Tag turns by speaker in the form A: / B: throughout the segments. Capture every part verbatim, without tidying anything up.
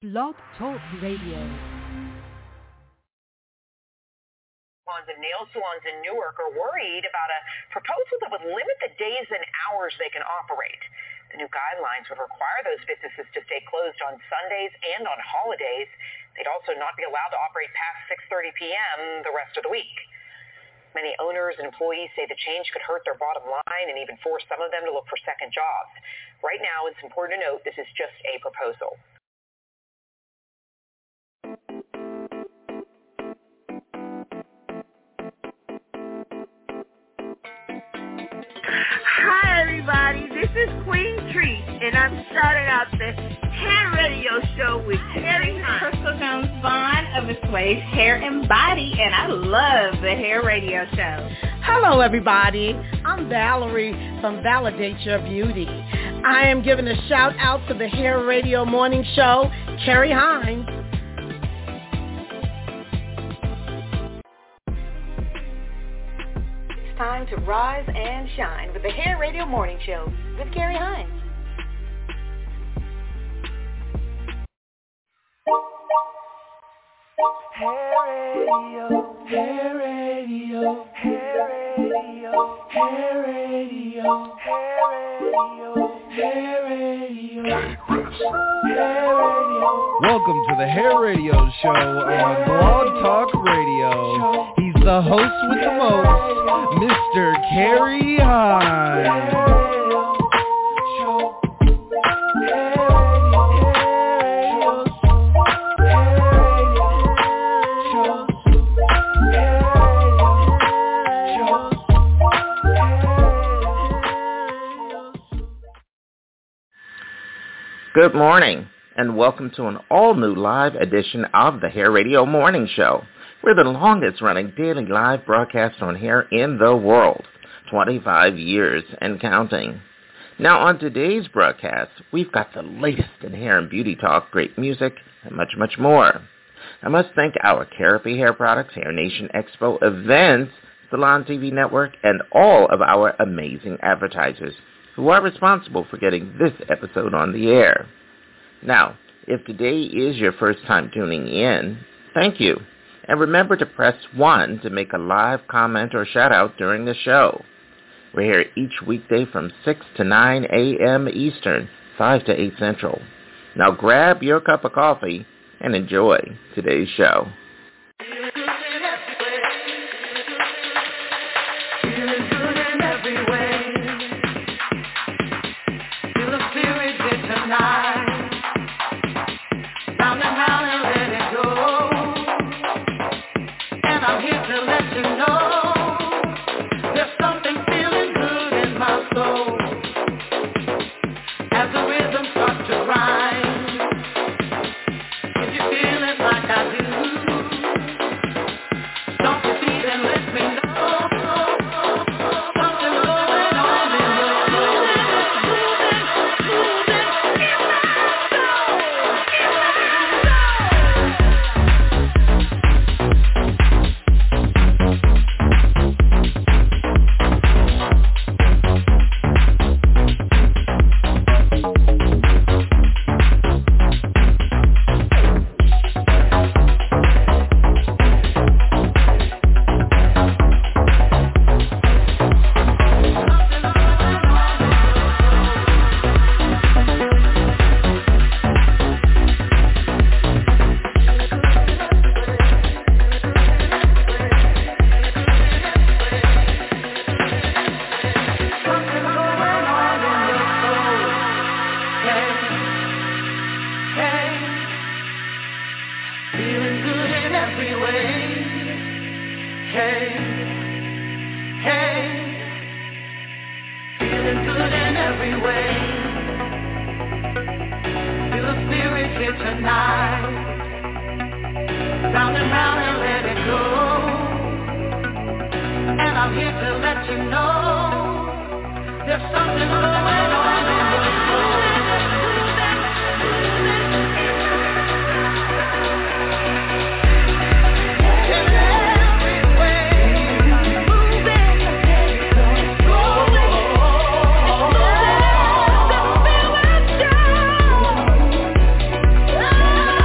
A: Blog Talk Radio.
B: Salons and nail salons in Newark are worried about a proposal that would limit the days and hours they can operate. The new guidelines would require those businesses to stay closed on Sundays and on holidays. They'd also not be allowed to operate past six thirty p.m. the rest of the week. Many owners and employees say the change could hurt their bottom line and even force some of them to look for second jobs. Right now, it's important to note this is just a proposal.
C: Hi, everybody. This is Queen Treat, and I'm starting out the Hair Radio Show with Carrie
D: Crystal Jones Vaughn of Assuage Hair and Body, and I love the Hair Radio Show.
E: Hello, everybody. I'm Valerie from Validate Your Beauty. I am giving a shout out to the Hair Radio Morning Show, Carrie Hines.
F: Time to rise and shine with the Hair Radio Morning Show with Carrie Hines.
G: Hair Radio, Hair Radio, Hair Radio, Hair Radio, Hair Radio, Hair Radio, Hair Radio.
H: Welcome to the Hair Radio Show on Blog Talk Radio. He's the host with the most, Mister Carrie Hines.
I: Good morning, and welcome to an all-new live edition of the Hair Radio Morning Show. We're the longest-running daily live broadcast on hair in the world, twenty-five years and counting. Now, on today's broadcast, we've got the latest in hair and beauty talk, great music, and much, much more. I must thank our Carapy Hair Products, Hair Nation Expo events, Salon T V Network, and all of our amazing advertisers who are responsible for getting this episode on the air. Now, if today is your first time tuning in, thank you. And remember to press one to make a live comment or shout out during the show. We're here each weekday from six to nine a.m. Eastern, five to eight Central. Now grab your cup of coffee and enjoy today's show.
G: Oh,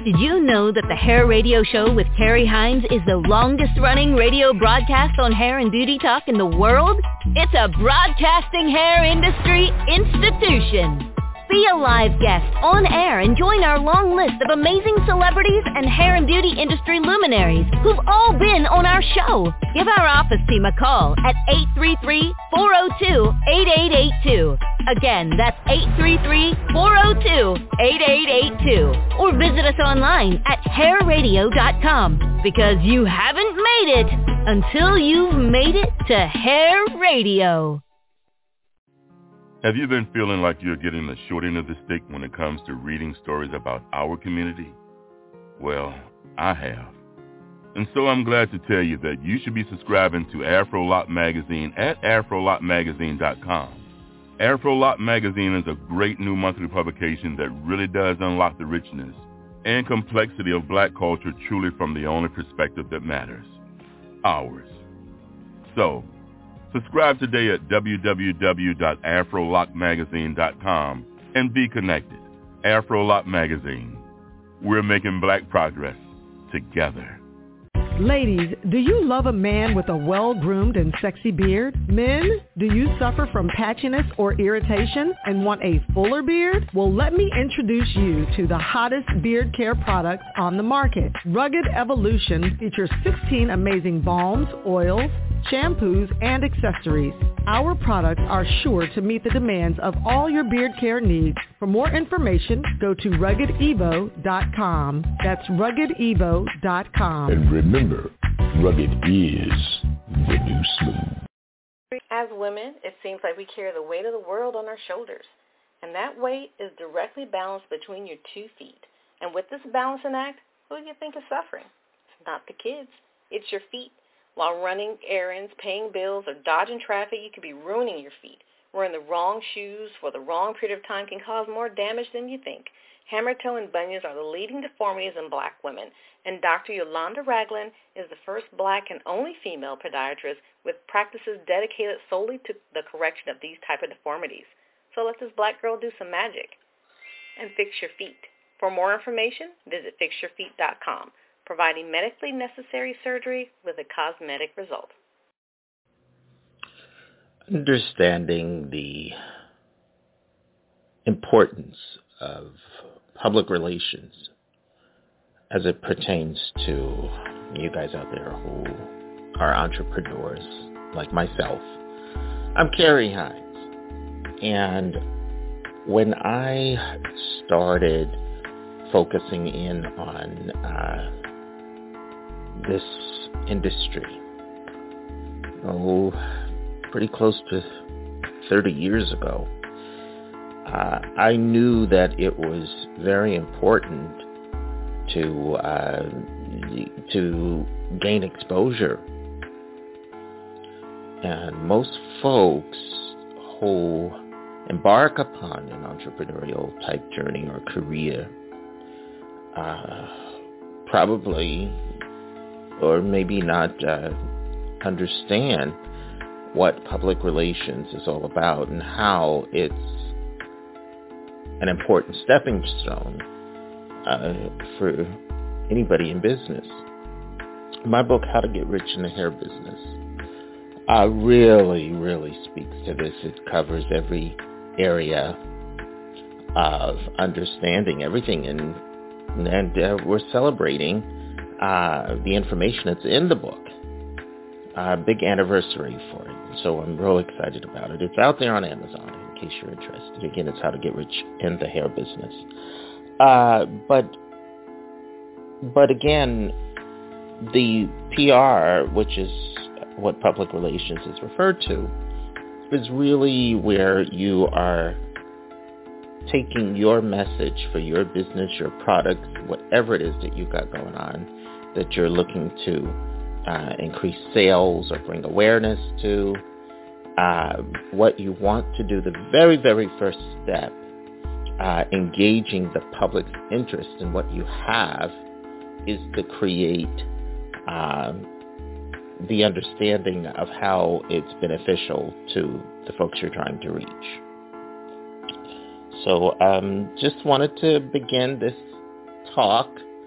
A: Did you know that the Hair Radio Show with Carrie Hines is the longest-running radio broadcast on hair and beauty talk in the world? It's a broadcasting hair industry institution. Be a live guest on air and join our long list of amazing celebrities and hair and beauty industry luminaries who've all been on our show. Give our office team a call at eight three three, four oh two, eight eight eight two. Again, that's eight three three, four oh two, eight eight eight two. Or visit us online at hair radio dot com, because you haven't made it until you've made it to Hair Radio.
J: Have you been feeling like you're getting the short end of the stick when it comes to reading stories about our community? Well, I have. And so I'm glad to tell you that you should be subscribing to Afro Lock Magazine at afro lock magazine dot com. Afro Lock Magazine is a great new monthly publication that really does unlock the richness and complexity of black culture truly from the only perspective that matters, ours. So, subscribe today at w w w dot afro lock magazine dot com and be connected. Afro Lock Magazine. We're making black progress together.
K: Ladies, do you love a man with a well-groomed and sexy beard? Men, do you suffer from patchiness or irritation and want a fuller beard? Well, let me introduce you to the hottest beard care products on the market. Rugged Evolution features sixteen amazing balms, oils, shampoos, and accessories. Our products are sure to meet the demands of all your beard care needs. For more information, go to rugged evo dot com. That's rugged evo dot com.
L: And remember, rugged is the new smooth.
F: As women, it seems like we carry the weight of the world on our shoulders. And that weight is directly balanced between your two feet. And with this balancing act, who do you think is suffering? It's not the kids. It's your feet. While running errands, paying bills, or dodging traffic, you could be ruining your feet. Wearing the wrong shoes for the wrong period of time can cause more damage than you think. Hammer toe and bunions are the leading deformities in black women, and Doctor Yolanda Ragland is the first black and only female podiatrist with practices dedicated solely to the correction of these type of deformities. So let this black girl do some magic and fix your feet. For more information, visit fix your feet dot com. Providing medically necessary surgery with a cosmetic result.
I: Understanding the importance of public relations as it pertains to you guys out there who are entrepreneurs like myself. I'm Carrie Hines, and when I started focusing in on uh, this industry, oh, pretty close to thirty years ago, uh, I knew that it was very important to uh, to gain exposure. And most folks who embark upon an entrepreneurial type journey or career uh, probably or maybe not uh, understand what public relations is all about and how it's an important stepping stone uh, for anybody in business. My book, How to Get Rich in the Hair Business, uh, really, really speaks to this. It covers every area of understanding everything, and, and uh, we're celebrating uh, the information that's in the book. Uh, big anniversary for it, so I'm real excited about it. It's out there on Amazon in case you're interested. Again, it's How to Get Rich in the Hair Business. Uh, but, but again, the P R, which is what public relations is referred to, is really where you are taking your message for your business, your product, whatever it is that you've got going on, that you're looking to uh, increase sales or bring awareness to. Uh, what you want to do, the very, very first step, uh, engaging the public's interest in what you have, is to create um, the understanding of how it's beneficial to the folks you're trying to reach. So um, just wanted to begin this talk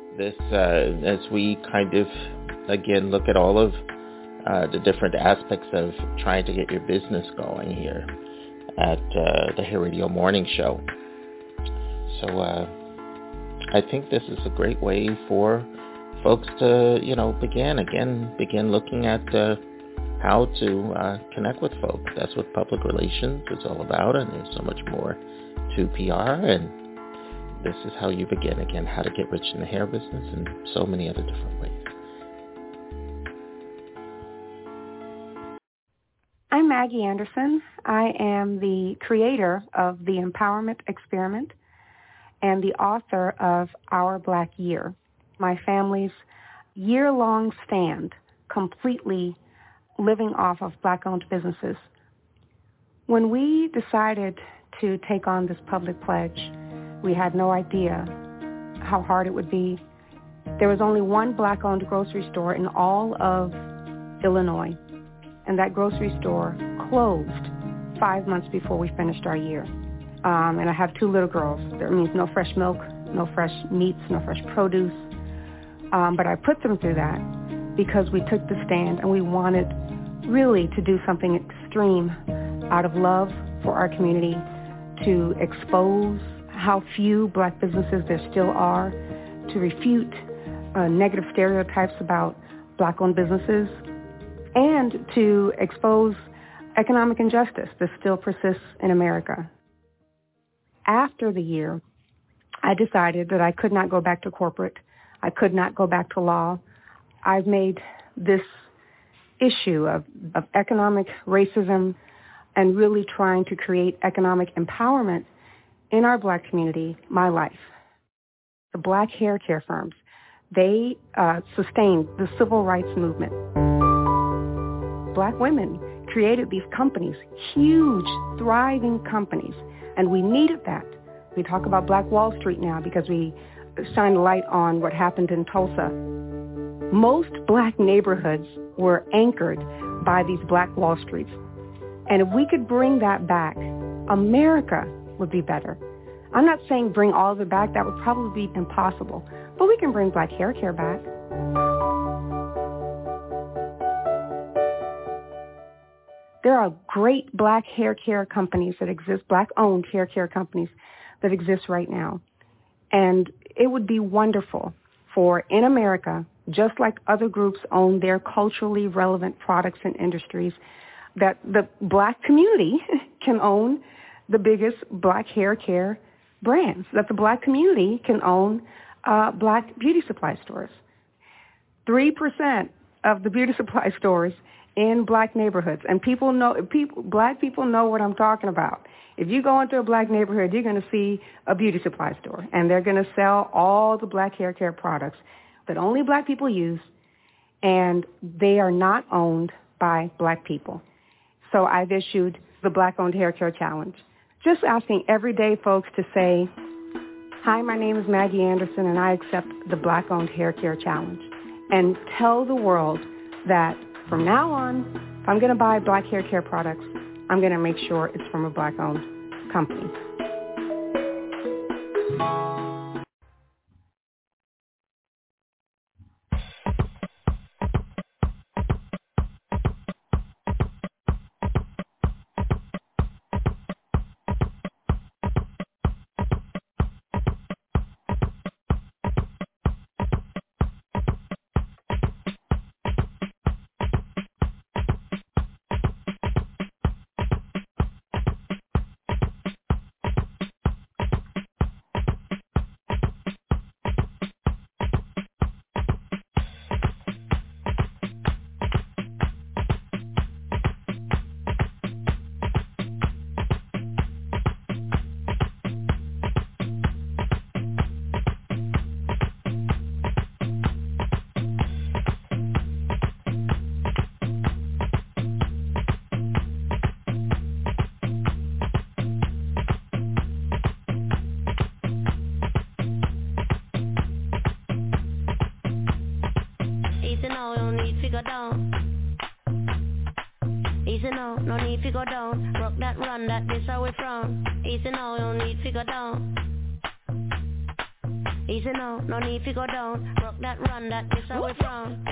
I: this uh, as we kind of, again, look at all of uh, the different aspects of trying to get your business going here at uh, the Hair Radio Morning Show. So uh, I think this is a great way for folks to, you know, begin, again, begin looking at uh, how to uh, connect with folks. That's what public relations is all about, and there's so much more to P R, and this is how you begin, again, how to get rich in the hair business and so many other different ways.
M: I'm Maggie Anderson. I am the creator of the Empowerment Experiment and the author of Our Black Year, my family's year-long stand completely living off of Black-owned businesses. When we decided to take on this public pledge, we had no idea how hard it would be. There was only one Black-owned grocery store in all of Illinois, and that grocery store closed five months before we finished our year. Um, and I have two little girls. That means no fresh milk, no fresh meats, no fresh produce. Um, but I put them through that because we took the stand and we wanted really to do something extreme out of love for our community, to expose how few Black businesses there still are, to refute uh, negative stereotypes about Black-owned businesses, and to expose economic injustice that still persists in America. After the year, I decided that I could not go back to corporate. I could not go back to law. I've made this issue of, of economic racism and really trying to create economic empowerment in our Black community my life. The Black hair care firms, they uh, sustained the civil rights movement. Black women created these companies, huge, thriving companies, and we needed that. We talk about Black Wall Street now because we shine a light on what happened in Tulsa. Most Black neighborhoods were anchored by these Black Wall Streets. And if we could bring that back, America would be better. I'm not saying bring all of it back. That would probably be impossible. But we can bring Black hair care back. There are great Black hair care companies that exist, Black-owned hair care companies that exist right now. And it would be wonderful for, in America, just like other groups own their culturally relevant products and industries, that the Black community can own the biggest Black hair care brands, that the Black community can own uh, Black beauty supply stores. Three percent of the beauty supply stores in Black neighborhoods, and people know, people, Black people know what I'm talking about. If you go into a Black neighborhood, you're going to see a beauty supply store, and they're going to sell all the Black hair care products that only Black people use, and they are not owned by Black people. So I've issued the Black-owned hair care challenge, just asking everyday folks to say, hi, my name is Maggie Anderson, and I accept the Black-owned hair care challenge, and tell the world that from now on, if I'm going to buy Black hair care products, I'm going to make sure it's from a Black-owned company.
N: go down. Easy now, no need to go down. Rock that run, that this how we from. Easy now, no need to go down. Easy now, no need to go down. Rock that, run that, this how we from.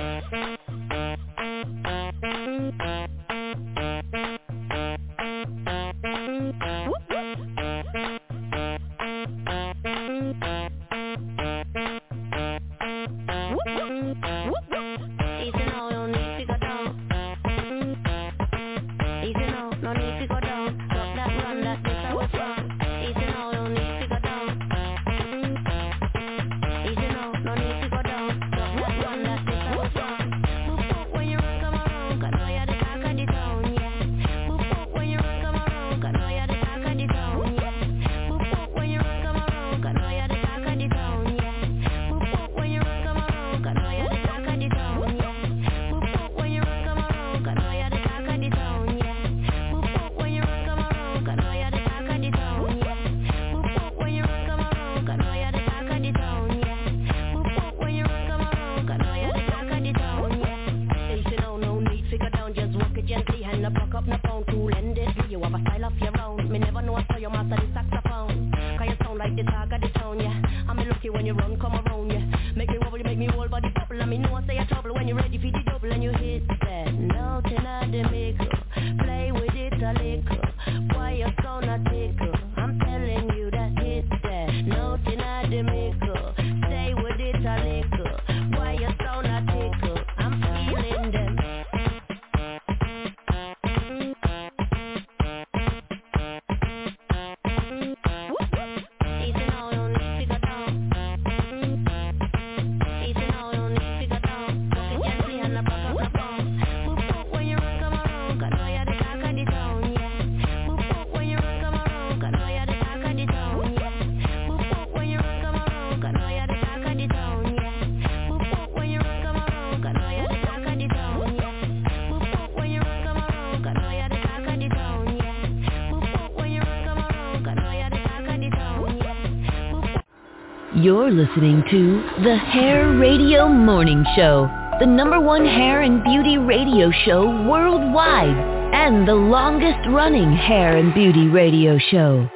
A: You're listening to the Hair Radio Morning Show, the number one hair and beauty radio show worldwide, and the longest running hair and beauty radio show.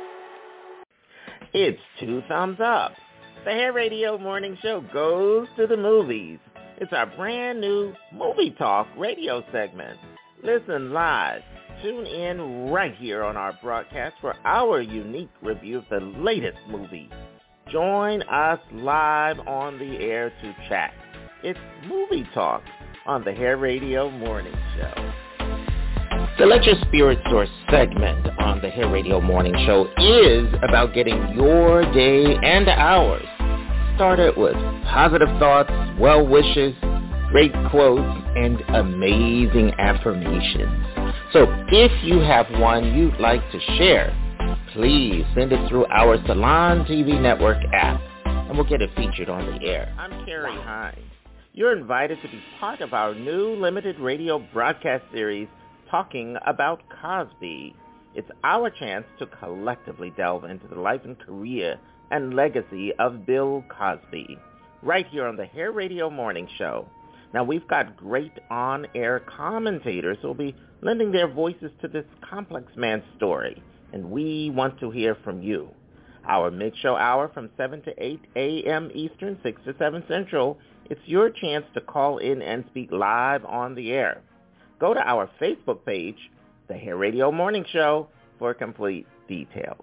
I: It's two thumbs up. The Hair Radio Morning Show goes to the movies. It's our brand new Movie Talk radio segment. Listen live. Tune in right here on our broadcast for our unique review of the latest movie. Join us live on the air to chat. It's Movie Talk on the Hair Radio Morning Show. The Let Your Spirit Soar segment on the Hair Radio Morning Show is about getting your day and ours started with positive thoughts, well wishes, great quotes, and amazing affirmations. So if you have one you'd like to share, please send it through our Salon T V Network app, and we'll get it featured on the air. I'm Carrie Hines. You're invited to be part of our new limited radio broadcast series talking about Cosby. It's our chance to collectively delve into the life and career and legacy of Bill Cosby, right here on the Hair Radio Morning Show. Now, we've got great on-air commentators who will be lending their voices to this complex man's story, and we want to hear from you. Our mid-show hour from seven to eight a.m. Eastern, six to seven Central, it's your chance to call in and speak live on the air. Go to our Facebook page, The Hair Radio Morning Show, for complete details.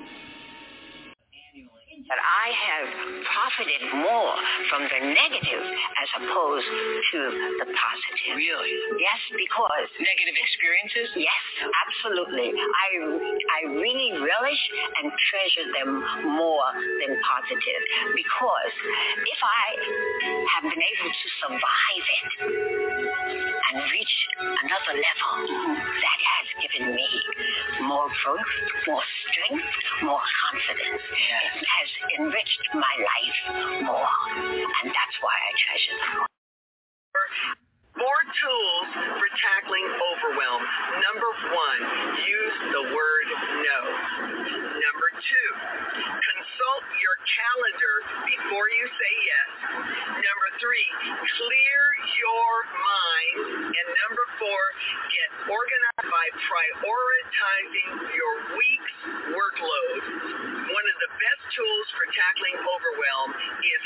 O: That I have profited more from the negative as opposed to the positive.
P: Really?
O: Yes, because...
P: Negative experiences?
O: Yes, absolutely. I, I really relish and treasure them more than positive, because if I have been able to survive it and reach another level, that has given me more growth, more strength, more confidence.
P: Yes.
O: It has enriched my life more, and that's why I treasure them.
Q: More tools for tackling overwhelm. Number one, use the word no. Number two, consult your calendar before you say yes. Number three, clear your mind. And number four, get organized by prioritizing your week's workload. One of the best tools for tackling overwhelm is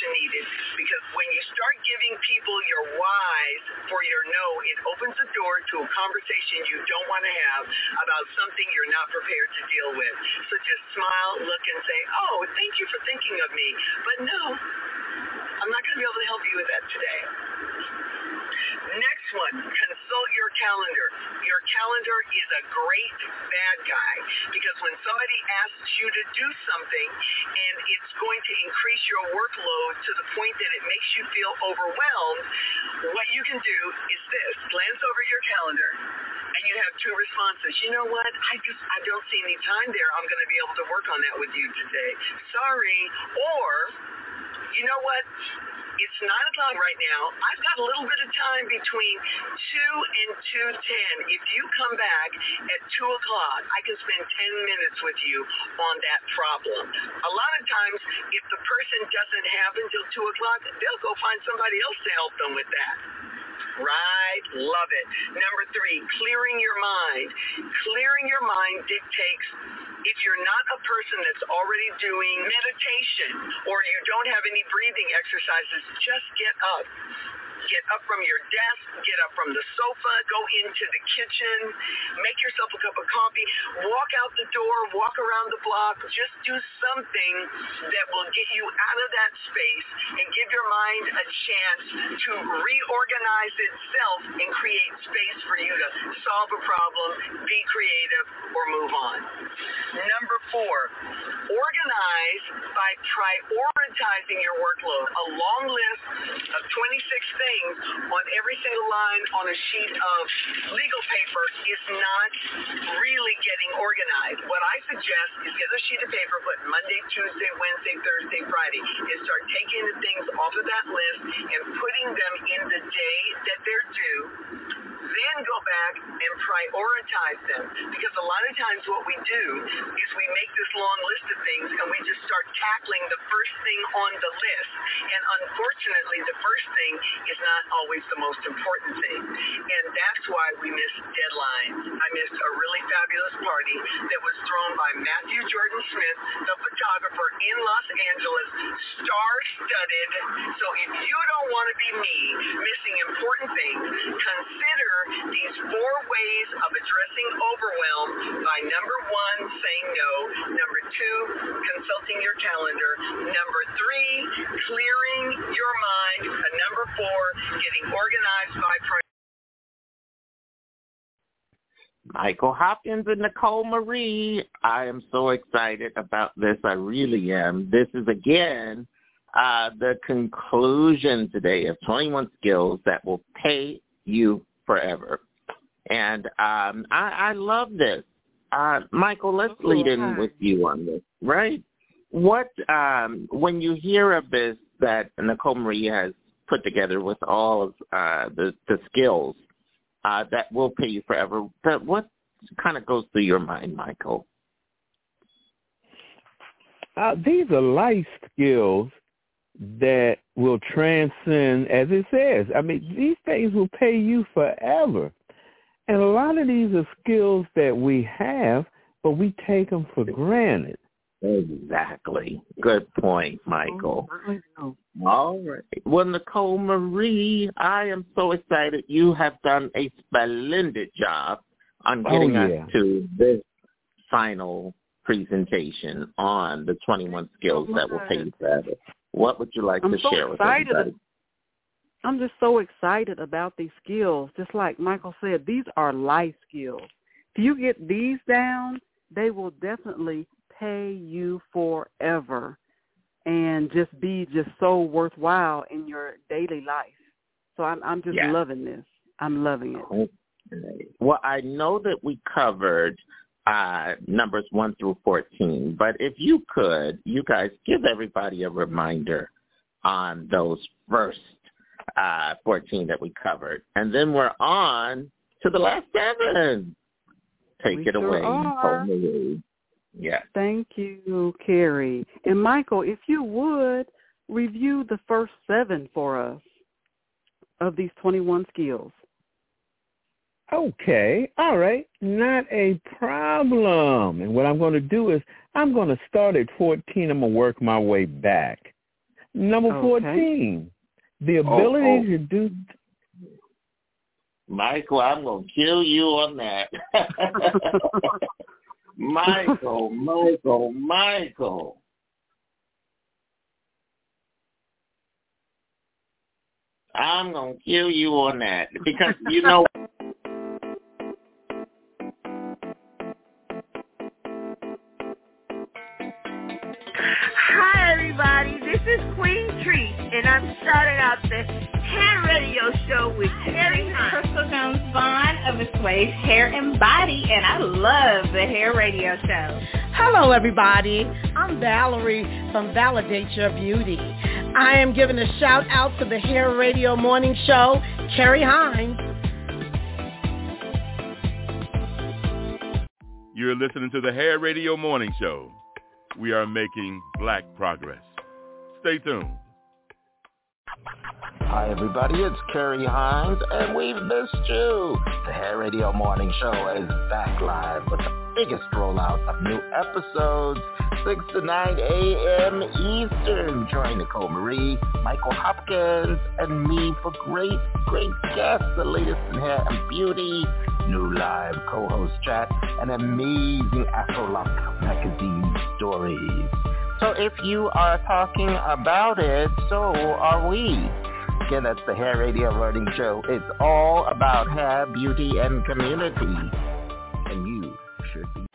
Q: repetition needed, because when you start giving people your whys for your no, it opens the door to a conversation you don't want to have about something you're not prepared to deal with. So just smile, look, and say, oh, thank you for thinking of me, but no, I'm not going to be able to help you with that today. Next one, consult your calendar. Your calendar is a great bad guy, because when somebody asks you to do something and it's going to increase your workload to the point that it makes you feel overwhelmed, what you can do is this: glance over your calendar and you have two responses. You know what? I just I don't see any time there. I'm going to be able to work on that with you today. Sorry. Or, you know what? It's nine o'clock right now. I've got a little bit of time between two and two ten. If you come back at two o'clock, I can spend ten minutes with you on that problem. A lot of times, if the person doesn't have until two o'clock, they'll go find somebody else to help them with that. Right? Love it. Number three, clearing your mind. Clearing your mind dictates, if you're not a person that's already doing meditation or you don't have any breathing exercises, just get up. Get up from your desk, get up from the sofa, go into the kitchen, make yourself a cup of coffee, walk out the door, walk around the block. Just do something that will get you out of that space and give your mind a chance to reorganize itself and create space for you to solve a problem, be creative, or move on. Number four, organize by prioritizing your workload. A long list of twenty-six things on every single line on a sheet of legal paper is not really getting organized. What I suggest is get a sheet of paper, put Monday, Tuesday, Wednesday, Thursday, Friday, and start taking the things off of that list and putting them in the day that they're due. Then go back and prioritize them. Because a lot of times what we do is we make this long list of things and we just start tackling the first thing on the list. And unfortunately, the first thing is not always the most important thing. And that's why we miss deadlines. I missed a really fabulous party that was thrown by Matthew Jordan Smith, the photographer in Los Angeles, star-studded. So if you don't want to be me missing important things, consider these four ways of addressing overwhelm by number one, saying no, number two, consulting your calendar, number three, clearing your mind, and number four, getting organized by priority.
I: Michael Hopkins and Nicole Marie, I am so excited about this. I really am. This is, again, uh, the conclusion today of twenty-one skills that will pay you forever. And um, I, I love this. Uh, Michael, let's oh, lead in hi. with you on this, right? What, um, when you hear of this that Nicole Marie has put together with all of uh, the, the skills uh, that will pay you forever, that what kind of goes through your mind, Michael?
P: Uh, these are life skills that will transcend, as it says. I mean, these things will pay you forever. And a lot of these are skills that we have, but we take them for granted.
I: Exactly. Good point, Michael. All right. Well, Nicole Marie, I am so excited. You have done a splendid job on getting oh, yeah. us to this final presentation on the twenty-one skills oh, that will pay you forever. What would you like
R: I'm
I: to
R: so
I: share with
R: excited.
I: everybody?
R: I'm just so excited about these skills. Just like Michael said, these are life skills. If you get these down, they will definitely pay you forever and just be just so worthwhile in your daily life. So I'm, I'm just yeah. loving this. I'm loving it.
I: Okay. Well, I know that we covered uh, numbers one through fourteen, but if you could, you guys give everybody a reminder on those first uh, fourteen that we covered. And then we're on to the last seven. Take
R: we
I: it
R: sure
I: away.
R: Are.
I: Yeah.
R: Thank you, Carrie. And Michael, if you would, review the first seven for us of these twenty-one skills.
P: Okay. All right. Not a problem. And what I'm going to do is I'm going to start at fourteen. I'm going to work my way back. Number
S: Okay.
P: fourteen, the ability
I: Oh, oh.
P: to do.
I: Michael, I'm going to kill you on that. Michael, Michael, Michael. I'm going to kill you on that because, you know,
C: Hi, everybody. This is Queen Treat, and I'm starting out the Hair Radio Show with Terry Hunt.
D: Crystal Jones Vaughn of Assuage Hair and Body, and I love the Hair Radio Show.
E: Hello, everybody. I'm Valerie from Validate Your Beauty. I am giving a shout out to the Hair Radio Morning Show, Carrie Hines.
J: You're listening to the Hair Radio Morning Show. We are making black progress. Stay tuned.
I: Hi, everybody. It's Carrie Hines, and we've missed you. The Hair Radio Morning Show is back live with the biggest rollout of new episodes, six to nine a.m. Eastern. Join Nicole Marie, Michael Hopkins, and me for great, great guests, the latest in hair and beauty, new live co-host chat, and amazing Afrolock magazine stories. So if you are talking about it, so are we. Again, that's the Hair Radio Morning Show. It's all about hair, beauty, and community. And you should be.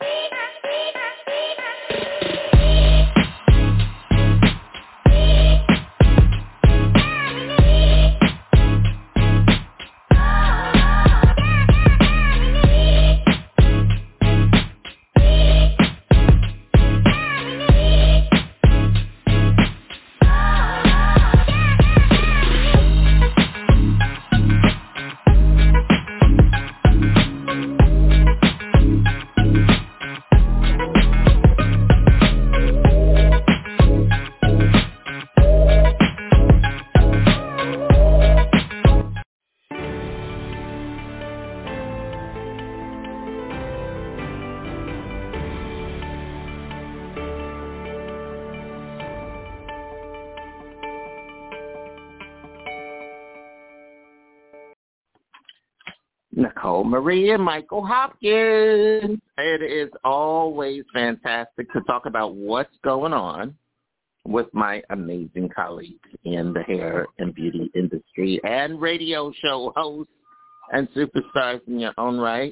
I: Nicole Marie and Michael Hopkins. It is always fantastic to talk about what's going on with my amazing colleagues in the hair and beauty industry and radio show hosts and superstars in your own right.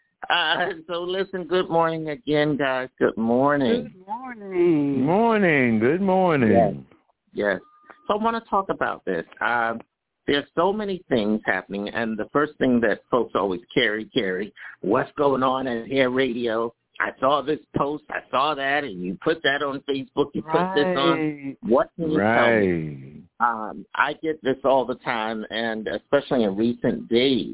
I: Uh, so listen, good morning again, guys. Good morning.
R: Good morning.
P: Morning. Good morning.
I: Yes. yes. So I want to talk about this. Um, There's so many things happening, and the first thing that folks always carry, carry, what's going on in hair radio? I saw this post, I saw that, and you put that on Facebook, you put
R: right.
I: this on. What can you
P: right.
I: tell me? Um, I get this all the time, and especially in recent days.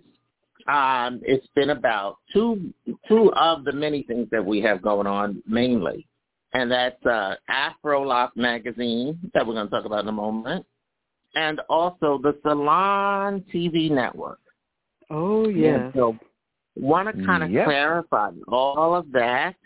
I: Um, it's been about two two of the many things that we have going on, mainly, and that's uh, Afrolock magazine that we're going to talk about in a moment. And also the Salon T V network.
R: Oh, yes.
I: And so want to kind of
P: yep.
I: clarify all of that.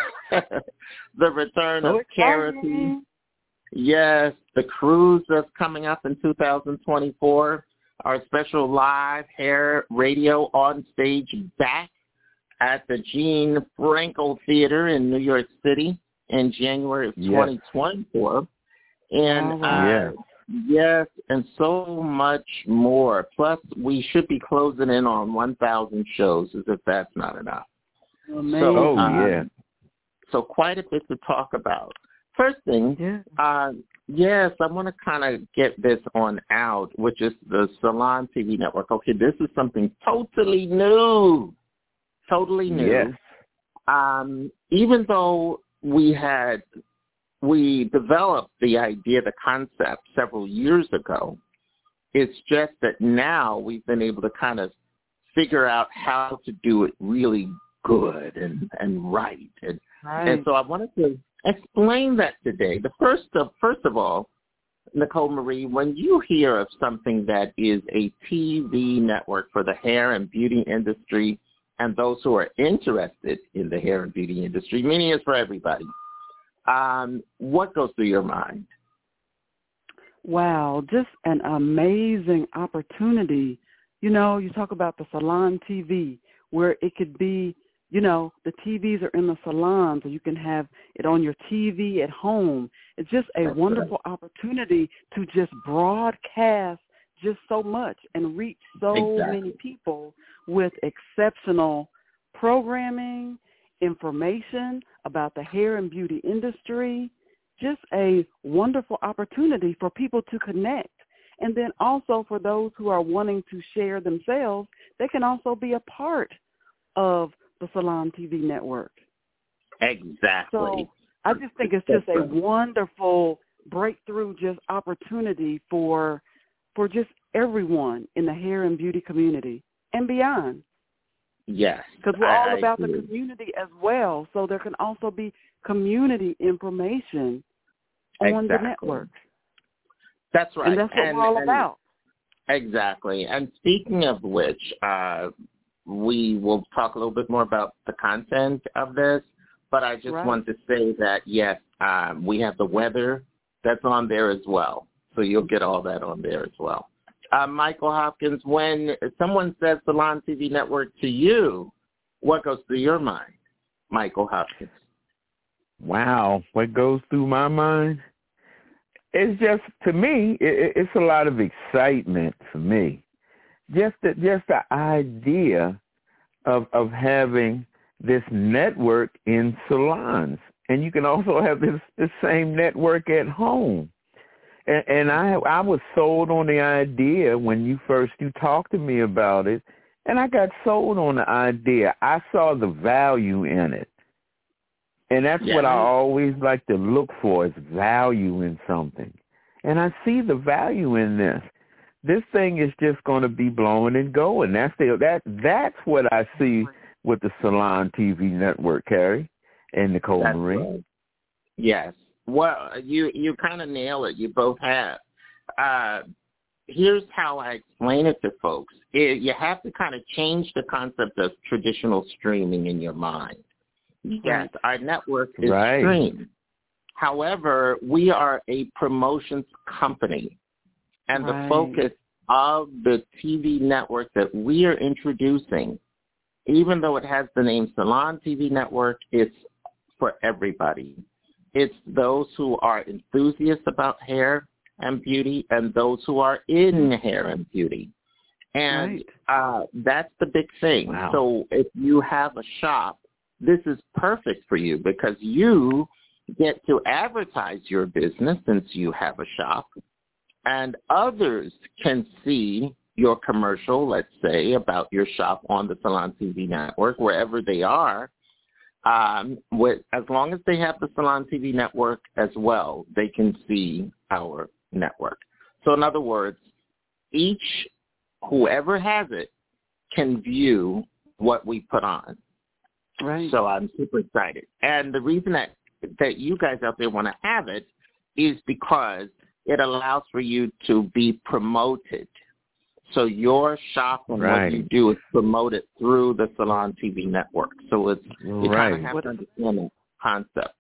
I: The return
R: so
I: of Karathi. Yes, the cruise that's coming up in two thousand twenty-four. Our special live hair radio on stage back at the Gene Frankel Theater in New York City in January of
P: yes.
I: twenty twenty-four. And
R: oh, wow.
I: uh,
P: yes.
I: Yes, and so much more. Plus, we should be closing in on one thousand shows, as if that's not enough.
R: Amazing.
I: So,
P: oh,
I: um,
P: yeah.
I: So quite a bit to talk about. First thing,
R: yeah.
I: uh, yes, I want to kind of get this on out, which is the Salon T V network. Okay, this is something totally new. Totally new.
P: Yes.
I: Um, even though we had... We developed the idea, the concept several years ago. It's just that now we've been able to kind of figure out how to do it really good and, and right. And,
R: right.
I: and so I wanted to explain that today. The first of, first of all, Nicole Marie, when you hear of something that is a T V network for the hair and beauty industry and those who are interested in the hair and beauty industry, meaning it's for everybody, Um, what goes through your mind?
R: wow, just an amazing opportunity. You know, you talk about the salon T V, where it could be, you know, the T Vs are in the salons, or you can have it on your T V at home. It's just a That's wonderful right. opportunity to just broadcast just so much and reach so exactly. many people with exceptional programming, information about the hair and beauty industry, just a wonderful opportunity for people to connect. And then also for those who are wanting to share themselves, they can also be a part of the Salon T V network.
I: Exactly.
R: So I just think it's just a wonderful breakthrough just opportunity for for just everyone in the hair and beauty community and beyond.
I: Yes.
R: Because we're
I: I,
R: all
I: I
R: about
I: agree.
R: the community as well. So there can also be community information on
I: exactly.
R: the network.
I: That's right.
R: And that's what
I: and,
R: we're all
I: and,
R: about.
I: Exactly. And speaking of which, uh, we will talk a little bit more about the content of this, but I just
R: right.
I: want to say that, yes, um, we have the weather that's on there as well. So you'll get all that on there as well. Uh, Michael Hopkins, when someone says Salon T V Network to you, what goes through your mind, Michael Hopkins?
P: Wow, what goes through my mind? It's just, to me, it, it's a lot of excitement for me. Just the, just the idea of of having this network in salons. And you can also have this, this same network at home. And, and I I was sold on the idea when you first you talked to me about it, and I got sold on the idea. I saw the value in it. And that's yeah. what I always like to look for, is value in something. And I see the value in this. This thing is just going to be blowing and going. That's the, that that's what I see with the Salon T V network, Carrie and Nicole
I: that's
P: Marie.
I: Right. Yes. Well, you, you kind of nail it. You both have. Uh, here's how I explain it to folks. It, you have to kind of change the concept of traditional streaming in your mind. Yes, our network is
P: right.
I: streamed. However, we are a promotions company, and
R: right.
I: the focus of the T V network that we are introducing, even though it has the name Salon T V Network, it's for everybody. It's those who are enthusiasts about hair and beauty and those who are in hair and beauty. And right. uh, that's the big thing.
P: Wow.
I: So if you have a shop, this is perfect for you because you get to advertise your business since you have a shop, and others can see your commercial, let's say, about your shop on the Salon T V network, wherever they are. Um, with, as long as they have the Salon T V network as well, they can see our network. So in other words, each, whoever has it, can view what we put on.
R: Right.
I: So I'm super excited. And the reason that, that you guys out there want to have it is because it allows for you to be promoted. So your shop and
P: right.
I: what you do is promoted through the Salon T V network. So it's you
P: right.
I: kind of have to understand the concept.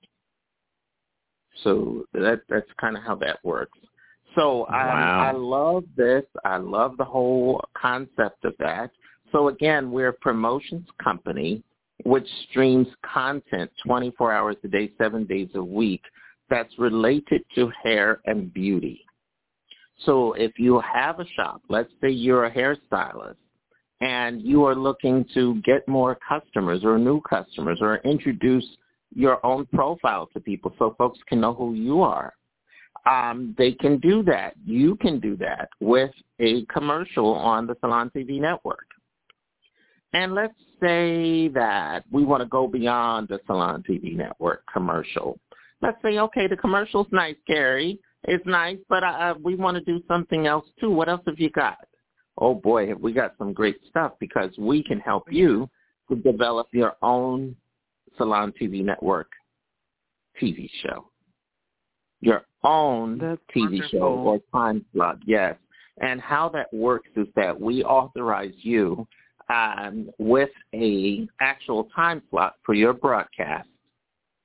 I: So that that's kind of how that works. So um,
P: wow.
I: I love this. I love the whole concept of that. So again, we're a promotions company which streams content twenty-four hours a day, seven days a week that's related to hair and beauty. So if you have a shop, let's say you're a hairstylist, and you are looking to get more customers or new customers or introduce your own profile to people so folks can know who you are, um, they can do that. You can do that with a commercial on the Salon T V network. And let's say that we want to go beyond the Salon T V network commercial. Let's say, okay, the commercial's nice, Carrie. It's nice, but uh, we want to do something else too. What else have you got? Oh, boy, have we got some great stuff because we can help you to develop your own Salon T V network T V show. Your own
R: That's
I: T V
R: wonderful.
I: show or time slot, yes. And how that works is that we authorize you um, with a actual time slot for your broadcast.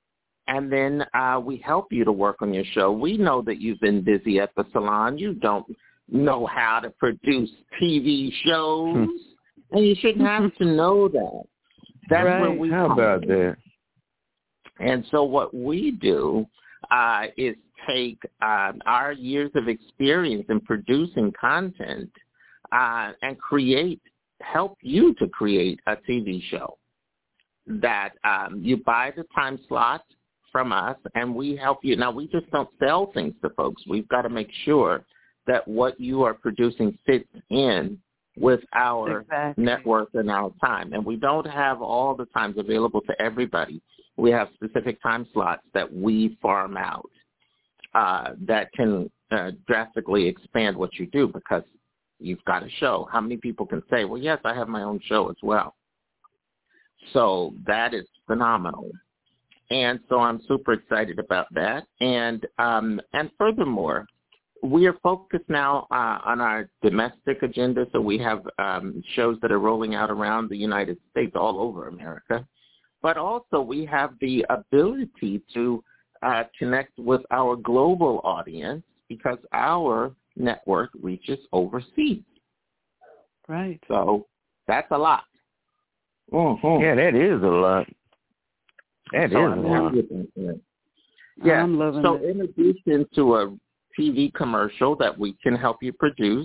I: and then uh, we help you to work on your show. We know that you've been busy at the salon. You don't know how to produce T V shows, and you shouldn't have to know that. That's
P: right.
I: where we
P: How
I: come
P: about
I: in.
P: that?
I: And so what we do uh, is take uh, our years of experience in producing content uh, and create, help you to create a T V show that um, you buy the time slot from us, and we help you. Now, we just don't sell things to folks. We've got to make sure that what you are producing fits in with our
R: exactly.
I: network and our time. And we don't have all the times available to everybody. We have specific time slots that we farm out uh, that can uh, drastically expand what you do, because you've got a show. How many people can say, well, yes, I have my own show as well? So that is phenomenal. And so I'm super excited about that. And um, and furthermore, we are focused now uh, on our domestic agenda. So we have um, shows that are rolling out around the United States, all over America. But also we have the ability to uh, connect with our global audience, because our network reaches overseas.
R: Right.
I: So that's a lot. Mm-hmm.
P: Yeah, that is a lot. That
I: so
P: is a lot.
I: Yeah.
R: I'm loving
I: so
R: it.
I: in addition to a T V commercial that we can help you produce,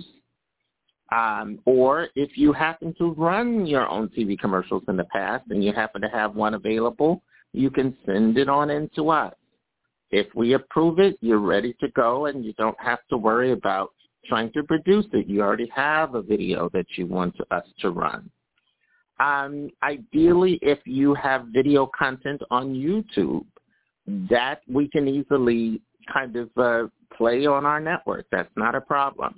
I: um, or if you happen to run your own T V commercials in the past and you happen to have one available, you can send it on in to us. If we approve it, you're ready to go, and you don't have to worry about trying to produce it. You already have a video that you want to, us to run. Um, ideally, if you have video content on YouTube, that we can easily kind of uh, play on our network. That's not a problem.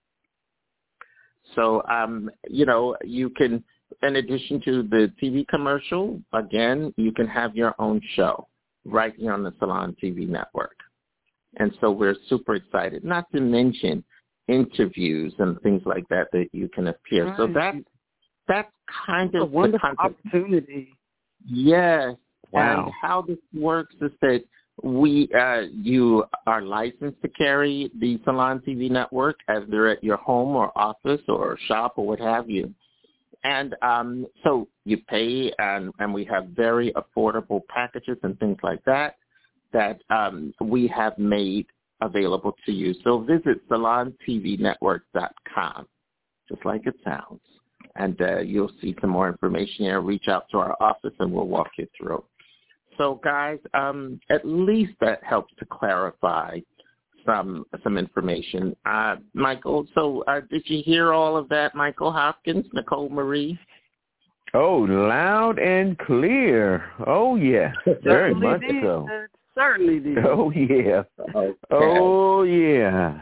I: So, um, you know, you can, in addition to the T V commercial, again, you can have your own show right here on the Salon T V network. And so we're super excited, not to mention interviews and things like that that you can appear.
R: Right.
I: So that, that's kind
R: It's
I: of
R: a wonderful
I: the concept.
R: opportunity.
I: Yes.
P: Wow.
I: And how this works is that we, uh, you are licensed to carry the Salon T V network, either at your home or office or shop or what have you. And um, so you pay, and, and we have very affordable packages and things like that that um, we have made available to you. So visit salon t v network dot com, just like it sounds. And uh, you'll see some more information here. Reach out to our office, and we'll walk you through. So, guys, um, at least that helps to clarify some some information. Uh, Michael, so uh, did you hear all of that, Michael Hopkins, Nicole Marie?
P: Oh, loud and clear. Oh, yeah, very
R: Certainly
P: much
R: did.
P: so.
R: Certainly did.
P: Oh, yeah.
I: Okay.
P: Oh, yeah.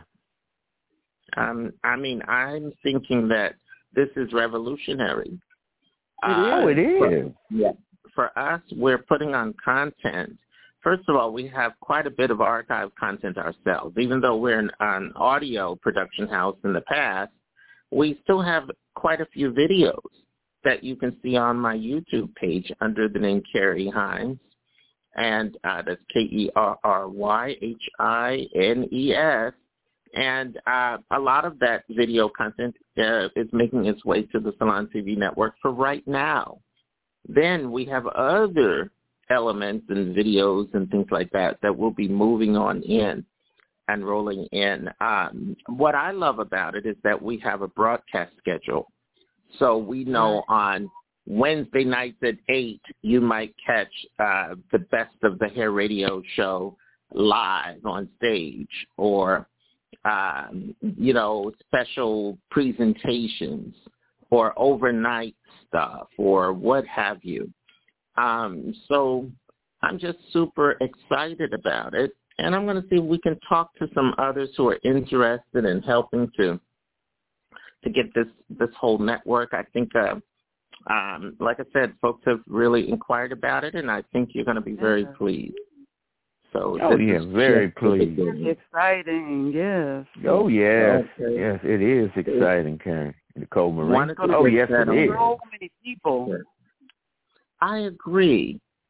I: Um, I mean, I'm thinking that this is revolutionary.
P: It uh, is. It is.
I: For, yeah. For us, we're putting on content. First of all, we have quite a bit of archive content ourselves. Even though we're an, an audio production house in the past, we still have quite a few videos that you can see on my YouTube page under the name Kerry Hines. And uh, that's K E R R Y H I N E S. And uh, a lot of that video content uh, is making its way to the Salon T V network for right now. Then we have other elements and videos and things like that that will be moving on in and rolling in. Um, what I love about it is that we have a broadcast schedule. So we know on Wednesday nights at eight, you might catch uh, the Best of the Hair Radio show live on stage, or, um, you know, special presentations or overnight stuff or what have you. Um, so I'm just super excited about it, and I'm going to see if we can talk to some others who are interested in helping to to get this, this whole network. I think, uh, um, like I said, folks have really inquired about it, and I think you're going to be very yeah. pleased. So
P: oh, yeah, very pleased.
R: It's exciting, yes.
P: Oh, yes.
I: Okay.
P: Yes, it is exciting, Karen. Nicole Marie.
I: Wanted to
P: oh, yes, it is.
R: So many people.
I: I agree.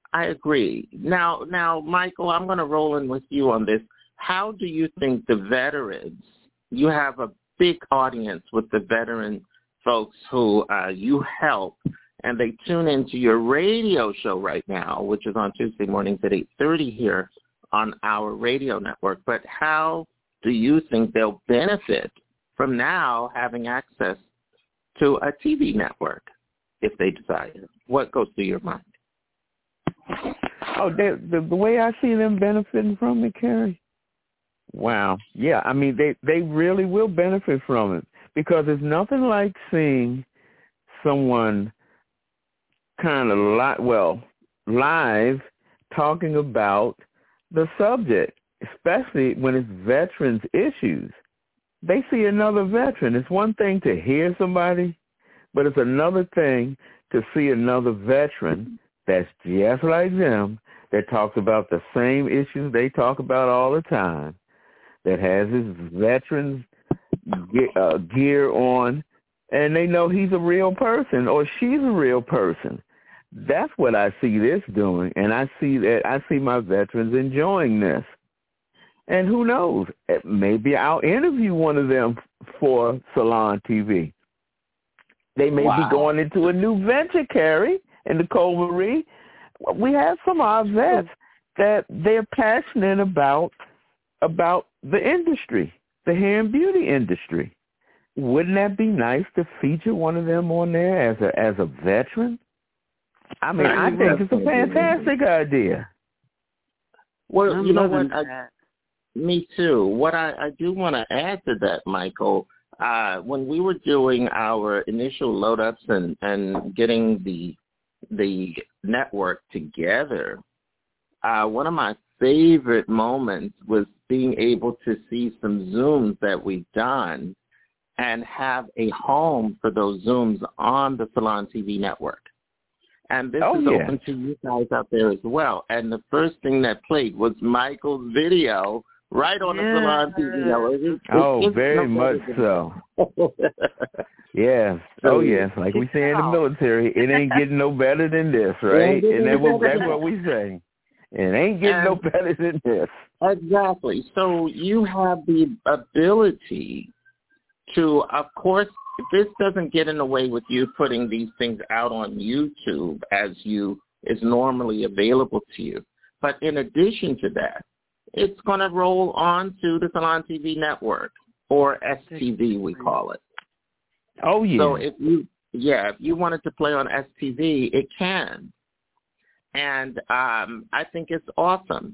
I: I agree. Now, now, Michael, I'm going to roll in with you on this. How do you think the veterans, you have a big audience with the veteran folks who uh, you help, and they tune into your radio show right now, which is on Tuesday mornings at eight thirty here on our radio network. But how do you think they'll benefit from now having access to a T V network if they decide? What goes through your mind?
P: Oh, they, the, the way I see them benefiting from it, Carrie, wow. Yeah, I mean, they, they really will benefit from it because it's nothing like seeing someone kind of, li- well, live talking about the subject, especially when it's veterans' issues. They see another veteran. It's one thing to hear somebody, but it's another thing to see another veteran that's just like them, that talks about the same issues they talk about all the time, that has his veterans uh, gear on, and they know he's a real person or she's a real person. That's what I see this doing, and I see that I see my veterans enjoying this. And who knows? Maybe I'll interview one of them for Salon T V. They may wow. be going into a new venture, Carrie and Nicole Marie. We have some of our vets that they're passionate about about the industry, the hair and beauty industry. Wouldn't that be nice to feature one of them on there as a as a veteran? I mean, I think it's a fantastic idea.
I: Well,
P: I'm
I: you know what?
P: loving
I: I, me too. What I, I do want to add to that, Michael, uh, when we were doing our initial load-ups and, and getting the the network together, uh, one of my favorite moments was being able to see some Zooms that we've done and have a home for those Zooms on the Salon T V network. And this
P: oh,
I: is
P: yeah.
I: open to you guys out there as well. And the first thing that played was Michael's video right on
R: yeah.
I: the Salon T V network. It,
P: oh,
I: it,
P: very much so. Yes. Oh, yes. Like we say in the military, it ain't getting no better than this, right? And that's what, that's what we say. It ain't getting and, no better than this.
I: Exactly. So you have the ability to, of course, this doesn't get in the way with you putting these things out on YouTube as you is normally available to you. But in addition to that, it's going to roll on to the Salon T V network, or S T V we call it.
P: Oh, yeah.
I: So if you, yeah, if you wanted to play on S T V, it can. And um, I think it's awesome.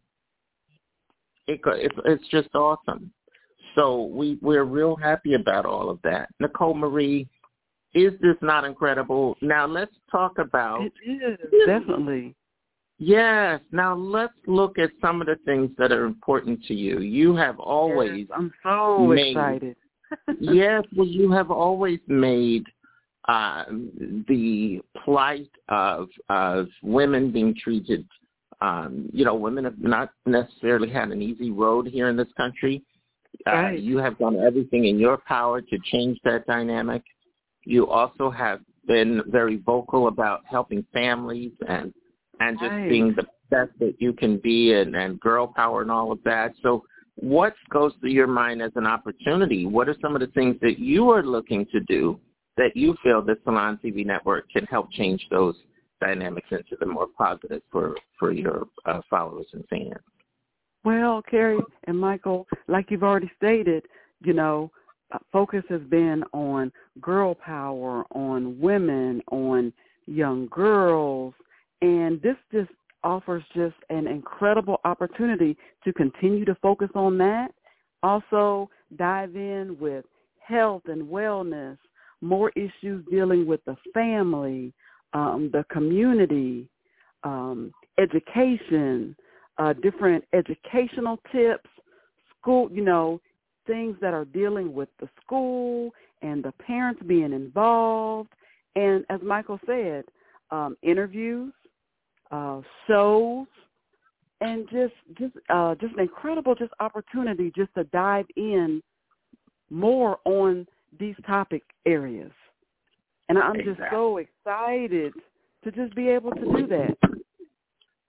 I: It, it's, it's just awesome. So we, we're real happy about all of that. Nicole Marie, is this not incredible? Now let's talk about...
R: It is, definitely.
I: Yes. Now let's look at some of the things that are important to you. You have always...
R: Yes, I'm so
I: made,
R: excited.
I: yes, well, you have always made uh, the plight of, of women being treated... Um, you know, women have not necessarily had an easy road here in this country. Uh,
R: right.
I: You have done everything in your power to change that dynamic. You also have been very vocal about helping families and and just
R: right.
I: being the best that you can be, and, and girl power and all of that. So what goes through your mind as an opportunity? What are some of the things that you are looking to do that you feel the Salon T V network can help change those dynamics into the more positive for, for your uh, followers and fans?
R: Well, Carrie and Michael, like you've already stated, you know, uh, focus has been on girl power, on women, on young girls, and this just offers just an incredible opportunity to continue to focus on that. Also, dive in with health and wellness, more issues dealing with the family, um, the community, um, education, Uh, different educational tips, school, you know, things that are dealing with the school and the parents being involved. And as Michael said, um, interviews, uh, shows, and just just uh, just an incredible just opportunity just to dive in more on these topic areas. And I'm
I: exactly.
R: just so excited to just be able to do that.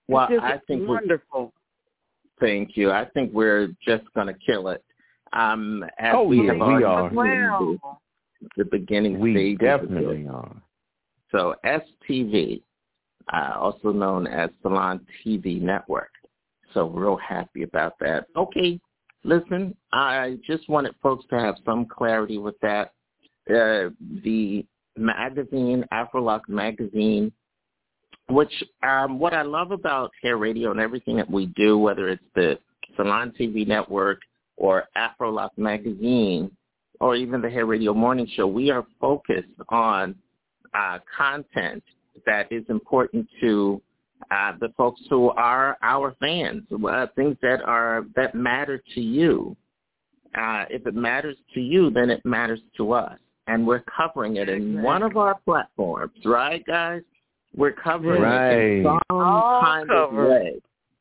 I: Well,
R: it's just
I: I think
R: wonderful.
I: Thank you. I think we're just going to kill it. Um, as
P: oh,
I: we
P: yeah,
I: have
P: we are.
I: The, the beginning
P: we
I: stages.
P: We definitely are.
I: So S T V, uh, also known as Salon T V Network. So real happy about that. Okay, listen, I just wanted folks to have some clarity with that. Uh, the magazine, Afrolock magazine, which um, what I love about Hair Radio and everything that we do, whether it's the Salon T V Network or Afrolock magazine or even the Hair Radio Morning Show, we are focused on uh, content that is important to uh, the folks who are our fans, uh, things that are that matter to you. Uh, if it matters to you, then it matters to us. And we're covering it in one of our platforms, right, guys? We're covering
P: right.
I: it in some
R: All
I: kind
R: covered.
I: of way.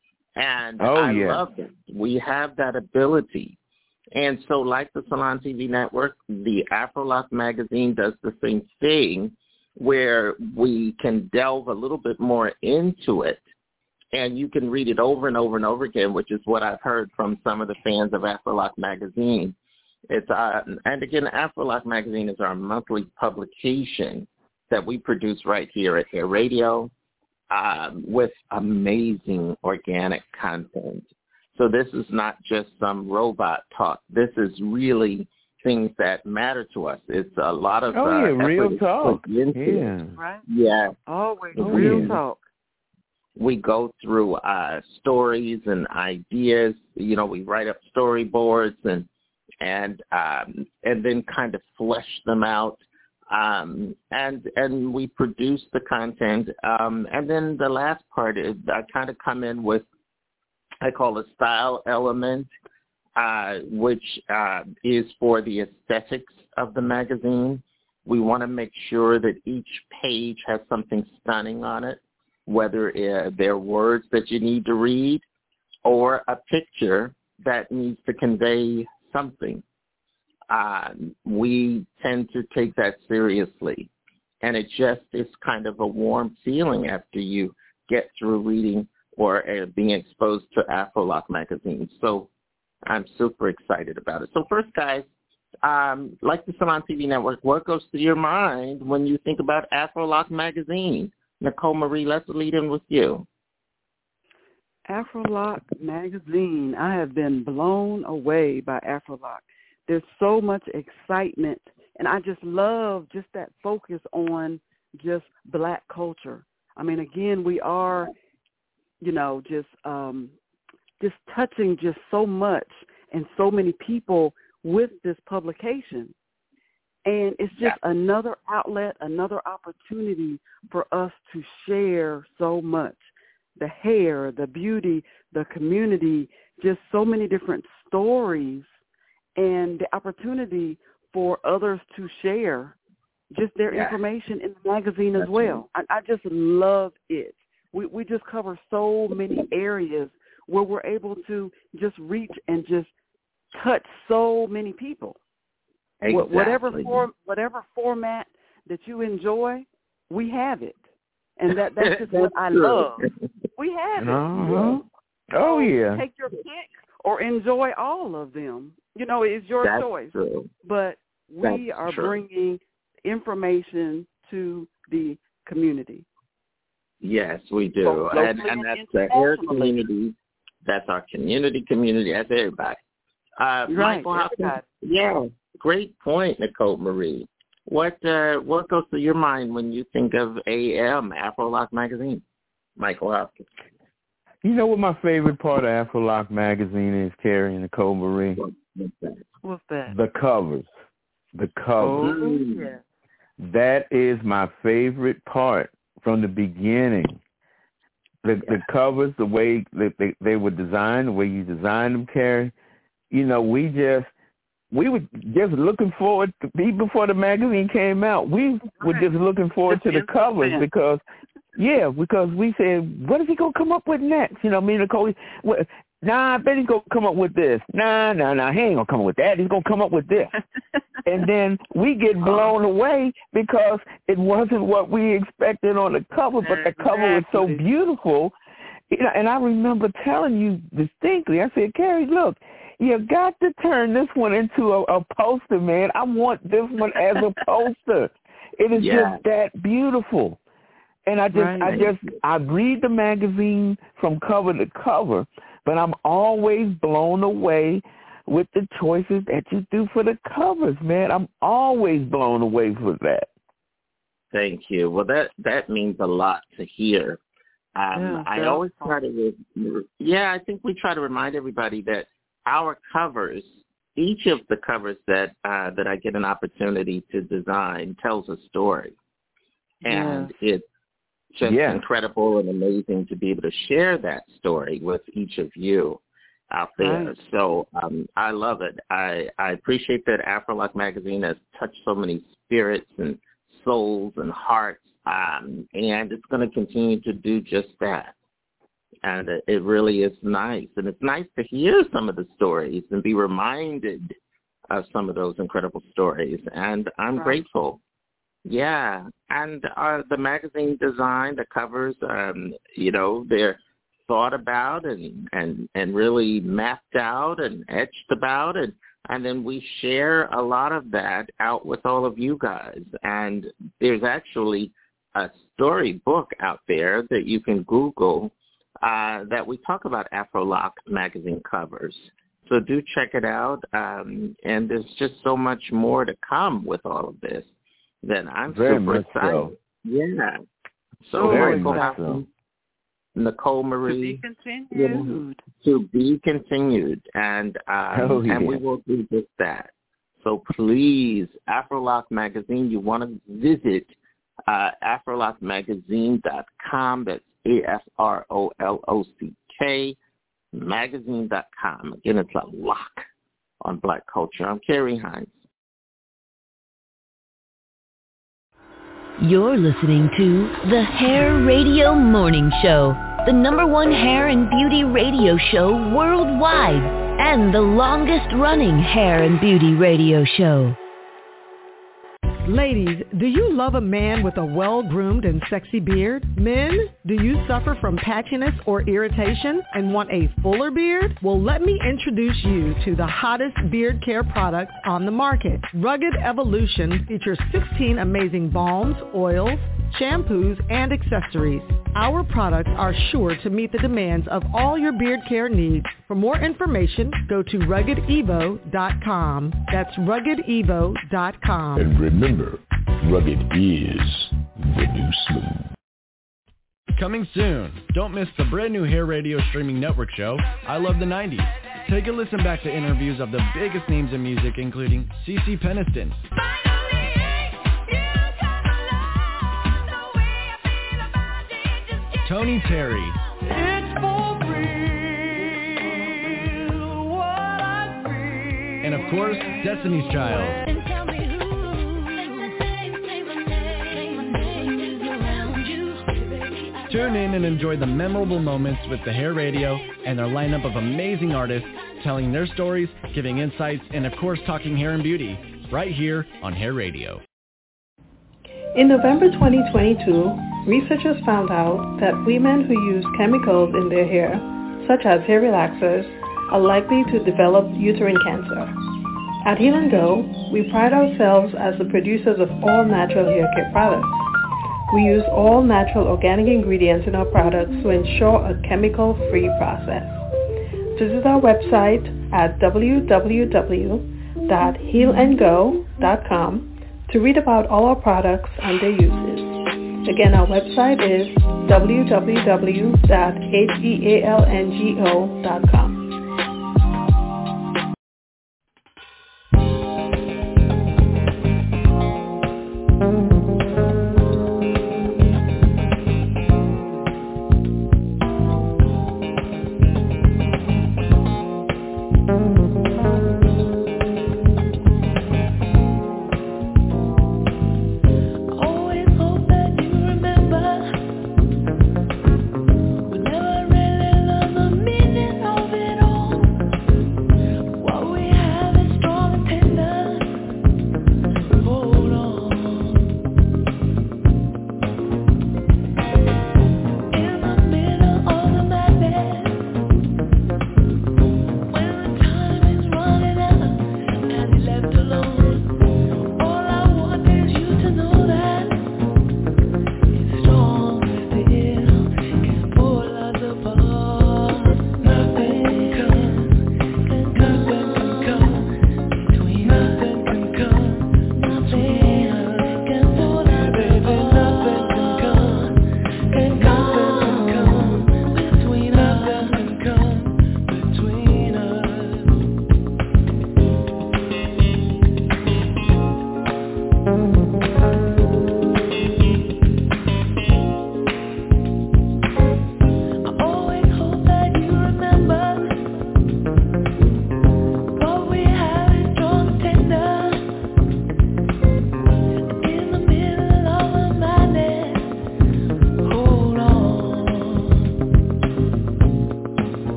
I: And
P: oh,
I: I
P: yeah.
I: love it. We have that ability. And so like the Salon T V Network, the Afrolock magazine does the same thing where we can delve a little bit more into it. And you can read it over and over and over again, which is what I've heard from some of the fans of Afrolock magazine. It's uh, and again, Afrolock magazine is our monthly publication that we produce right here at Hair Radio um, with amazing organic content. So this is not just some robot talk. This is really things that matter to us. It's a lot of
P: oh,
I: uh,
P: yeah, real talk.
I: Yeah.
R: Right?
I: Yeah.
R: Always
I: Oh,
R: real
I: yeah.
R: talk.
I: We go through uh, stories and ideas. You know, we write up storyboards and and um, and then kind of flesh them out. Um, and and we produce the content. Um, and then the last part is I kind of come in with, I call a style element, uh, which uh, is for the aesthetics of the magazine. We want to make sure that each page has something stunning on it, whether uh, they're words that you need to read or a picture that needs to convey something. Uh, we tend to take that seriously, and it just is kind of a warm feeling after you get through reading or uh, being exposed to Afrolock magazine. So I'm super excited about it. So first, guys, um, like the Salon T V Network, what goes through your mind when you think about Afrolock magazine? Nicole Marie, let's lead in with you.
R: Afrolock magazine. I have been blown away by Afrolock. There's so much excitement, and I just love just that focus on just black culture. I mean, again, we are, you know, just um, just touching just so much and so many people with this publication. And it's just yeah. another outlet, another opportunity for us to share so much. The hair, the beauty, the community, just so many different stories, and the opportunity for others to share just their yeah. information in the magazine as well. I, I just love it. We we just cover so many areas where we're able to just reach and just touch so many people.
I: Exactly.
R: Whatever form, whatever format that you enjoy, we have it, and that that's just what I love. We have it.
P: Uh-huh. Oh yeah.
R: Take your pick or enjoy all of them. You know, it's your
I: that's
R: choice.
I: True.
R: But we
I: that's
R: are
I: true.
R: bringing information to the community.
I: Yes, we do,
R: Both
I: and
R: locally
I: and
R: and
I: that's the hair
R: internationally.
I: community. That's our community. Community. That's everybody. Uh,
R: Right,
I: Michael Hopkins,
R: everybody.
I: yeah, great point, Nicole Marie. What uh, what goes through your mind when you think of A M, Afrolock magazine? Michael Hopkins.
P: You know what my favorite part of Afrolock magazine is, Carrie and Nicole Marie?
R: What's that?
P: The covers. The covers.
R: Oh, yeah.
P: That is my favorite part from the beginning. The yeah. the covers, the way that they, they were designed, the way you designed them, Carrie. You know, we just we were just looking forward to, even before the magazine came out, we right. were just looking forward to the covers because, yeah, because we said, what is he going to come up with next? You know, me and Nicole, well, nah, I bet he's going to come up with this. Nah, nah, nah, he ain't going to come up with that. He's going to come up with this. And then we get blown away because it wasn't what we expected on the cover, but the cover was so beautiful. You know, and I remember telling you distinctly, I said, Carrie, look, you got to turn this one into a, a poster, man. I want this one as a poster. It is
I: yeah.
P: just that beautiful. And I just,
R: right.
P: I just, I read the magazine from cover to cover, but I'm always blown away with the choices that you do for the covers, man. I'm always blown away with that.
I: Thank you. Well, that, that means a lot to hear. Um,
R: yeah,
I: I always try to, yeah, I think we try to remind everybody that our covers, each of the covers that uh, that I get an opportunity to design tells a story. And yeah. it's just yeah. incredible and amazing to be able to share that story with each of you out there.
R: Right.
I: So um, I love it. I, I appreciate that Afrolock Magazine has touched so many spirits and souls and hearts, um, and it's going to continue to do just that. And it really is nice. And it's nice to hear some of the stories and be reminded of some of those incredible stories. And I'm right. grateful. Yeah. And uh, the magazine design, the covers, um, you know, they're thought about and, and, and really mapped out and etched about. And, and then we share a lot of that out with all of you guys. And there's actually a storybook out there that you can Google uh, that we talk about Afrolock magazine covers. So do check it out. Um, and there's just so much more to come with all of this that I'm
P: Very
I: super
P: much
I: excited.
P: So.
I: Yeah. So
P: Very
I: Michael
P: much
I: Houghton, so. Nicole Marie.
R: To be continued.
I: You know, to be continued. And, um,
P: oh, yeah.
I: and we will do just that. So please, Afrolock Magazine, you want to visit uh, afrolock magazine dot com. That's A F R O L O C K, magazine dot com. Again, it's a lock on Black culture. I'm Carrie Hines.
A: You're listening to the Hair Radio Morning Show, the number one hair and beauty radio show worldwide, and the longest running hair and beauty radio show.
K: Ladies, do you love a man with a well-groomed and sexy beard? Men, do you suffer from patchiness or irritation and want a fuller beard? Well, let me introduce you to the hottest beard care products on the market. Rugged Evolution features sixteen amazing balms, oils, shampoos, and accessories. Our products are sure to meet the demands of all your beard care needs. For more information, go to rugged evo dot com. That's rugged evo dot com.
L: And remember, rugged is the new smooth.
S: Coming soon. Don't miss the brand new Hair Radio streaming network show, I Love the nineties. Take a listen back to interviews of the biggest names in music, including CeCe Peniston, Tony Terry,
G: It's for real, what I feel.
S: and of course, Destiny's Child. Tune in and enjoy the memorable moments with the Hair Radio and their lineup of amazing artists telling their stories, giving insights, and of course talking hair and beauty, right here on Hair Radio.
T: In November twenty twenty-two, researchers found out that women who use chemicals in their hair, such as hair relaxers, are likely to develop uterine cancer. At Heal and Go, we pride ourselves as the producers of all natural hair care products. We use all natural organic ingredients in our products to ensure a chemical-free process. Visit our website at w w w dot heal and go dot com to read about all our products and their uses. Again, our website is w w w dot heal and go dot com.
G: Of it all.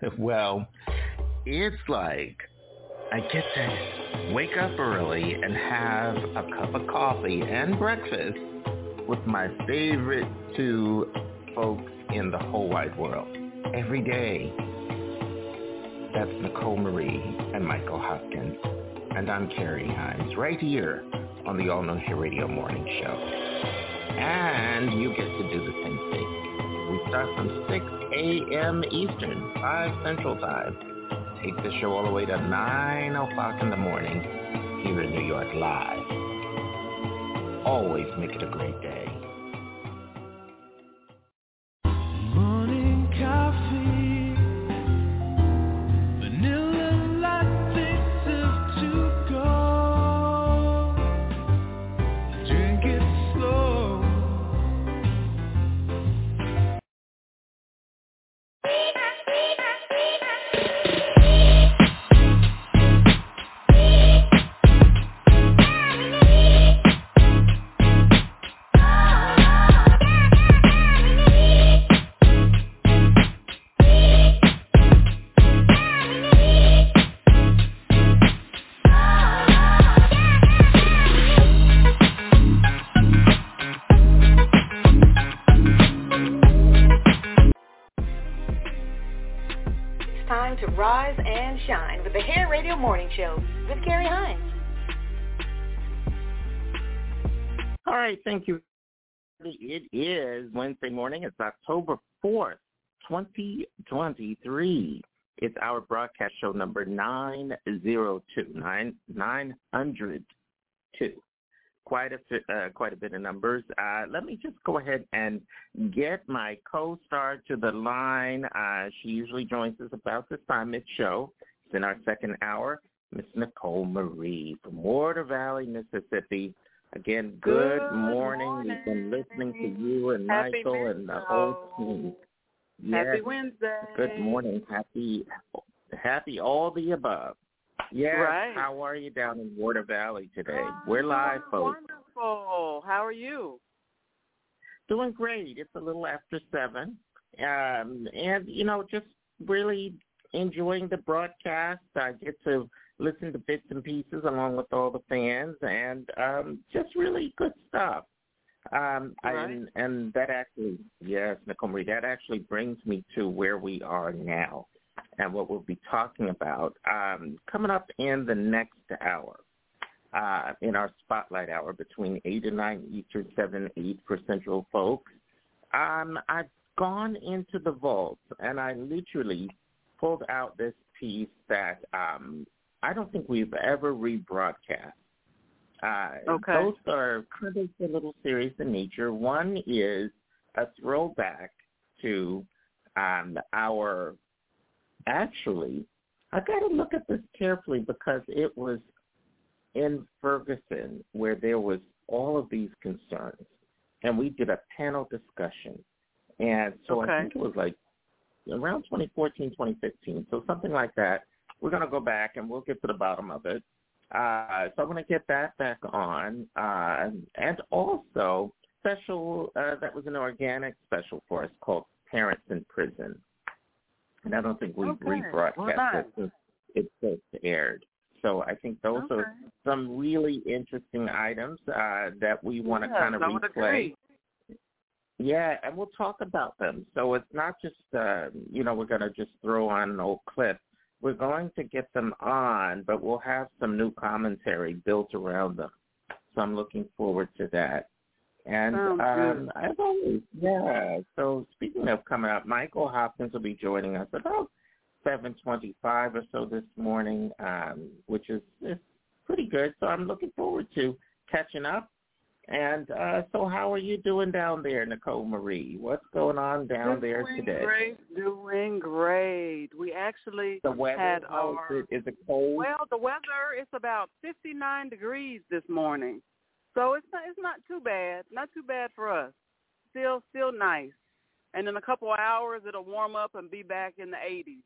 I: Well, it's like I get to wake up early and have a cup of coffee and breakfast with my favorite two folks in the whole wide world every day. That's Nicole Marie and Michael Hopkins. And I'm Carrie Hines, right here on the All New Hair Radio Morning Show. And you get to do the same thing. We start from six a.m. Eastern, five Central Time. Take the show all the way to nine o'clock in the morning here in New York live. Always make it a great day.
G: Morning coffee, vanilla latte, served to go. Drink it slow.
F: Time to rise and shine with the Hair Radio Morning Show with Carrie Hines.
I: All right, thank you. It is Wednesday morning. It's October fourth, twenty twenty-three. It's our broadcast show number nine oh two, nine, nine hundred two. Quite a, uh, quite a bit of numbers. Uh, let me just go ahead and get my co-star to the line. Uh, she usually joins us about this time mid-show. It's in our second hour, Miss Nicole Marie from Water Valley, Mississippi. Again, good, good morning. morning. We've been listening to you and Happy Michael Wednesday. And the whole team. Yes.
R: Happy Wednesday.
I: Good morning. Happy, happy all the above. Yes.
R: Right.
I: How are you down in Water Valley today? Oh, We're live, folks.
R: Wonderful. How are you?
I: Doing great. It's a little after seven. Um, and, you know, just really enjoying the broadcast. I get to listen to bits and pieces along with all the fans, and um, just really good stuff. Um, right. and, and that actually, yes, Nicole Marie, that actually brings me to where we are now and what we'll be talking about um, coming up in the next hour, uh, in our spotlight hour between eight and nine Eastern, seven, eight for Central folks. Um, I've gone into the vaults, and I literally pulled out this piece that um, I don't think we've ever rebroadcast. Uh,
R: okay.
I: Both are kind of a little serious in nature. One is a throwback to um, our, actually, I got to look at this carefully because it was in Ferguson where there was all of these concerns, and we did a panel discussion. And so
R: okay.
I: I think it was like around twenty fourteen, twenty fifteen, so something like that. We're going to go back, and we'll get to the bottom of it. Uh, so I'm going to get that back on. Uh, and also, special, uh, that was an organic special for us called Parents in Prison. And I don't think we've
R: okay.
I: rebroadcast
R: well, nice.
I: it since it first aired. So I think those
R: okay.
I: are some really interesting items uh, that we want to
R: yeah,
I: kind of
R: replay.
I: Agree. Yeah, and we'll talk about them. So it's not just, uh, you know, we're going to just throw on an old clip. We're going to get them on, but we'll have some new commentary built around them. So I'm looking forward to that. And um, as always, yeah, so speaking of coming up, Michael Hopkins will be joining us about seven twenty-five or so this morning, um, which is, is pretty good. So I'm looking forward to catching up. And uh, so how are you doing down there, Nicole Marie? What's going on down
R: doing
I: there today?
R: Great, doing great. We actually
I: the weather,
R: had
I: how
R: our...
I: Is it, is it cold?
R: Well, the weather is about fifty-nine degrees this morning. So it's not, it's not too bad. Not too bad for us. Still still nice. And in a couple of hours, it'll warm up and be back in the eighties.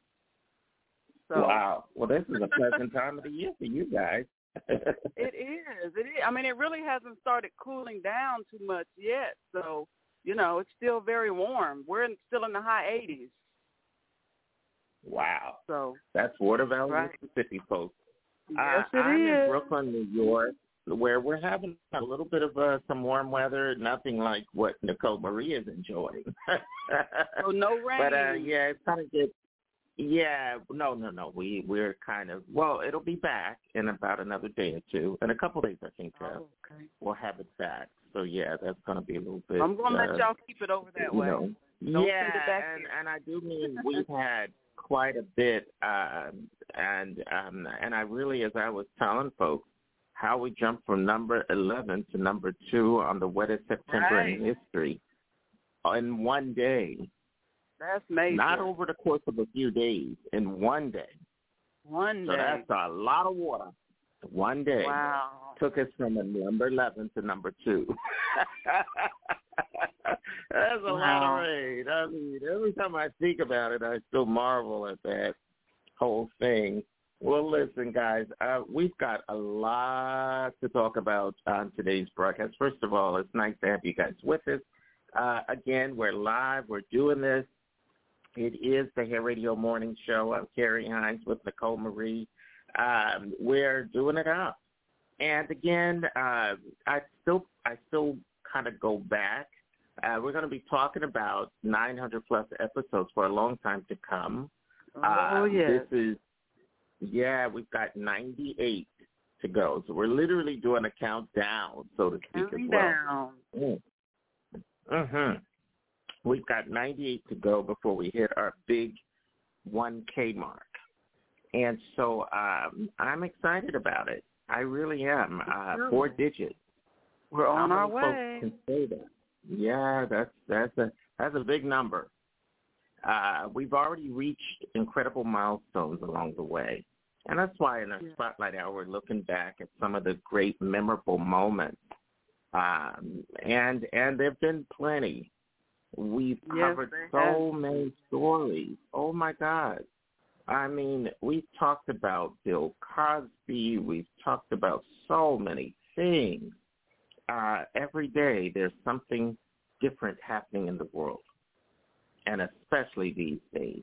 R: So.
I: Wow. Well, this is a pleasant time of the year for you guys.
R: It is. It is. I mean, it really hasn't started cooling down too much yet. So, you know, it's still very warm. We're in, still in the high eighties.
P: Wow.
R: So
P: that's Water Valley,
R: right.
P: Mississippi, folks.
R: Yes,
P: uh,
R: it
P: I'm
R: is.
P: in Brooklyn, New York, where we're having a little bit of uh, some warm weather. Nothing like what Nicole Marie is enjoying.
R: So no rain.
P: But uh, yeah, it's kind of good. Yeah, no, no, no. We we're kind of well. It'll be back in about another day or two, in a couple of days, I think. Uh,
R: Oh, okay.
P: We'll have it back. So yeah, that's going to be a little bit.
R: I'm gonna
P: uh,
R: let y'all keep it over that
P: you
R: way.
P: know,
R: Don't
P: yeah,
R: send it back
P: and
R: here.
P: and I do mean we've had quite a bit, um, and um, and I really, as I was telling folks, how we jumped from number eleven to number two on the wettest September
R: Right.
P: in history in one day.
R: That's major.
P: Not over the course of a few days, in one day.
R: One
P: So
R: day.
P: that's a lot of water. One day.
R: Wow.
P: Took us from a number eleven to number two. That's a
R: Wow.
P: lot of rain. I mean, every time I think about it, I still marvel at that whole thing. Well, listen, guys, uh, we've got a lot to talk about on today's broadcast. First of all, it's nice to have you guys with us. Uh, again, we're live. We're doing this. It is the Hair Radio Morning Show. I'm Carrie Hines with Nicole Marie. Um, we're doing it up. And again, uh, I still I still kind of go back. Uh, we're going to be talking about nine hundred plus episodes for a long time to come.
R: Oh,
P: um,
R: yes.
P: This is, yeah, we've got ninety-eight to go. So we're literally doing a countdown, so to speak,
R: Counting
P: as well.
R: down.
P: Mm. Mm-hmm. We've got ninety-eight to go before we hit our big one K mark. And so um, I'm excited about it. I really am. Uh, four digits.
R: We're on
P: How
R: our
P: many folks
R: way.
P: can say that? Yeah, that's that's a that's a big number. Uh, we've already reached incredible milestones along the way, and that's why in our
R: Yeah.
P: Spotlight Hour we're looking back at some of the great memorable moments. Um, and and there've been plenty. We've
R: Yes,
P: covered
R: there
P: so
R: has.
P: many stories. Oh my God. I mean, we've talked about Bill Cosby. We've talked about so many things. Uh, every day there's something different happening in the world, and especially these days.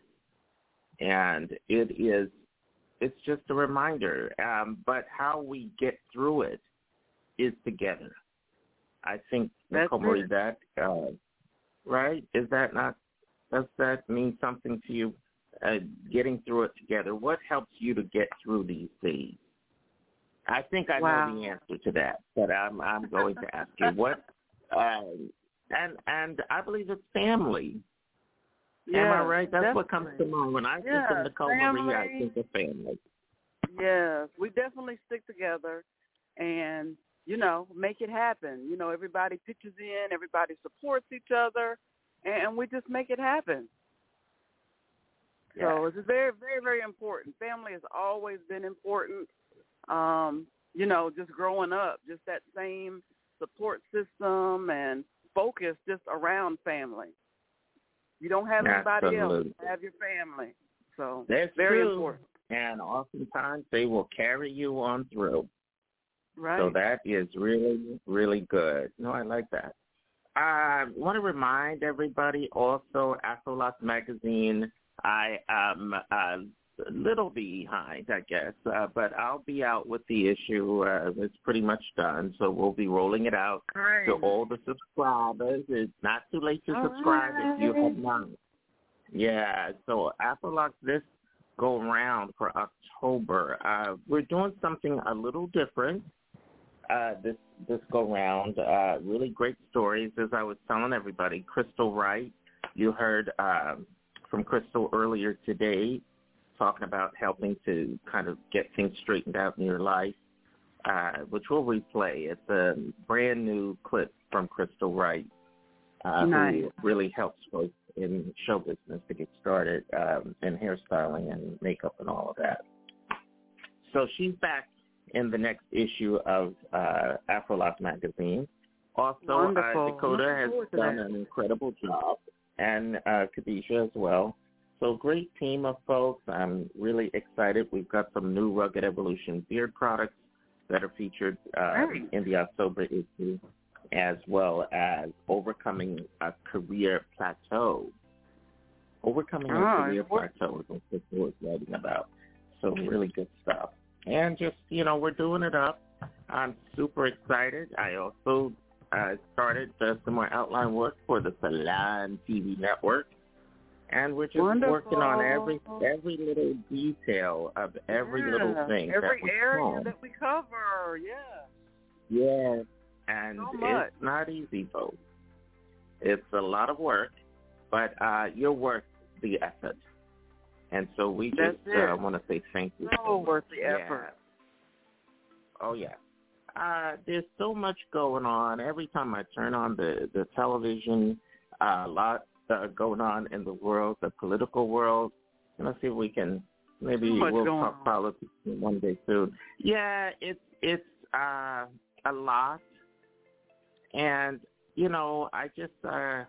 P: And it is, it's just a reminder. Um, but how we get through it is together. I think,
R: That's
P: Nicole Marie,
R: it.
P: that, uh, right? Is that not, does that mean something to you? Uh, getting through it together. What helps you to get through these days? I think I
R: Wow.
P: know the answer to that, but I'm I'm going to ask you what. Um, and and I believe it's family. Am I
R: Yeah,
P: right? That's what comes to
R: definitely.
P: mind when I think
R: Yeah,
P: of Nicole Marie. I
R: family.
P: think of family.
R: Yes, we definitely stick together and, you know, make it happen. You know, everybody pitches in, everybody supports each other, and we just make it happen. So it's very, very, very important. Family has always been important. Um, you know, just growing up, just that same support system and focus just around family. You don't have anybody else.
P: Absolutely.
R: You have your family. So
P: That's
R: very
P: true.
R: important.
P: And oftentimes they will carry you on through.
R: Right.
P: So that is really, really good. No, I like that. I want to remind everybody also, Afrolux Magazine, I am a little behind, I guess, uh, but I'll be out with the issue. Uh, it's pretty much done, so we'll be rolling it out
R: Great.
P: to all the subscribers. It's not too late to
R: All
P: subscribe if you
R: right.
P: have not. Yeah, so Afrolux this go around for October. Uh, we're doing something a little different. Uh, this this go round, uh, really great stories. As I was telling everybody, Crystal Wright, you heard uh, from Crystal earlier today, talking about helping to kind of get things straightened out in your life, uh, which we'll replay. It's a brand new clip from Crystal Wright, uh,
R: Nice.
P: who really helps folks in show business to get started um, in hairstyling and makeup and all of that. So she's back in the next issue of uh, Afrolux Magazine. Also, uh,
R: Wonderful.
P: Dakota
R: Looking
P: has
R: forward to
P: done
R: that.
P: an incredible job, and uh, Khadijah as well. So great team of folks. I'm really excited. We've got some new Rugged Evolution beard products that are featured uh,
R: Great.
P: in the October issue, as well as overcoming a career plateau.
I: Well, we're coming up
R: Ah,
I: to the plateaus and what we're writing about. So really good stuff. And just, you know, we're doing it up. I'm super excited. I also uh, started uh, some more outline work for the Salon T V network. And we're just
R: Wonderful.
I: working on every every little detail of every
R: yeah.
I: little thing.
R: Every
I: that we
R: area
I: can.
R: that we cover, yeah.
I: Yeah, and
R: So much.
I: it's not easy, folks. It's a lot of work, but uh, you're worth the effort. And so we just uh, want to say thank you.
R: So worth the
I: yeah.
R: effort.
I: Oh, yeah. Uh, there's so much going on. Every time I turn on the, the television, uh, a lot uh, going on in the world, the political world. Let's see if we can, maybe we'll talk on. politics one day soon. Yeah, it's, it's uh, a lot. And, you know, I just, uh,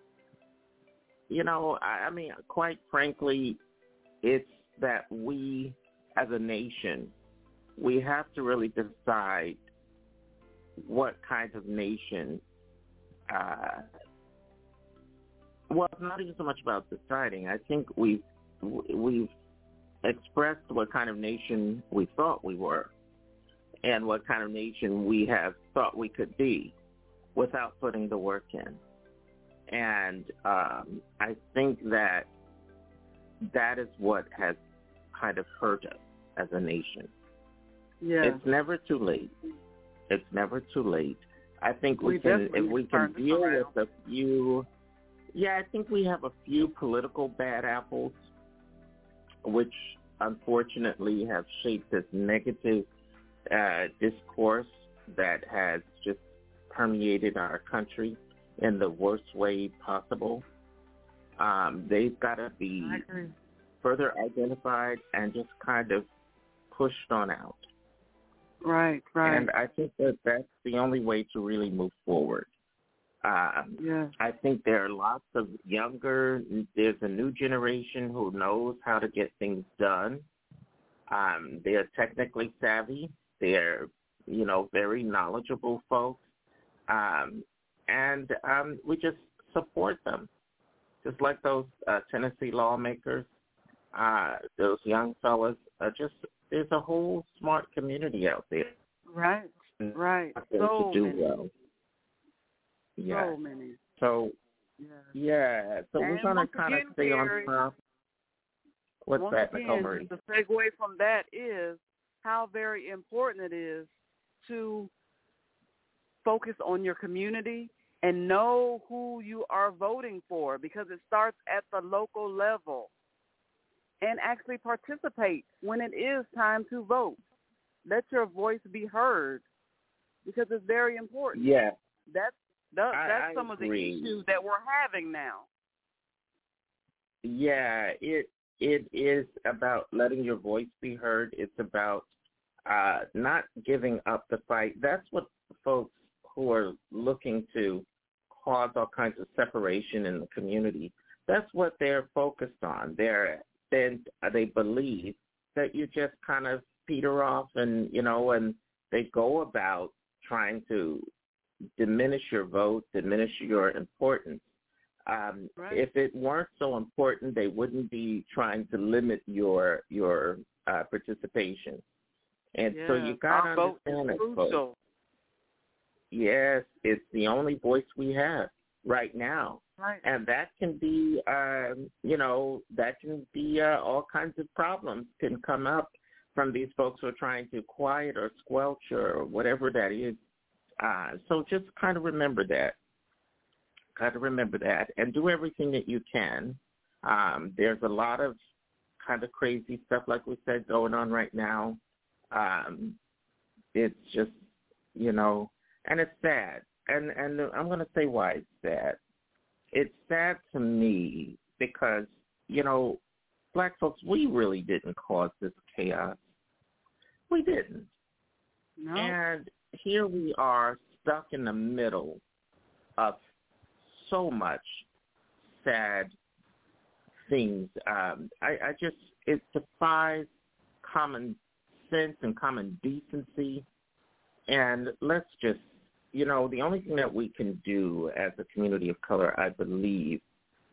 I: you know, I, I mean, quite frankly, it's that we as a nation, we have to really decide what kind of nation, uh, well, it's not even so much about deciding. I think we've, we've expressed what kind of nation we thought we were and what kind of nation we have thought we could be without putting the work in. And um, I think that that is what has kind of hurt us as a nation.
R: Yeah.
I: It's never too late. It's never too late. I think we,
R: we
I: can if we can deal
R: around.
I: with a few. Yeah, I think we have a few political bad apples, which unfortunately have shaped this negative uh, discourse that has just permeated our country in the worst way possible. Um, they've got to be further identified and just kind of pushed on out.
R: Right, right.
I: And I think that that's the only way to really move forward. Um,
R: yeah.
I: I think there are lots of younger, there's a new generation who knows how to get things done. Um, they're technically savvy. They're, you know, very knowledgeable folks. Um, and um, we just support them. Just like those uh, Tennessee lawmakers, uh, those young fellas, uh, just there's a whole smart community out there.
R: Right, right. So
I: to do
R: many.
I: well. Yeah.
R: So many.
I: So,
R: yeah.
I: yeah. So
R: and
I: we're going to kind of stay
R: Gary,
I: on top. What's
R: once
I: that,
R: again,
I: Nicole Marie?
R: The segue from that is how very important it is to focus on your community and know who you are voting for, because it starts at the local level. And actually participate when it is time to vote. Let your voice be heard, because it's very important.
I: Yeah.
R: That's that,
I: I,
R: that's
I: I
R: some
I: agree.
R: of the issues that we're having now.
I: Yeah, it it is about letting your voice be heard. It's about uh, not giving up the fight. That's what folks who are looking to cause all kinds of separation in the community, that's what they're focused on. They're then they believe that you just kind of peter off and, you know, and they go about trying to diminish your vote, diminish your importance. Um,
R: right.
I: If it weren't so important, they wouldn't be trying to limit your your uh, participation. And
R: yeah,
I: so you got to
R: vote
I: understand
R: is
I: it,
R: crucial.
I: folks. Yes, it's the only voice we have right now.
R: Right.
I: And that can be, um, you know, that can be uh, all kinds of problems can come up from these folks who are trying to quiet or squelch or whatever that is. Uh, so just kind of remember that. Kind of remember that and do everything that you can. Um, there's a lot of kind of crazy stuff, like we said, going on right now. Um, it's just, you know, and it's sad. And, and I'm going to say why it's sad. It's sad to me because, you know, black folks, we really didn't cause this chaos. We didn't.
R: No.
I: And here we are stuck in the middle of so much sad things. Um, I, I just, it defies common sense and common decency. And let's just, you know, the only thing that we can do as a community of color, I believe,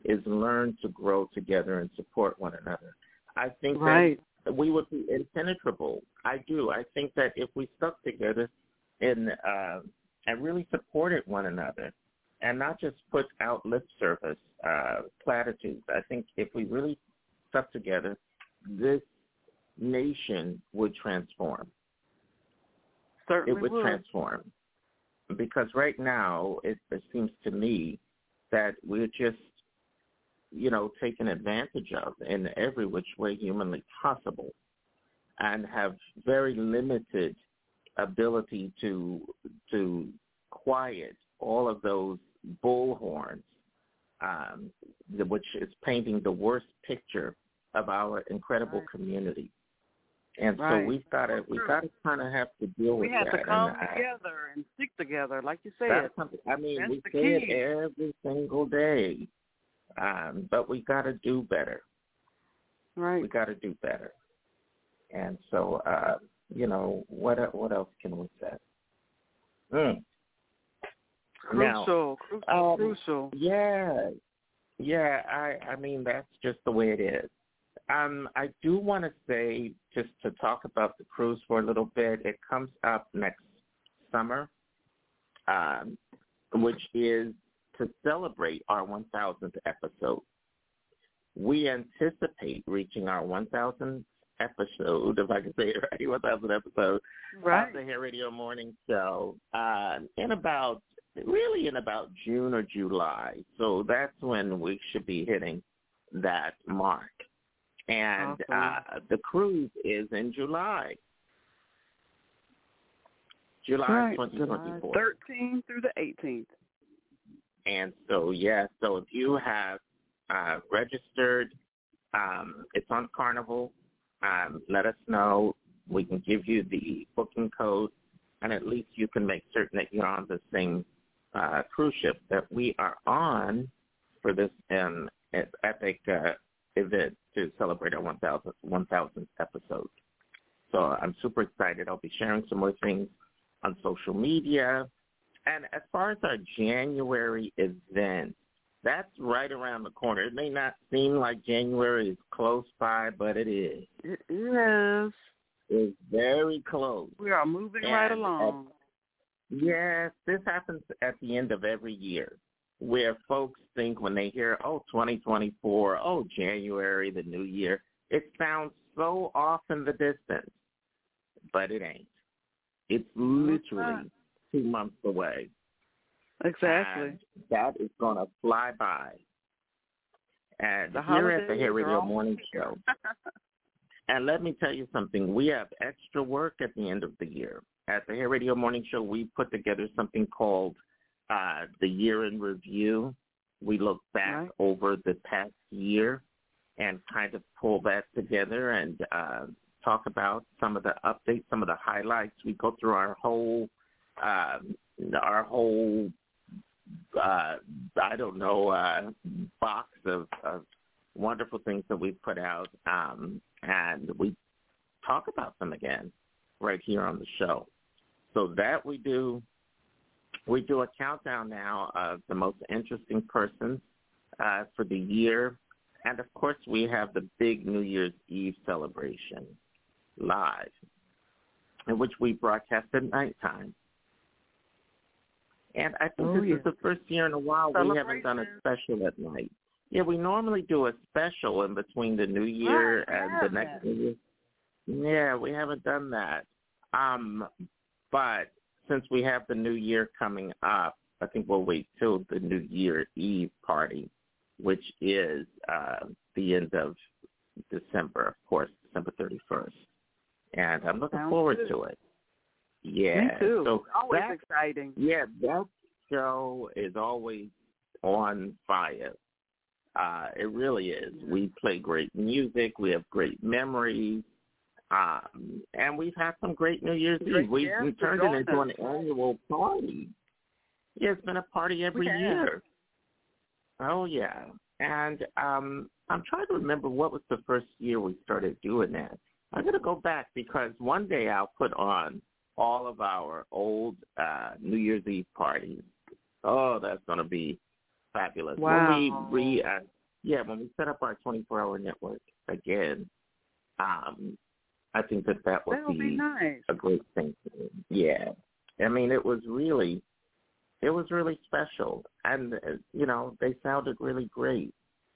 I: is learn to grow together and support one another. I think
R: right.
I: that we would be impenetrable. I do. I think that if we stuck together and uh, and really supported one another and not just put out lip service uh, platitudes, I think if we really stuck together, this nation would transform.
R: Certainly
I: it would,
R: would
I: transform. Because right now, it, it seems to me that we're just, you know, taken advantage of in every which way humanly possible and have very limited ability to to quiet all of those bullhorns, um, which is painting the worst picture of our incredible right. community. And
R: right.
I: so we've got to we got to kind of have to deal
R: we
I: with
R: have
I: that.
R: We have to come
I: and, uh,
R: together and stick together, like you said.
I: That's something, I mean,
R: that's
I: we
R: the
I: say
R: key.
I: it every single day, um, but we got to do better.
R: Right.
I: We got to do better. And so, uh, you know, what what else can we say? Mm.
R: Crucial,
I: now,
R: crucial,
I: um,
R: crucial.
I: Yeah, yeah. I I mean, that's just the way it is. Um, I do want to say, just to talk about the cruise for a little bit, it comes up next summer, um, which is to celebrate our one thousandth episode. We anticipate reaching our one thousandth episode, if I can say it right, one thousandth episode
R: right.
I: of the Hair Radio Morning Show uh, in about, really in about June or July. So that's when we should be hitting that mark. And
R: awesome.
I: uh, the cruise is in July. July
R: right.
I: twenty twenty-four.
R: July thirteenth through the eighteenth.
I: And so, yeah, so if you have uh, registered, um, it's on Carnival, um, let us know. We can give you the booking code, and at least you can make certain that you're on the same uh, cruise ship that we are on for this um, epic uh, event to celebrate our one thousandth episode. So I'm super excited. I'll be sharing some more things on social media. And as far as our January event, that's right around the corner. It may not seem like January is close by, but it is.
R: It is.
I: It's very close.
R: We are moving
I: and
R: right along.
I: At, yes, this happens at the end of every year, where folks think when they hear, oh, twenty twenty-four, oh, January, the new year, it sounds so off in the distance, but it ain't. It's literally two months away.
R: Exactly.
I: And that is going to fly by. And
R: the
I: here at the Hair
R: are
I: Radio Morning Show, and let me tell you something, we have extra work at the end of the year. At the Hair Radio Morning Show, we put together something called Uh, the year in review. We look back right. over the past year and kind of pull that together and uh, talk about some of the updates, some of the highlights. We go through our whole, uh, our whole, uh, I don't know, uh, box of, of wonderful things that we've put out, um, and we talk about them again right here on the show. So that we do. We do a countdown now of the most interesting persons uh, for the year. And, of course, we have the big New Year's Eve celebration live, in which we broadcast at nighttime. And I think
R: oh,
I: this
R: yeah.
I: is the first year in a while we haven't done a special at night. Yeah, we normally do a special in between the New Year
R: right,
I: and the next New Year. Yeah, we haven't done that. Um, but since we have the New Year coming up, I think we'll wait till the New Year Eve party, which is uh, the end of December, of course, December thirty-first. And I'm looking
R: Sounds
I: forward
R: good.
I: to it. Yeah.
R: Me too.
I: So
R: always
I: that,
R: exciting.
I: Yeah, that show is always on fire. Uh, it really is. We play great music. We have great memories. Um, and we've had some great New Year's
R: Great
I: Eve. We,
R: guests
I: we turned
R: to
I: it into
R: join
I: an
R: us.
I: annual party. Yeah, it's been a party every
R: We have.
I: year. Oh, yeah. And um, I'm trying to remember what was the first year we started doing that. I'm going to go back because one day I'll put on all of our old uh, New Year's Eve parties. Oh, that's going to be fabulous.
R: Wow.
I: When we re, uh, yeah, when we set up our twenty-four hour network again, um, I think that that would
R: That'll
I: be,
R: be nice.
I: a great thing. Yeah. I mean, it was really, it was really special. And, uh, you know, they sounded really great.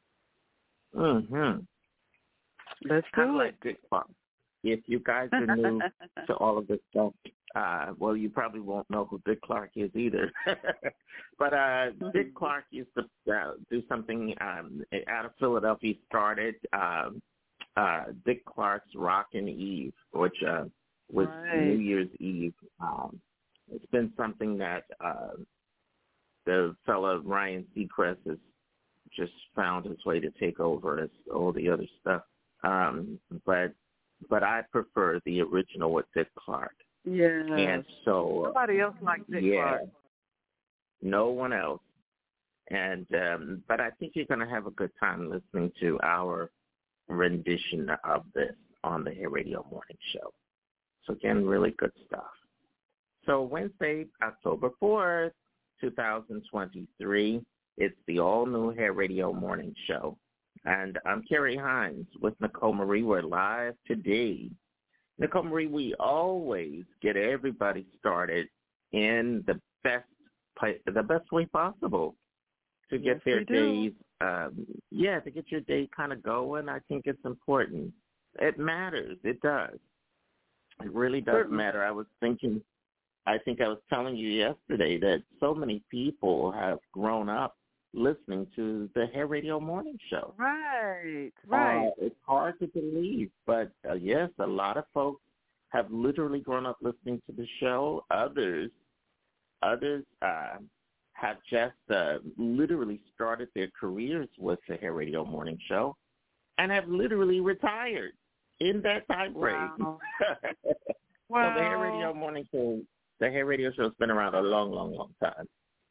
I: Mm-hmm.
R: Let's
I: kind of
R: do
I: like
R: it.
I: Dick Clark. If you guys are new to all of this stuff, uh, well, you probably won't know who Dick Clark is either. but uh, Dick Clark used to uh, do something um, out of Philadelphia. He started um, uh, Dick Clark's Rockin' Eve, which uh, was
R: right.
I: New Year's Eve. Um, it's been something that uh, the fellow Ryan Seacrest has just found his way to take over as all the other stuff. Um, but but I prefer the original with Dick Clark.
R: Yeah.
I: And so
R: nobody else like Dick
I: yeah,
R: Clark.
I: No one else. And um, but I think you're going to have a good time listening to our rendition of this on the Hair Radio Morning Show. So again, really good stuff. So Wednesday, October fourth, twenty twenty-three, it's the all-new Hair Radio Morning Show. And I'm Carrie Hines with Nicole Marie. We're live today. Nicole Marie, we always get everybody started in the best the best way possible to get
R: yes,
I: their days, um, yeah, to get your day kind of going. I think it's important. It matters. It does. It really does
R: Certainly.
I: matter. I was thinking, I think I was telling you yesterday that so many people have grown up listening to the Hair Radio Morning Show.
R: Right, right.
I: Uh, it's hard to believe, but uh, yes, a lot of folks have literally grown up listening to the show. Others, others uh, have just uh, literally started their careers with the Hair Radio Morning Show and have literally retired in that time frame.
R: Wow.
I: So
R: wow.
I: the Hair Radio Morning Show, the Hair Radio Show has been around a long, long, long time.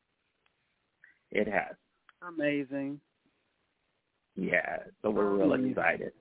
I: It has.
R: Amazing.
I: Yeah, so we're real excited.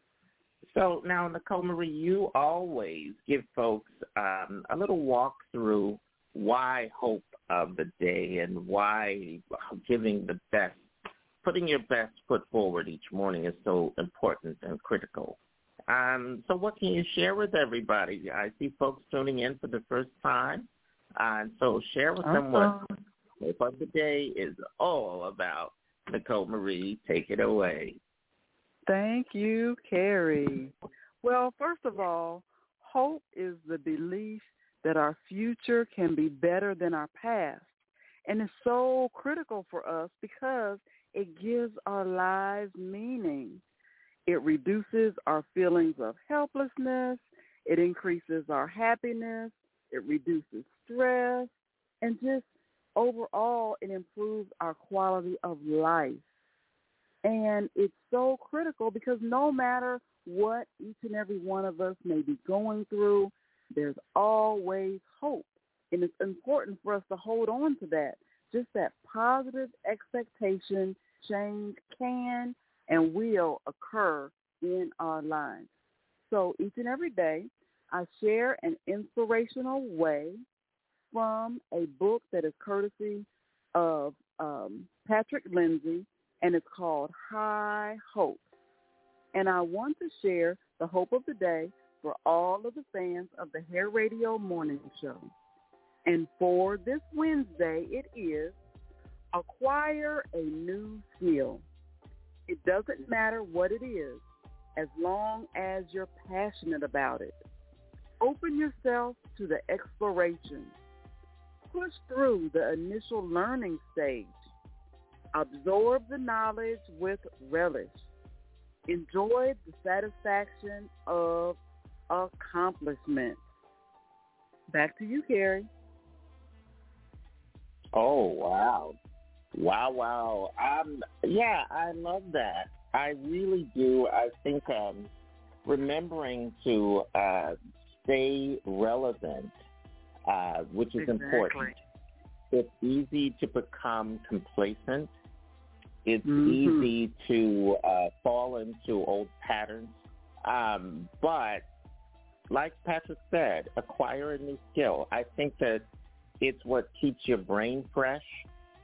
I: So now, Nicole Marie, you always give folks um, a little walkthrough why hope of the day and why giving the best, putting your best foot forward each morning is so important and critical. Um, so what can you share with everybody? I see folks tuning in for the first time. Uh, so share with them what hope of the day is all about. Nicole Marie, take it away.
R: Thank you, Carrie. Well, first of all, hope is the belief that our future can be better than our past. And it's so critical for us because it gives our lives meaning. It reduces our feelings of helplessness. It increases our happiness. It reduces stress. And just overall, it improves our quality of life. And it's so critical because no matter what each and every one of us may be going through, there's always hope. And it's important for us to hold on to that, just that positive expectation change can and will occur in our lives. So each and every day, I share an inspirational way from a book that is courtesy of um, Patrick Lindsay, and it's called High Hope. And I want to share the hope of the day for all of the fans of the Hair Radio Morning Show. And for this Wednesday, it is acquire a new skill. It doesn't matter what it is, as long as you're passionate about it. Open yourself to the exploration. Push through the initial learning stage. Absorb the knowledge with relish. Enjoy the satisfaction of accomplishment. Back to you, Carrie.
I: Oh, wow. Wow, wow. Um, yeah, I love that. I really do. I think um, remembering to uh, stay relevant, uh, which is
R: exactly.
I: important. It's easy to become complacent. It's
R: mm-hmm.
I: easy to uh, fall into old patterns. Um, but like Patrick said, acquire a new skill. I think that it's what keeps your brain fresh.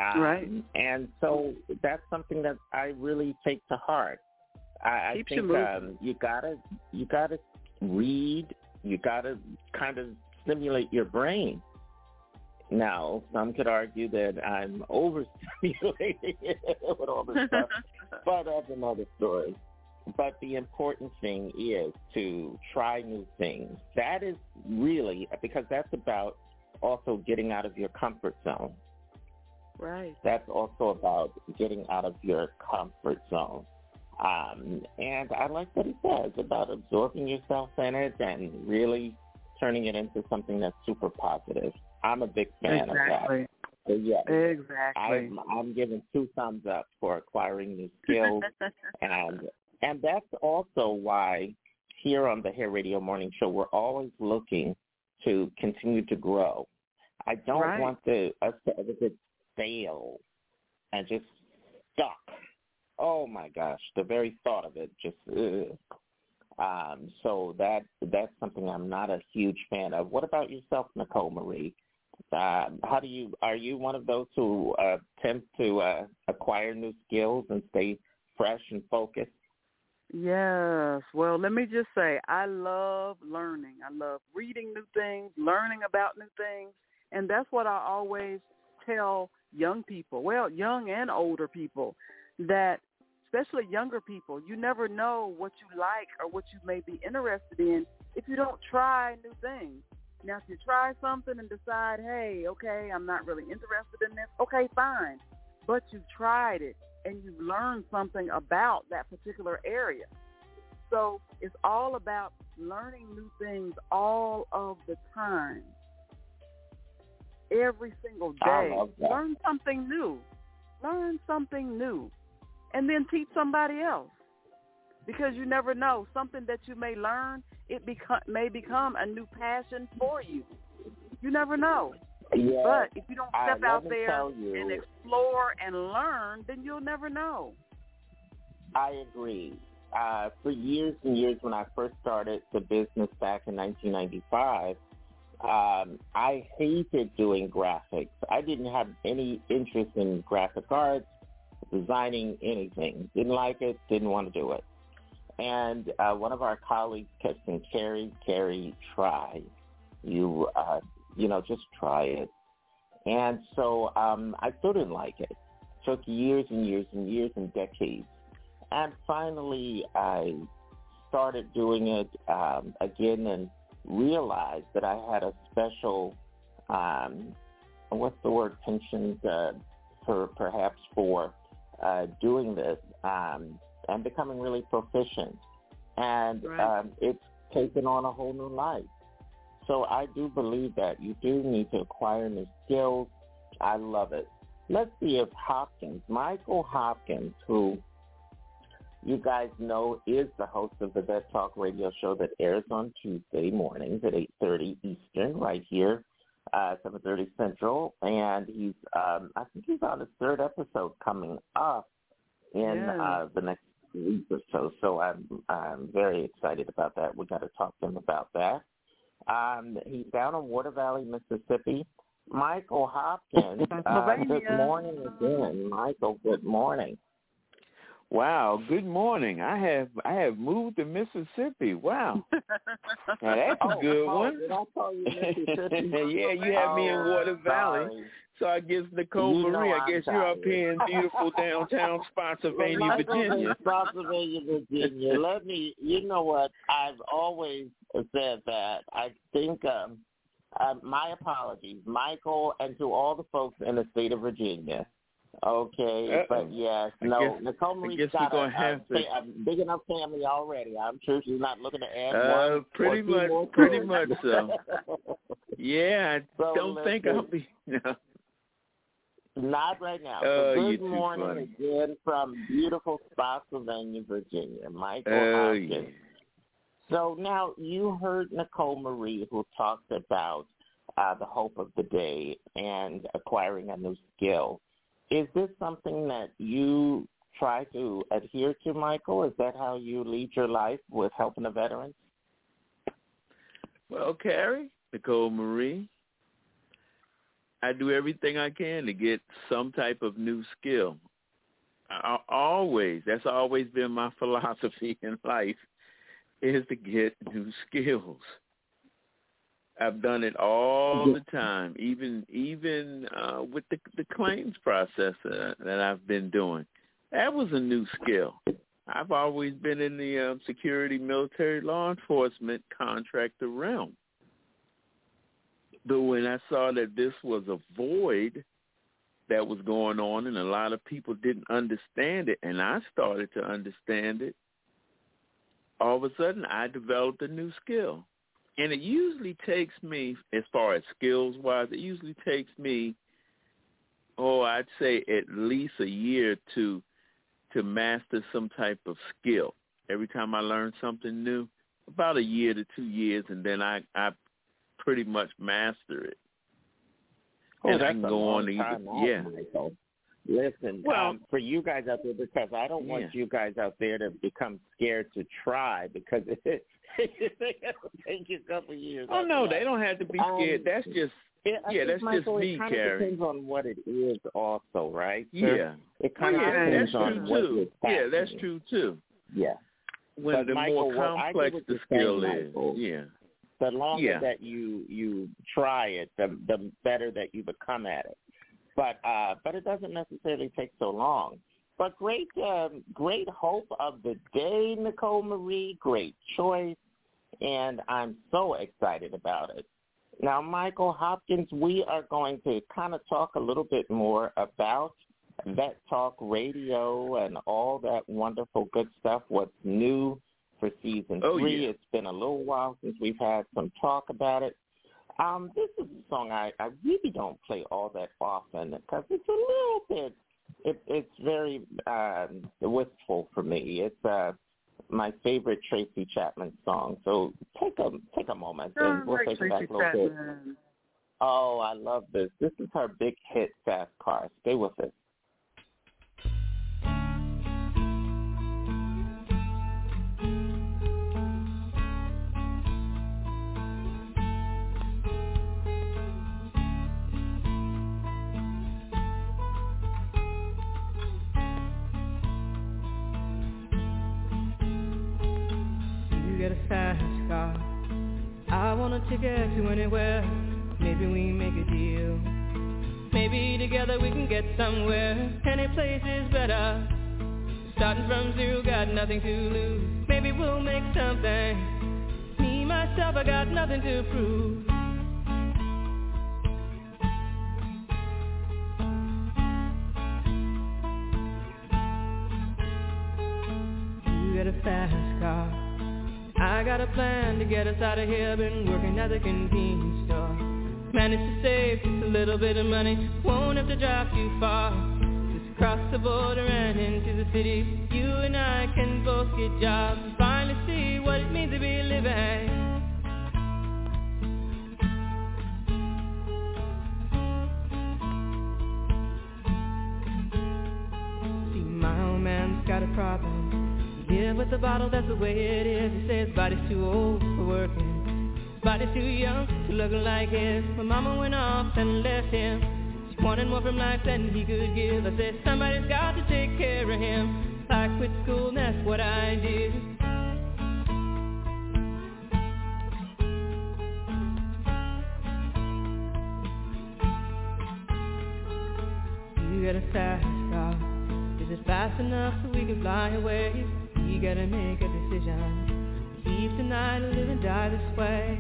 P: Um,
R: right.
P: And so that's something that I really take to heart. I, I think um, you gotta you gotta read. You gotta kind of stimulate your brain. Now, some could argue that I'm overstimulating with all this stuff, but that's another story. But the important thing is to try new things. That is really, because that's about also getting out of your comfort zone.
R: Right.
P: That's also about getting out of your comfort zone. Um, and I like what he says about absorbing yourself in it and really turning it into something that's super positive. I'm a big fan
R: exactly.
P: of that. So yeah,
R: exactly.
P: I'm, I'm giving two thumbs up for acquiring new skills. and and that's also why here on the Hair Radio Morning Show, we're always looking to continue to grow. I don't
R: right.
P: want to, us to ever get stale and just stuck. Oh, my gosh, the very thought of it just, ugh. Um, so that that's something I'm not a huge fan of. What about yourself, Nicole Marie? Uh, how do you, are you one of those who uh, attempt to uh, acquire new skills and stay fresh and focused?
R: Yes. Well, let me just say, I love learning. I love reading new things, learning about new things, and that's what I always tell young people, well, young and older people, that especially younger people, you never know what you like or what you may be interested in if you don't try new things. Now, if you try something and decide, hey, okay, I'm not really interested in this, okay, fine. But you've tried it and you've learned something about that particular area. So it's all about learning new things all of the time. Every single day. Learn something new. Learn something new. And then teach somebody else. Because you never know. Something that you may learn, it beco- may become a new passion for you. You never know.
P: Yeah,
R: but if you don't step
P: I,
R: out there
P: you,
R: and explore and learn, then you'll never know.
P: I agree. Uh, for years and years when I first started the business back in nineteen ninety-five, um, I hated doing graphics. I didn't have any interest in graphic arts, designing anything. Didn't like it, didn't want to do it. And uh, one of our colleagues kept saying, Carrie, Carrie, try. You, uh, you know, just try it. And so um, I still didn't like it. It took years and years and years and decades. And finally I started doing it um, again and realized that I had a special, um, what's the word, penchant uh, for perhaps for uh, doing this um, and becoming really proficient. And
R: right.
P: um, it's taken on a whole new life. So I do believe that you do need to acquire new skills. I love it. Let's see if Hopkins, Michael Hopkins, who you guys know is the host of the Vet Talk radio show that airs on Tuesday mornings at eight thirty Eastern, right here, uh, seven thirty Central. And he's, um, I think he's on his third episode coming up in
R: yeah.
P: uh, the next week or so. So I'm, I'm very excited about that. We got to talk to him about that. Um, he's down in Water Valley, Mississippi. Michael Hopkins, uh, good morning again. Michael, good morning.
U: Wow, good morning. I have I have moved to Mississippi. Wow. Now that's a
P: oh,
U: good
P: oh,
U: one.
P: Did I call you Mississippi?
U: yeah, you have
P: oh,
U: me in Water Valley.
P: Sorry.
U: So I guess Nicole
P: you
U: Marie, I guess
P: I'm
U: you're up
P: sorry.
U: here in beautiful downtown Spotsylvania,
P: well,
U: Virginia.
P: Spotsylvania, Virginia. Let me, you know what? I've always said that. I think, um, uh, my apologies, Michael, and to all the folks in the state of Virginia. Okay,
U: Uh-oh.
P: but yes,
U: I
P: no,
U: guess,
P: Nicole Marie's
U: I guess
P: got
U: we're
P: a,
U: gonna have
P: a,
U: to.
P: a big enough family already. I'm sure she's not looking to add
U: uh,
P: one
U: pretty
P: or two
U: much,
P: more
U: pretty
P: kids.
U: much so. Yeah, I
P: so
U: don't
P: listen,
U: think I'll be. No.
P: Not right now.
U: Oh,
P: so
U: you're
P: good
U: too
P: morning
U: funny.
P: again from beautiful Spotsylvania, Virginia. Michael
U: Oh,
P: Hopkins.
U: yeah.
P: So now you heard Nicole Marie, who talked about uh, the hope of the day and acquiring a new skill. Is this something that you try to adhere to, Michael? Is that how you lead your life with helping the veterans?
U: Well, Carrie, Nicole Marie, I do everything I can to get some type of new skill. I, I always, that's always been my philosophy in life, is to get new skills. I've done it all the time, even even uh, with the, the claims process uh, that I've been doing. That was a new skill. I've always been in the uh, security, military, law enforcement contractor realm. But when I saw that this was a void that was going on and a lot of people didn't understand it, and I started to understand it, all of a sudden I developed a new skill. And it usually takes me, as far as skills-wise, it usually takes me, oh, I'd say at least a year to to master some type of skill. Every time I learn something new, about a year to two years, and then I, I pretty much master it.
I: Oh,
U: and
I: that's
U: I can
I: a
U: go
I: long
U: on to
I: time
U: either,
I: off,
U: yeah.
I: Michael. Listen,
U: Well-
I: um, for you guys out there, because I don't want
U: Yeah.
I: you guys out there to become scared to try, because it, it'll take you a couple of years.
U: Oh, no,
I: after
U: they
I: that.
U: don't have to be
I: Um,
U: scared. That's just,
I: Yeah, I
U: yeah,
I: think,
U: that's
I: Michael,
U: just me,
I: it kind of
U: Carrie.
I: depends on what it is also, right? sir?
U: Yeah.
I: It kind
U: yeah,
I: of depends
U: that's
I: on
U: true,
I: what
U: too.
I: is
U: Yeah,
I: happening.
U: that's true, too.
I: Yeah.
U: When
I: But
U: the
I: Michael,
U: more
I: what I get
U: complex
I: what
U: the
I: you're
U: skill
I: saying,
U: is,
I: Michael.
U: yeah.
I: The longer
U: Yeah.
I: that you you try it, the the better that you become at it. But uh, but it doesn't necessarily take so long. But great um, great hope of the day, Nicole Marie. Great choice, and I'm so excited about it. Now, Michael Hopkins, we are going to kind of talk a little bit more about Vet Talk Radio and all that wonderful good stuff, what's new for season
U: Oh,
I: three.
U: yeah.
I: It's been a little while since we've had some talk about it. Um, this is a song I, I really don't play all that often because it's a little bit, it, it's very um, wistful for me. It's uh, my favorite Tracy Chapman song. So take a take a moment and we'll take it back a little bit. Oh, I love this. This is her big hit, Fast Car. Stay with us.
B: You get a fast car, I want a ticket to anywhere. Maybe we make a deal. Maybe together we can get somewhere. Any place is better. Starting from zero, got nothing to lose. Maybe we'll make something. Me, myself, I got nothing to prove. You get a fast car, I got a plan to get us out of here. Been working at the convenience store. Managed to save just a little bit of money. Won't have to drive too far. Just cross the border and into the city. You and I can both get jobs and finally see what it means to be living. See, my old man's got a problem. Live with the bottle, that's the way it is. He says body's too old for working, body's too young to look like his. My mama went off and left him. She wanted more from life than he could give. I said somebody's got to take care of him. I quit school and that's what I did. You got a fast car. Is it fast enough so we can fly away? We gotta make a decision. Leave tonight or live and die this way.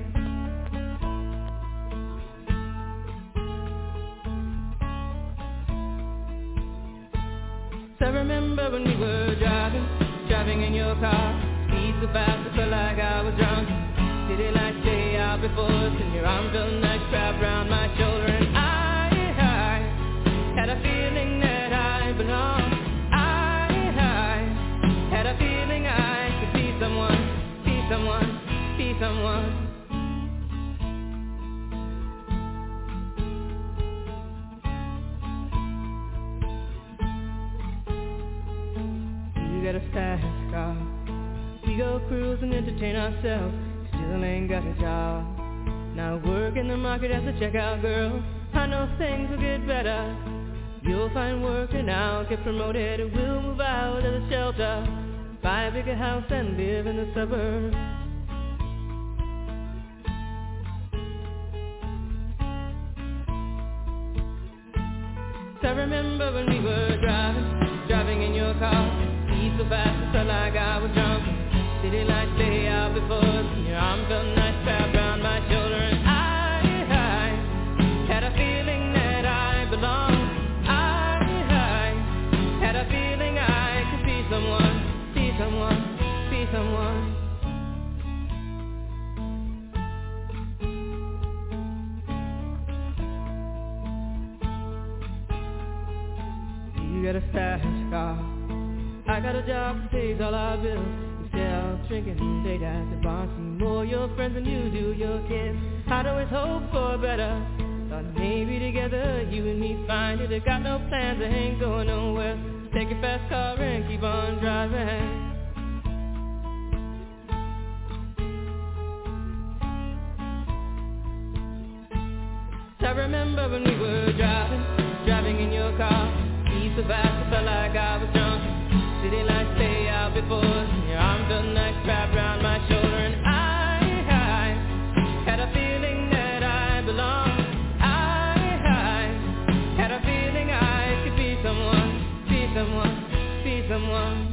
B: So I remember when we were driving, driving in your car. Speed so fast I felt like I was drunk. City lights stay out before us, and your arm felt nice wrapped around my shoulder. And I, I had a feeling that I belonged. Had a feeling I could be someone, be someone, be someone. You got a fast car. We go cruise and entertain ourselves. Still ain't got a job. Now work in the market as a checkout girl. I know things will get better. You'll find work and I'll get promoted and we'll move out of the shelter, buy a bigger house and live in the suburbs. So I remember when we were driving, driving in your car, speed so fast it felt like I was drunk. City lights lay out before us, and your arm felt nice wrapped around my shoulder, and I, I had a feeling that I belonged. I, I had a feeling I could be someone, be someone, be someone. You got a fast car, I got a job that pays all our bills. You sell drinking late at the bar, see more your friends than you do your kids. I'd always hope for better, thought maybe together you and me find it. I got no plans, I ain't going nowhere. Take your fast car and keep on driving. I remember when we were driving, driving in your car. So fast, I felt like I was drunk. City lights lay out before us, and your arm felt nice wrapped around my shoulder, and I, I had a feeling that I belonged. I, I had a feeling I could be someone, be someone, be someone.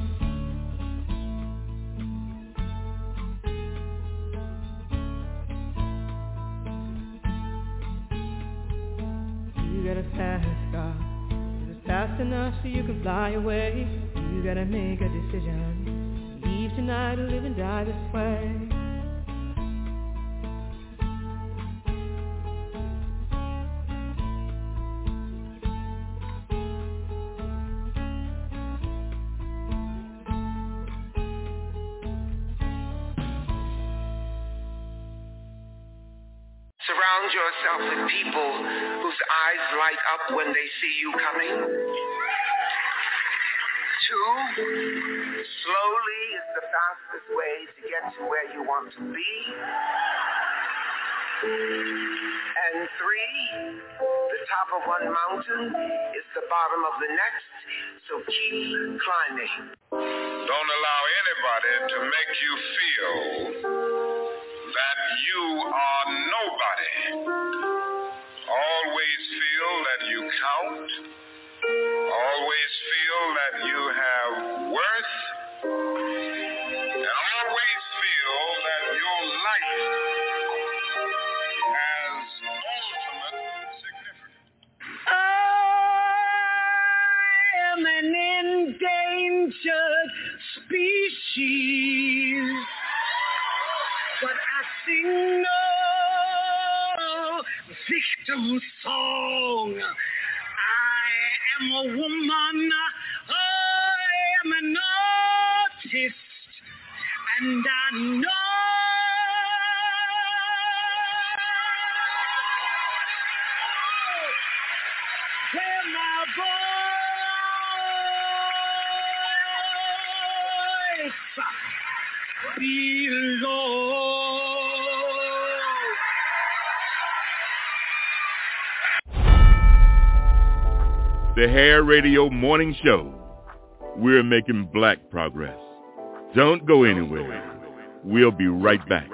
B: You got a fast car, fast enough so you can fly away. You gotta make a decision, leave tonight or live and die this way.
H: Surround yourself with people whose eyes light up when they see you coming. Two, slowly is the fastest way to get to where you want to be. And three, the top of one mountain is the bottom of the next, so keep climbing.
V: Don't allow anybody to make you feel that you are nobody. Always feel that you count. Always feel that you have worth. And always feel that your life has ultimate significance.
W: I am an endangered species, but I sing no victim song. I am a woman, I am an artist, and I know where my voice belongs.
J: The Hair Radio Morning Show. We're making black progress. Don't go anywhere. We'll be right back.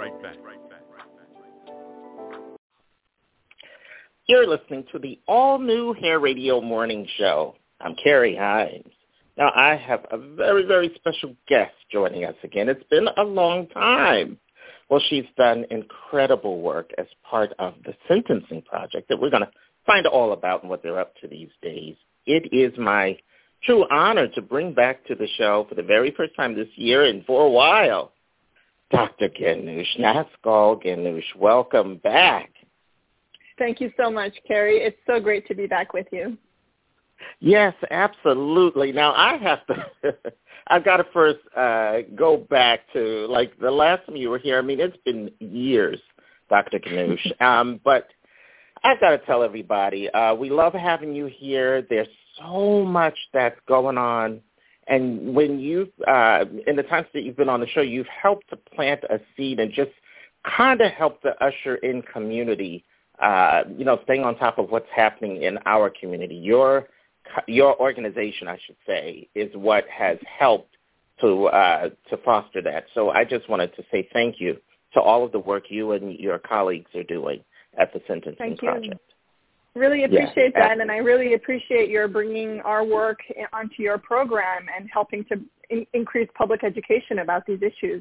I: You're listening to the all-new Hair Radio Morning Show. I'm Carrie Hines. Now, I have a very, very special guest joining us again. It's been a long time. Well, she's done incredible work as part of the Sentencing Project that we're going to find all about and what they're up to these days. It is my true honor to bring back to the show for the very first time this year and for a while, Doctor Ginouche, Naskal Ginouche. Welcome back.
X: Thank you so much, Carrie. It's so great to be back with you.
I: Yes, absolutely. Now, I have to, I've got to first uh, go back to, like, the last time you were here. I mean, it's been years, Doctor Ginouche. um, but I've got to tell everybody, uh, we love having you here. There's so much that's going on. And when you've, uh, in the times that you've been on the show, you've helped to plant a seed and just kind of help to usher in community uh, you know, staying on top of what's happening in our community. Your your organization, I should say, is what has helped to uh, to foster that. So I just wanted to say thank you to all of the work you and your colleagues are doing at the Sentencing
M: Thank you.
I: Project.
M: Really appreciate
I: yeah,
M: that, and I really appreciate your bringing our work onto your program and helping to in- increase public education about these issues.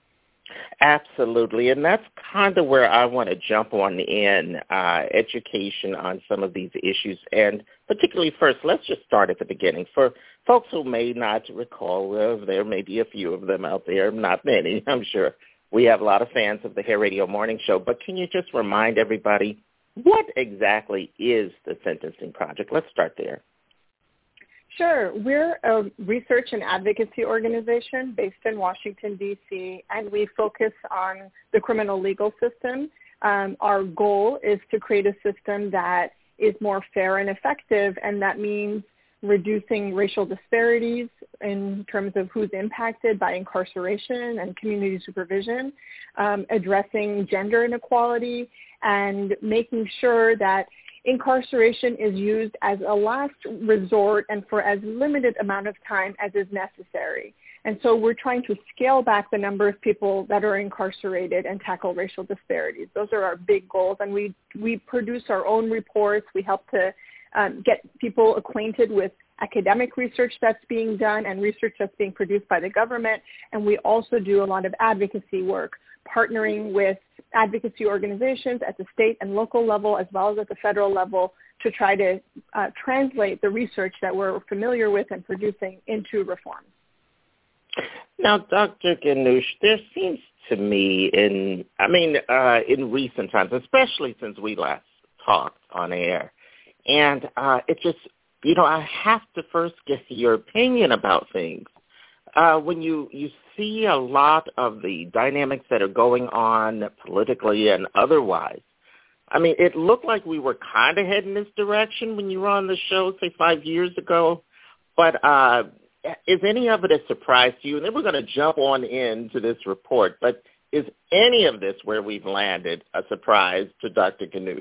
I: Absolutely, and that's kind of where I want to jump on in, uh, education on some of these issues. And particularly first, let's just start at the beginning. For folks who may not recall, uh, there may be a few of them out there, not many, I'm sure. We have a lot of fans of the Hair Radio Morning Show, but can you just remind everybody, what exactly is the Sentencing Project? Let's start there.
M: Sure. We're a research and advocacy organization based in Washington, D C, and we focus on the criminal legal system. Um, our goal is to create a system that is more fair and effective, and that means reducing racial disparities in terms of who's impacted by incarceration and community supervision, um, addressing gender inequality, and making sure that incarceration is used as a last resort and for as limited amount of time as is necessary. And so we're trying to scale back the number of people that are incarcerated and tackle racial disparities. Those are our big goals, and we, we produce our own reports. We help to um, get people acquainted with academic research that's being done and research that's being produced by the government, and we also do a lot of advocacy work, partnering with advocacy organizations at the state and local level as well as at the federal level to try to uh, translate the research that we're familiar with and producing into reforms.
I: Now, Doctor Ghannouch, there seems to me in, I mean, uh, in recent times, especially since we last talked on air, and uh, it just, you know, I have to first get your opinion about things. Uh, when you, you see a lot of the dynamics that are going on politically and otherwise, I mean, it looked like we were kind of heading this direction when you were on the show, say, five years ago. But uh, is any of it a surprise to you? And then we're going to jump on into this report. But is any of this where we've landed a surprise to Doctor Ghannouch?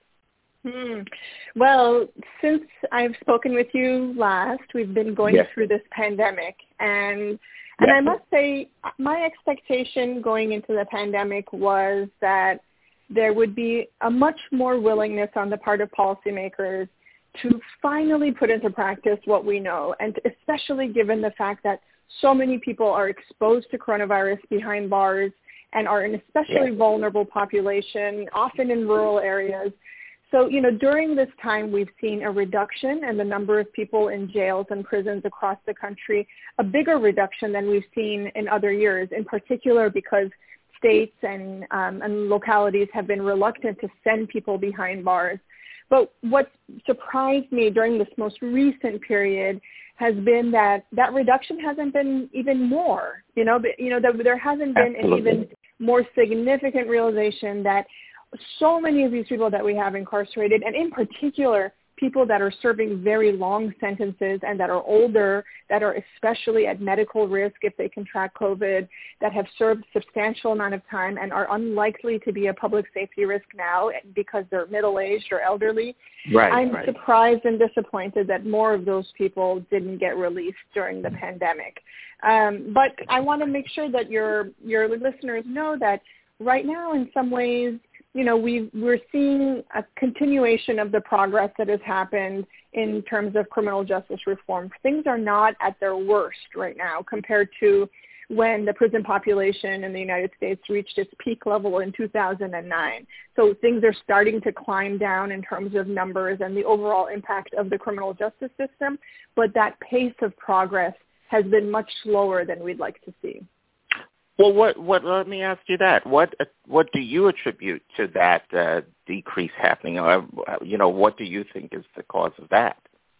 M: Hmm. Well, since I've spoken with you last, we've been going
I: yes.
M: through this pandemic. And
I: yes.
M: and I must say, my expectation going into the pandemic was that there would be a much more willingness on the part of policymakers to finally put into practice what we know, and especially given the fact that so many people are exposed to coronavirus behind bars and are an especially yes. vulnerable population, often in rural areas. So, you know, during this time, we've seen a reduction in the number of people in jails and prisons across the country, a bigger reduction than we've seen in other years, in particular because states and, um, and localities have been reluctant to send people behind bars. But what surprised me during this most recent period has been that that reduction hasn't been even more, you know, but, you know, that there hasn't been
I: Absolutely.
M: an even more significant realization that so many of these people that we have incarcerated, and in particular, people that are serving very long sentences and that are older, that are especially at medical risk if they contract COVID, that have served substantial amount of time and are unlikely to be a public safety risk now because they're middle-aged or elderly.
I: Right,
M: I'm
I: right.
M: surprised and disappointed that more of those people didn't get released during the pandemic. Um, but I want to make sure that your your listeners know that right now, in some ways, you know, we we're seeing a continuation of the progress that has happened in terms of criminal justice reform. Things are not at their worst right now compared to when the prison population in the United States reached its peak level in two thousand nine. So things are starting to climb down in terms of numbers and the overall impact of the criminal justice system, but that pace of progress has been much slower than we'd like to see.
I: Well, what, what, let me ask you that. What, what do you attribute to that uh, decrease happening? Or, you know, what do you think is the cause of that?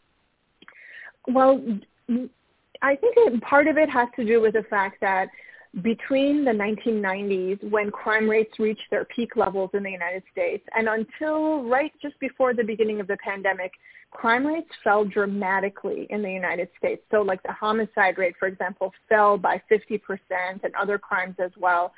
M: Well, I think that part of it has to do with the fact that between the nineteen nineties, when crime rates reached their peak levels in the United States, and until right just before the beginning of the pandemic, crime rates fell dramatically in the United States. So like the homicide rate, for example, fell by fifty percent and other crimes as well.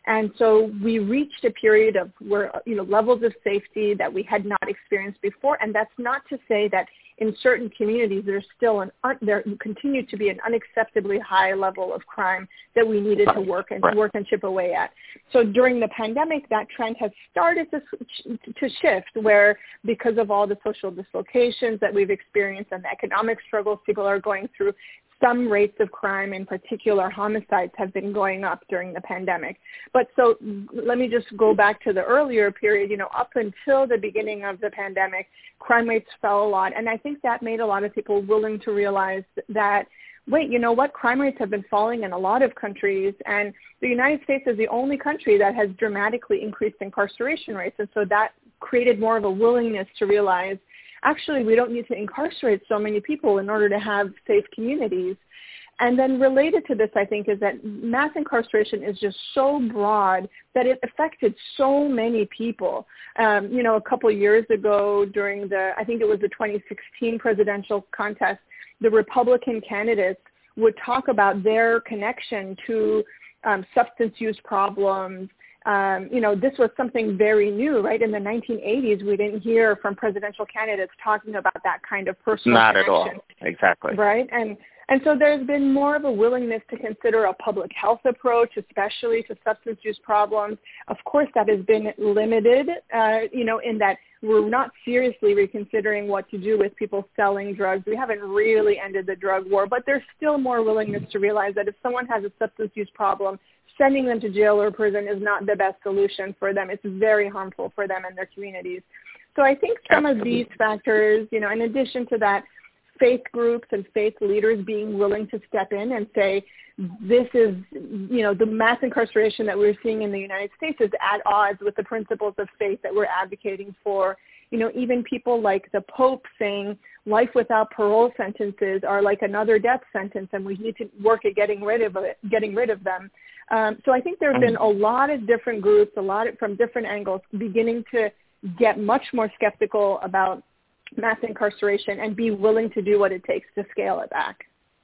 M: And so we reached a period of where, you know, levels of safety that we had not experienced before. And that's not to say that in certain communities there's still an there continued to be an unacceptably high level of crime that we needed to work and right. work and chip away at. So during the pandemic, that trend has started to to shift, where because of all the social dislocations that we've experienced and the economic struggles people are going through, some rates of crime, in particular homicides, have been going up during the pandemic. But so let me just go back to the earlier period. You know, up until the beginning of the pandemic, crime rates fell a lot. And I think that made a lot of people willing to realize that, wait, you know what, crime rates have been falling in a lot of countries. And the United States is the only country that has dramatically increased incarceration rates. And so that created more of a willingness to realize, actually, we don't need to incarcerate so many people in order to have safe communities. And then related to this, I think, is that mass incarceration is just so broad that it affected so many people. Um, you know, a couple of years ago during the, I think it was the twenty sixteen presidential contest, the Republican candidates would talk about their connection to um, substance use problems. Um, you know, this was something very new, right? In the nineteen eighties, we didn't hear from presidential candidates talking about that kind of personal
I: Not
M: connection.
I: at all. Exactly.
M: Right? And and so there's been more of a willingness to consider a public health approach, especially to substance use problems. Of course, that has been limited, uh, you know, in that we're not seriously reconsidering what to do with people selling drugs. We haven't really ended the drug war, but there's still more willingness to realize that if someone has a substance use problem, sending them to jail or prison is not the best solution for them. It's very harmful for them and their communities. So I think some Absolutely. of these factors, you know, in addition to that, faith groups and faith leaders being willing to step in and say, this is, you know, the mass incarceration that we're seeing in the United States is at odds with the principles of faith that we're advocating for. You know, even people like the Pope saying life without parole sentences are like another death sentence, and we need to work at getting rid of it, getting rid of them. Um, so I think there have been a lot of different groups, a lot of, from different angles, beginning to get much more skeptical about mass incarceration and be willing to do what it takes to scale it back.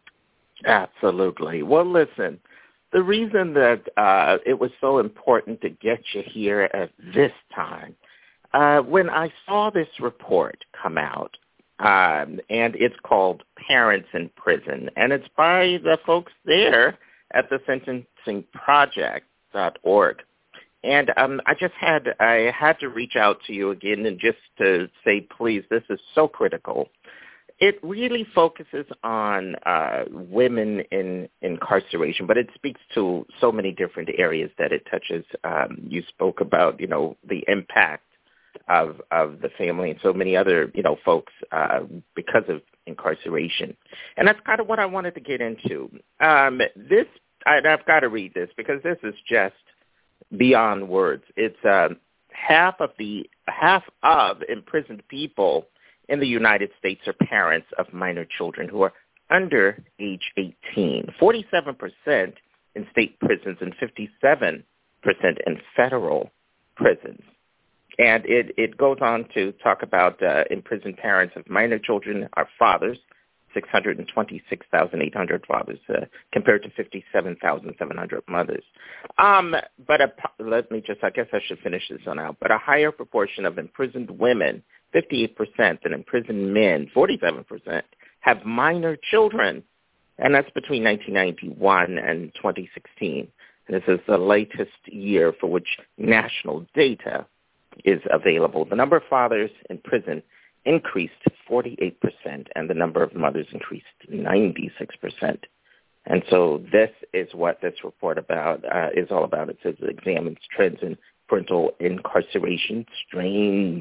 I: Absolutely. Well, listen, the reason that uh, it was so important to get you here at this time, uh, when I saw this report come out, um, and it's called Parents in Prison, and it's by the folks there at the sentencing project dot org. And um, I just had I had to reach out to you again and just to say, please, this is so critical. It really focuses on uh, women in incarceration, but it speaks to so many different areas that it touches. Um, you spoke about, you know, the impact of of the family and so many other, you know, folks uh, because of incarceration. And that's kind of what I wanted to get into. Um, this, I, I've got to read this because this is just beyond words. It's uh, half of the half of imprisoned people in the United States are parents of minor children who are under age eighteen. forty-seven percent in state prisons and fifty-seven percent in federal prisons. And it, it goes on to talk about uh, imprisoned parents of minor children are fathers, six hundred twenty-six thousand eight hundred fathers uh, compared to fifty-seven thousand seven hundred mothers. Um, but a, let me just, I guess I should finish this one out. But a higher proportion of imprisoned women, fifty-eight percent, and imprisoned men, forty-seven percent, have minor children. And that's between nineteen ninety-one and twenty sixteen. And this is the latest year for which national data is available. The number of fathers in prison increased forty-eight percent, and the number of mothers increased ninety-six percent. And so this is what this report about uh, is all about. It says it examines trends in parental incarceration, strains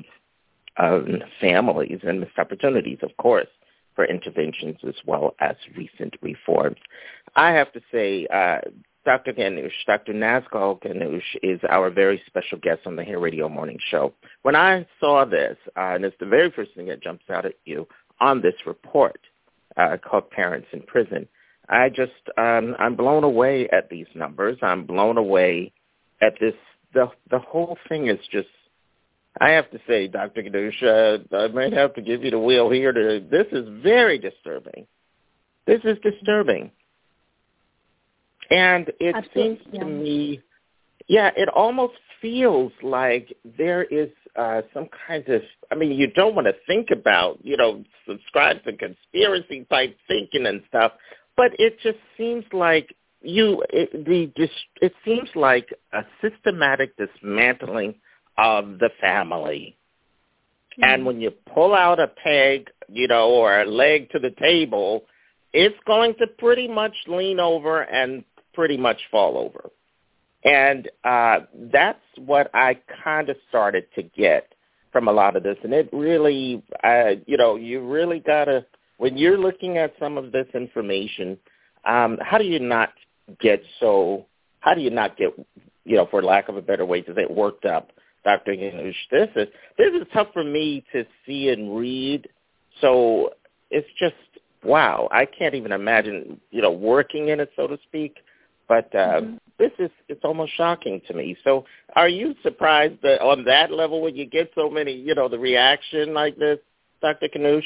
I: on families, and missed opportunities, of course, for interventions as well as recent reforms. I have to say, uh, Doctor Ganush, Doctor Nazgul Ganush is our very special guest on the Hair Radio Morning Show. When I saw this, uh, and it's the very first thing that jumps out at you on this report uh, called Parents in Prison, I just, um, I'm blown away at these numbers. I'm blown away at this. The, the whole thing is just, I have to say, Doctor Ganush, uh, I might have to give you the wheel here. To, this is very disturbing. This is disturbing. And it Absolutely. seems to yeah. me, Yeah, it almost feels like there is uh, some kind of, I mean, you don't want to think about, you know, subscribe to conspiracy type thinking and stuff, but it just seems like you, it, the, it seems like a systematic dismantling of the family. Mm-hmm. And when you pull out a peg, you know, or a leg to the table, it's going to pretty much lean over and pretty much fall over. And uh, that's what I kind of started to get from a lot of this. And it really, uh, you know, you really got to, when you're looking at some of this information, um, how do you not get so, how do you not get, you know, for lack of a better way to say, worked up, Doctor Ganush? This is, this is tough for me to see and read. So it's just, wow, I can't even imagine, you know, working in it, so to speak. But uh, mm-hmm. this is, it's almost shocking to me. So are you surprised that on that level when you get so many, you know, the reaction like this, Doctor Ganush?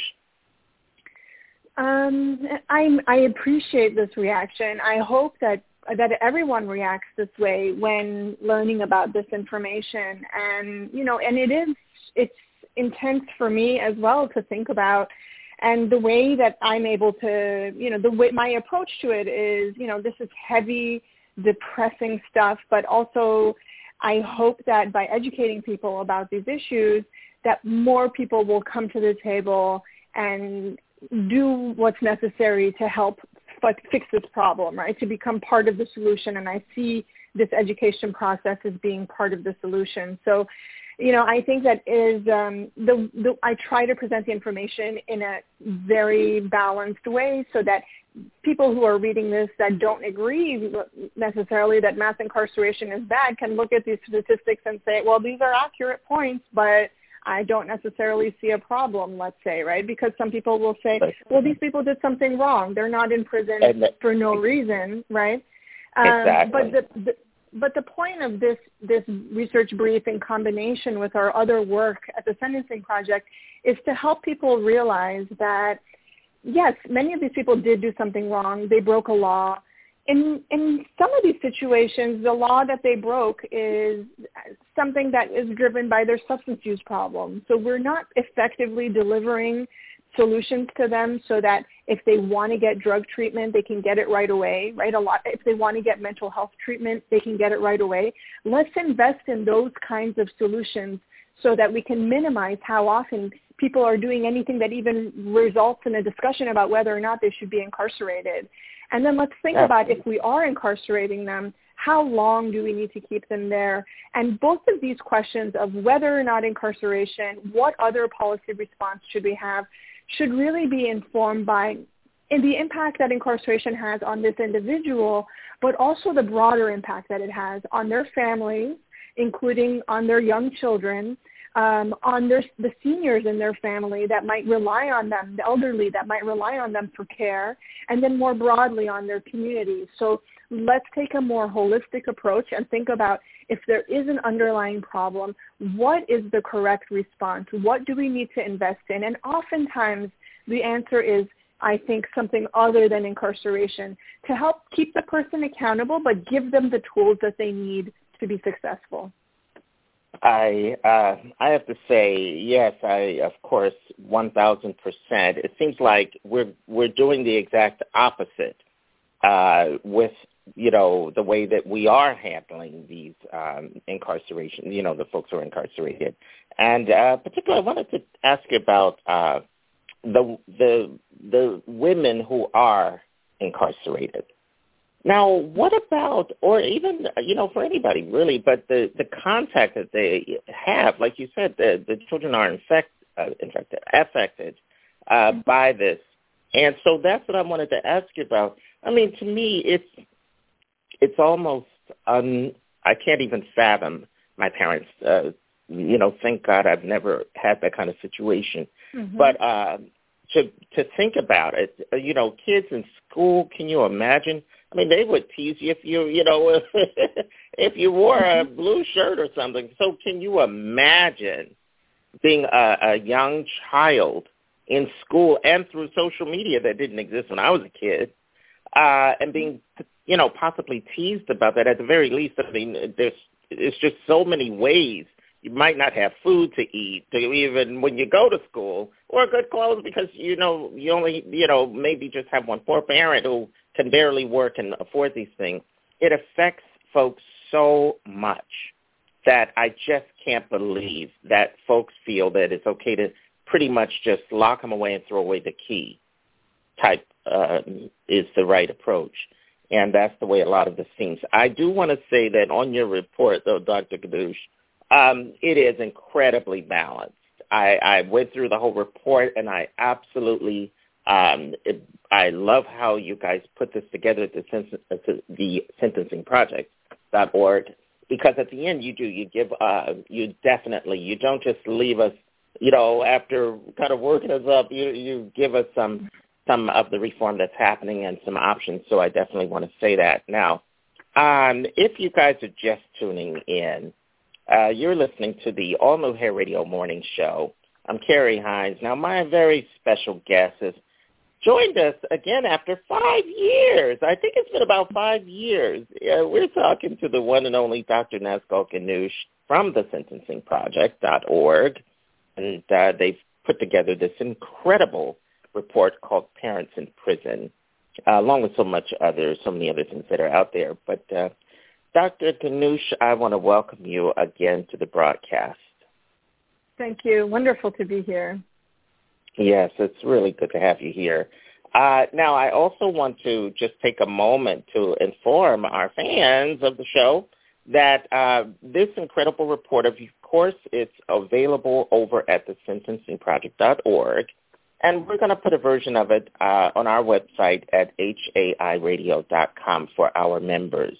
M: Um, I, I appreciate this reaction. I hope that that everyone reacts this way when learning about this information. And, you know, and it is, it's intense for me as well to think about. And the way that I'm able to, you know, the way my approach to it is, you know, this is heavy, depressing stuff, but also I hope that by educating people about these issues, that more people will come to the table and do what's necessary to help fix this problem, right, to become part of the solution. And I see this education process as being part of the solution. So, you know, I think that is um, the, the I try to present the information in a very balanced way so that people who are reading this that don't agree necessarily that mass incarceration is bad can look at these statistics and say, well, these are accurate points, but I don't necessarily see a problem, let's say, right? Because some people will say, well, these people did something wrong. They're not in prison for no reason, right?
I: Exactly.
M: Um, but the, the But the point of this, this research brief in combination with our other work at the Sentencing Project is to help people realize that, yes, many of these people did do something wrong. They broke a law. In, in some of these situations, the law that they broke is something that is driven by their substance use problem. So we're not effectively delivering solutions to them so that if they want to get drug treatment, they can get it right away, right? A lot. If they want to get mental health treatment, they can get it right away. Let's invest in those kinds of solutions so that we can minimize how often people are doing anything that even results in a discussion about whether or not they should be incarcerated. And then let's think about if we are incarcerating them, how long do we need to keep them there? And both of these questions of whether or not incarceration, what other policy response should we have, should really be informed by in the impact that incarceration has on this individual, but also the broader impact that it has on their families, including on their young children, um, on their, the seniors in their family that might rely on them, the elderly that might rely on them for care, and then more broadly on their communities. So let's take a more holistic approach and think about if there is an underlying problem, what is the correct response? What do we need to invest in? And oftentimes the answer is, I think, something other than incarceration to help keep the person accountable, but give them the tools that they need to be successful.
I: I uh, I have to say, yes, I, of course, one thousand percent. It seems like we're we're doing the exact opposite uh, with, you know, the way that we are handling these um, incarceration, you know, the folks who are incarcerated. And uh, particularly, I wanted to ask you about uh, the the the women who are incarcerated. Now, what about, or even, you know, for anybody really, but the, the contact that they have, like you said, the, the children are infect, uh, infected, affected uh, by this. And so that's what I wanted to ask you about. I mean, to me, it's it's almost, un, I can't even fathom my parents, uh, you know, thank God I've never had that kind of situation. Mm-hmm. But uh, to to think about it, you know, kids in school, can you imagine? I mean, they would tease you if you, you know, if you wore a blue shirt or something. So can you imagine being a, a young child in school and through social media that didn't exist when I was a kid, uh, and being you know, possibly teased about that. At the very least, I mean, there's it's just so many ways. You might not have food to eat, to even when you go to school, or good clothes because, you know, you only, you know, maybe just have one poor parent who can barely work and afford these things. It affects folks so much that I just can't believe that folks feel that it's okay to pretty much just lock them away and throw away the key type uh, is the right approach. And that's the way a lot of this seems. I do want to say that on your report, though, Doctor Ganoush, um, it is incredibly balanced. I, I went through the whole report, and I absolutely um, it, I love how you guys put this together at the, sen- at the sentencing project dot org, because at the end you do, you give, uh, you definitely, you don't just leave us, you know, after kind of working us up, you, you give us some some of the reform that's happening and some options, so I definitely want to say that. Now, um, if you guys are just tuning in, uh, you're listening to the All New Hair Radio Morning Show. I'm Carrie Hines. Now, my very special guest has joined us again after five years. I think it's been about five years. Yeah, we're talking to the one and only Doctor Nazgul Ganoush from the sentencing project dot org, and uh, they've put together this incredible report called Parents in Prison, uh, along with so much other, so many other things that are out there. But uh, Doctor Ganoush, I want to welcome you again to the broadcast.
M: Thank you. Wonderful to be here.
I: Yes, it's really good to have you here. Uh, now, I also want to just take a moment to inform our fans of the show that uh, this incredible report, of course, it's available over at the sentencing project dot org. And we're going to put a version of it uh, on our website at H A I radio dot com for our members.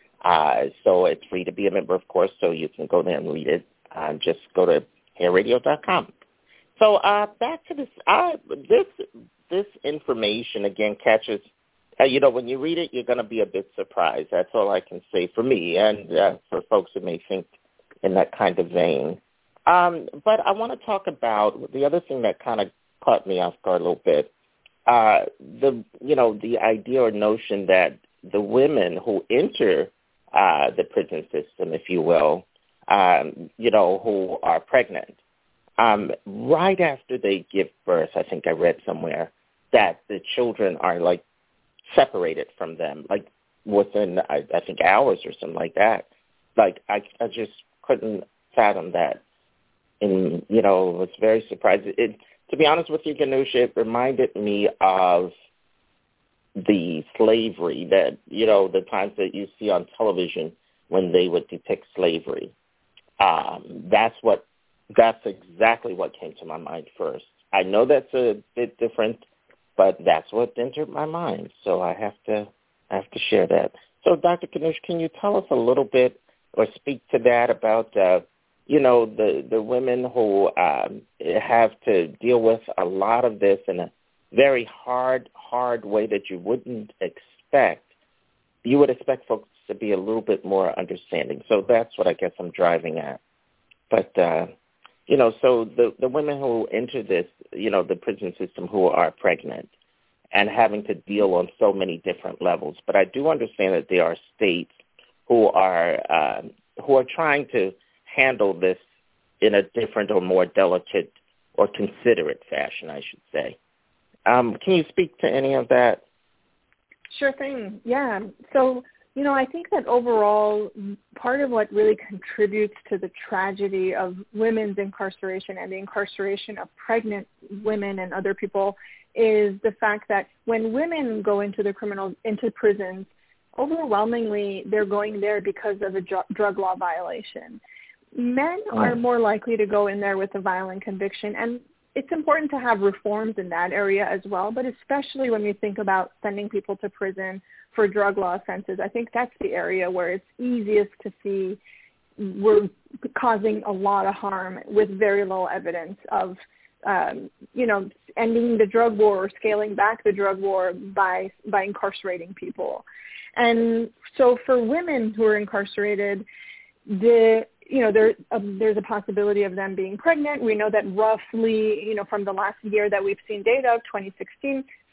I: Uh, so it's free to be a member, of course, so you can go there and read it. Uh, just go to hair radio dot com. So uh, back to this. Uh, this this information, again, catches, uh, you know, when you read it, you're going to be a bit surprised. That's all I can say for me and uh, for folks who may think in that kind of vein. Um, but I want to talk about the other thing that kind of caught me off guard a little bit. Uh, the you know the idea or notion that the women who enter uh, the prison system, if you will, um, you know, who are pregnant, um, right after they give birth, I think I read somewhere that the children are like separated from them, like within I, I think hours or something like that. Like I, I just couldn't fathom that, and you know, was very surprised. It, To be honest with you, Ganoush, it reminded me of the slavery that, you know, the times that you see on television when they would depict slavery. Um, that's what, that's exactly what came to my mind first. I know that's a bit different, but that's what entered my mind. So I have to, I have to share that. So Doctor Ganoush, can you tell us a little bit or speak to that about, uh, you know, the, the women who um, have to deal with a lot of this in a very hard, hard way that you wouldn't expect. You would expect folks to be a little bit more understanding. So that's what I guess I'm driving at. But, uh, you know, so the, the women who enter this, you know, the prison system who are pregnant and having to deal on so many different levels. But I do understand that there are states who are uh, who are trying to handle this in a different or more delicate or considerate fashion, I should say. Um, can you speak to any of that?
M: Sure thing. Yeah. So, you know, I think that overall part of what really contributes to the tragedy of women's incarceration and the incarceration of pregnant women and other people is the fact that when women go into the criminal, into prisons, overwhelmingly they're going there because of a dr- drug law violation. Men are more likely to go in there with a violent conviction, and it's important to have reforms in that area as well, but especially when we think about sending people to prison for drug law offenses, I think that's the area where it's easiest to see we're causing a lot of harm with very low evidence of, um, you know, ending the drug war or scaling back the drug war by by incarcerating people. And so for women who are incarcerated, the you know, there um, there's a possibility of them being pregnant. We know that roughly, you know, from the last year that we've seen data of twenty sixteen,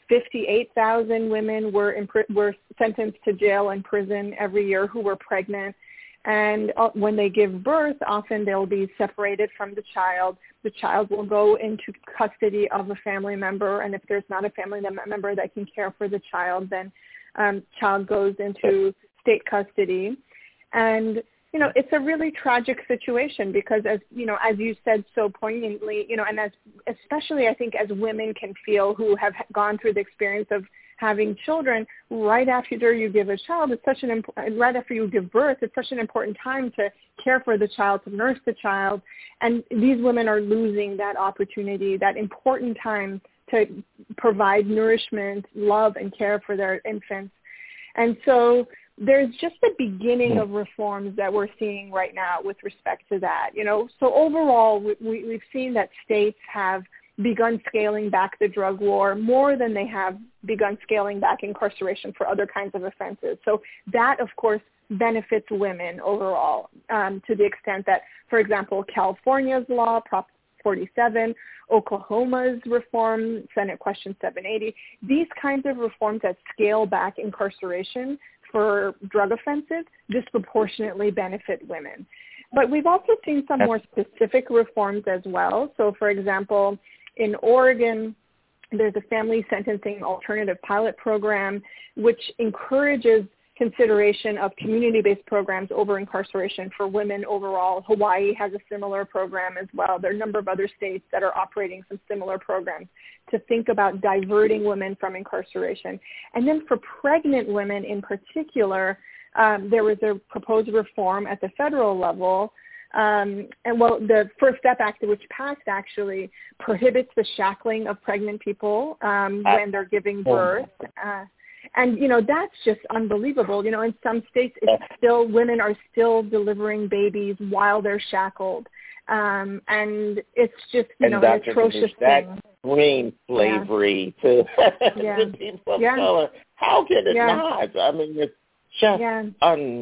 M: fifty-eight thousand women were in, were sentenced to jail and prison every year who were pregnant. And uh, when they give birth, often they'll be separated from the child. The child will go into custody of a family member, and if there's not a family member that can care for the child, then um, child goes into state custody. And, you know, it's a really tragic situation because, as you know, as you said so poignantly, you know, and as especially I think as women can feel who have gone through the experience of having children, right after you give a child, it's such an imp- right after you give birth, it's such an important time to care for the child, to nurse the child, and these women are losing that opportunity, that important time to provide nourishment, love, and care for their infants. And so there's just the beginning of reforms that we're seeing right now with respect to that. You know, so overall, we, we, we've seen that states have begun scaling back the drug war more than they have begun scaling back incarceration for other kinds of offenses. So that, of course, benefits women overall um, to the extent that, for example, California's law, Prop forty-seven, Oklahoma's reform, Senate Question seven eighty, these kinds of reforms that scale back incarceration for drug offenses disproportionately benefit women. But we've also seen some more specific reforms as well. So, for example, in Oregon, there's a family sentencing alternative pilot program which encourages consideration of community-based programs over incarceration for women overall. Hawaii has a similar program as well. There are a number of other states that are operating some similar programs to think about diverting women from incarceration. And then for pregnant women in particular, um, there was a proposed reform at the federal level. Um, and well, the First Step Act, which passed, actually prohibits the shackling of pregnant people um, when they're giving birth. Uh, and, you know, that's just unbelievable. You know, in some states, it's still, women are still delivering babies while they're shackled. Um, and it's just, you
I: and
M: know,
I: Doctor
M: an atrocious
I: that
M: thing.
I: Scream slavery yeah. to,
M: yeah.
I: to people of
M: yeah.
I: color. How can it
M: yeah.
I: not? I mean, it's just
M: yeah.
I: un...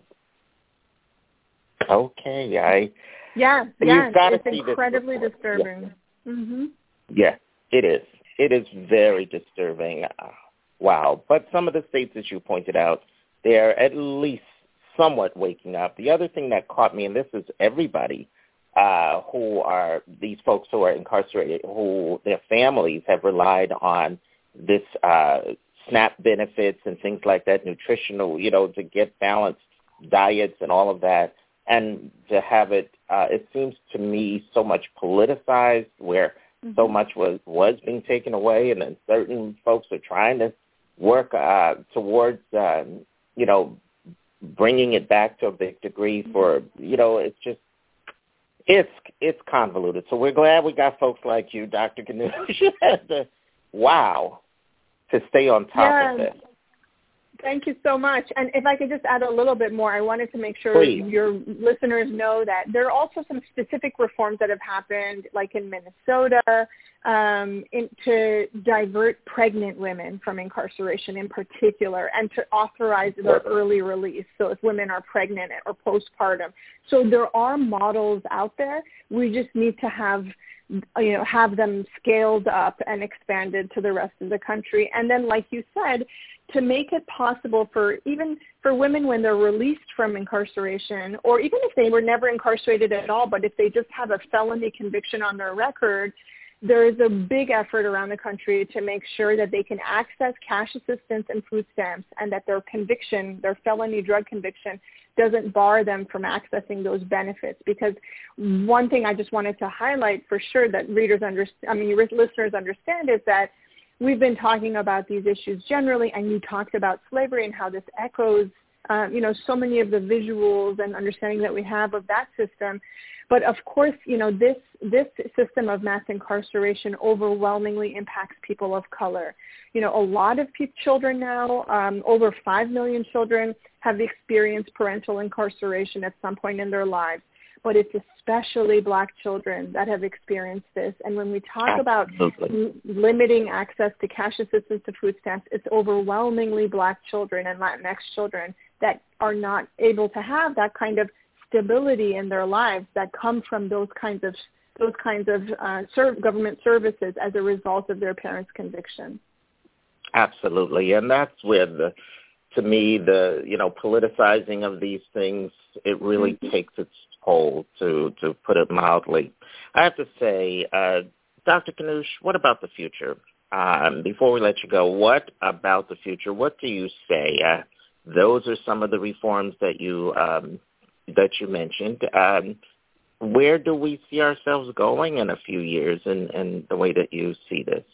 I: Okay, I...
M: Yeah, yeah, it's
I: see
M: incredibly
I: this
M: disturbing. Yeah. Mm-hmm.
I: yeah, it is. It is very disturbing. Uh, wow. But some of the states, as you pointed out, they're at least somewhat waking up. The other thing that caught me, and this is everybody uh, who are, these folks who are incarcerated, who their families have relied on this uh, SNAP benefits and things like that, nutritional, you know, to get balanced diets and all of that. And to have it, uh, it seems to me so much politicized where mm-hmm. so much was, was being taken away, and then certain folks are trying to work uh, towards, uh, you know, bringing it back to a big degree for, you know, it's just, it's it's convoluted. So we're glad we got folks like you, Doctor Ganush, to, wow, to stay on top
M: yeah.
I: of this.
M: Thank you so much. And if I could just add a little bit more, I wanted to make sure
I: Please.
M: your listeners know that there are also some specific reforms that have happened, like in Minnesota, um, in, to divert pregnant women from incarceration in particular, and to authorize their early release. So if women are pregnant or postpartum. So there are models out there. We just need to have you know, have them scaled up and expanded to the rest of the country. And then, like you said, to make it possible for even for women when they're released from incarceration, or even if they were never incarcerated at all, but if they just have a felony conviction on their record, there is a big effort around the country to make sure that they can access cash assistance and food stamps, and that their conviction, their felony drug conviction, doesn't bar them from accessing those benefits. Because one thing I just wanted to highlight for sure that readers understand, I mean, your listeners understand, is that we've been talking about these issues generally, and you talked about slavery and how this echoes, uh, you know, so many of the visuals and understanding that we have of that system. But of course, you know, this this system of mass incarceration overwhelmingly impacts people of color. You know, a lot of pe- children now, um, over five million children, have experienced parental incarceration at some point in their lives. But it's especially Black children that have experienced this. And when we talk about m- limiting access to cash assistance to food stamps, it's overwhelmingly Black children and Latinx children that are not able to have that kind of stability in their lives that come from those kinds of those kinds of uh, serv- government services as a result of their parents' conviction.
I: Absolutely, and that's where the, to me, the you know politicizing of these things, it really mm-hmm. takes its toll, to to put it mildly. I have to say, uh, Doctor Knusch, what about the future? Um, before we let you go, what about the future? What do you say? Uh, those are some of the reforms that you um, that you mentioned. Um, where do we see ourselves going in a few years, and, and the way that you see this?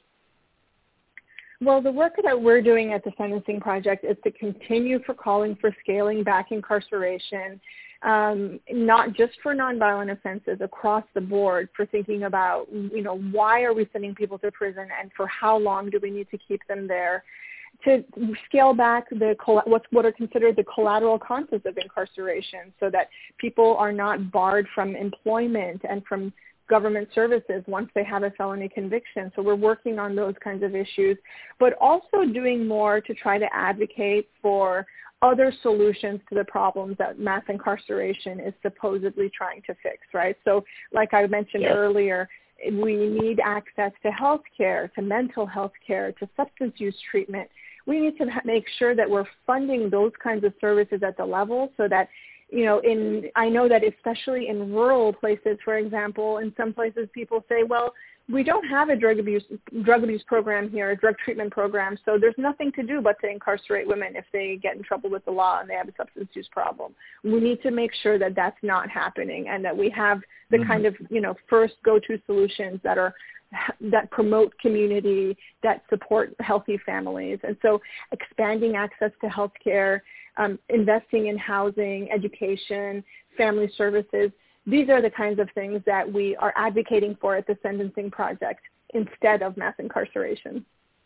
M: Well, the work that we're doing at the Sentencing Project is to continue for calling for scaling back incarceration, um, not just for nonviolent offenses, across the board, for thinking about, you know, why are we sending people to prison and for how long do we need to keep them there, to scale back the what's what are considered the collateral causes of incarceration, so that people are not barred from employment and from government services once they have a felony conviction. So we're working on those kinds of issues, but also doing more to try to advocate for other solutions to the problems that mass incarceration is supposedly trying to fix, right? So like I mentioned yes. earlier, we need access to health care, to mental health care, to substance use treatment. We need to make sure that we're funding those kinds of services at the level so that, you know, in I know that especially in rural places, for example, in some places people say, well, we don't have a drug abuse drug abuse program here, a drug treatment program, so there's nothing to do but to incarcerate women if they get in trouble with the law and they have a substance use problem. We need to make sure that that's not happening and that we have the mm-hmm. kind of, you know, first go-to solutions that are that promote community, that support healthy families. And so expanding access to health care, um, investing in housing, education, family services, these are the kinds of things that we are advocating for at the Sentencing Project instead of mass incarceration.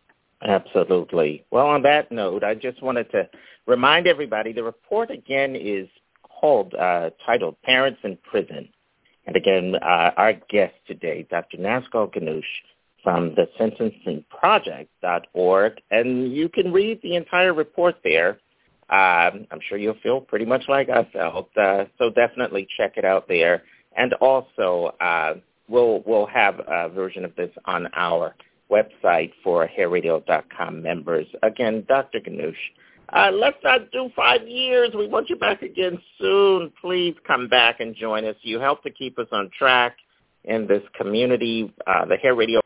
I: Absolutely. Well, on that note, I just wanted to remind everybody the report again is called, uh, titled Parents in Prison. And again, uh, our guest today, Doctor Naskal Knusch from the sentencing project dot org. And you can read the entire report there. Um, I'm sure you'll feel pretty much like I felt. Uh, so definitely check it out there. And also, uh, we'll we'll have a version of this on our website for hair radio dot com members. Again, Doctor Knusch, Uh, let's not do five years. We want you back again soon. Please come back and join us. You help to keep us on track in this community, uh, the Hair Radio.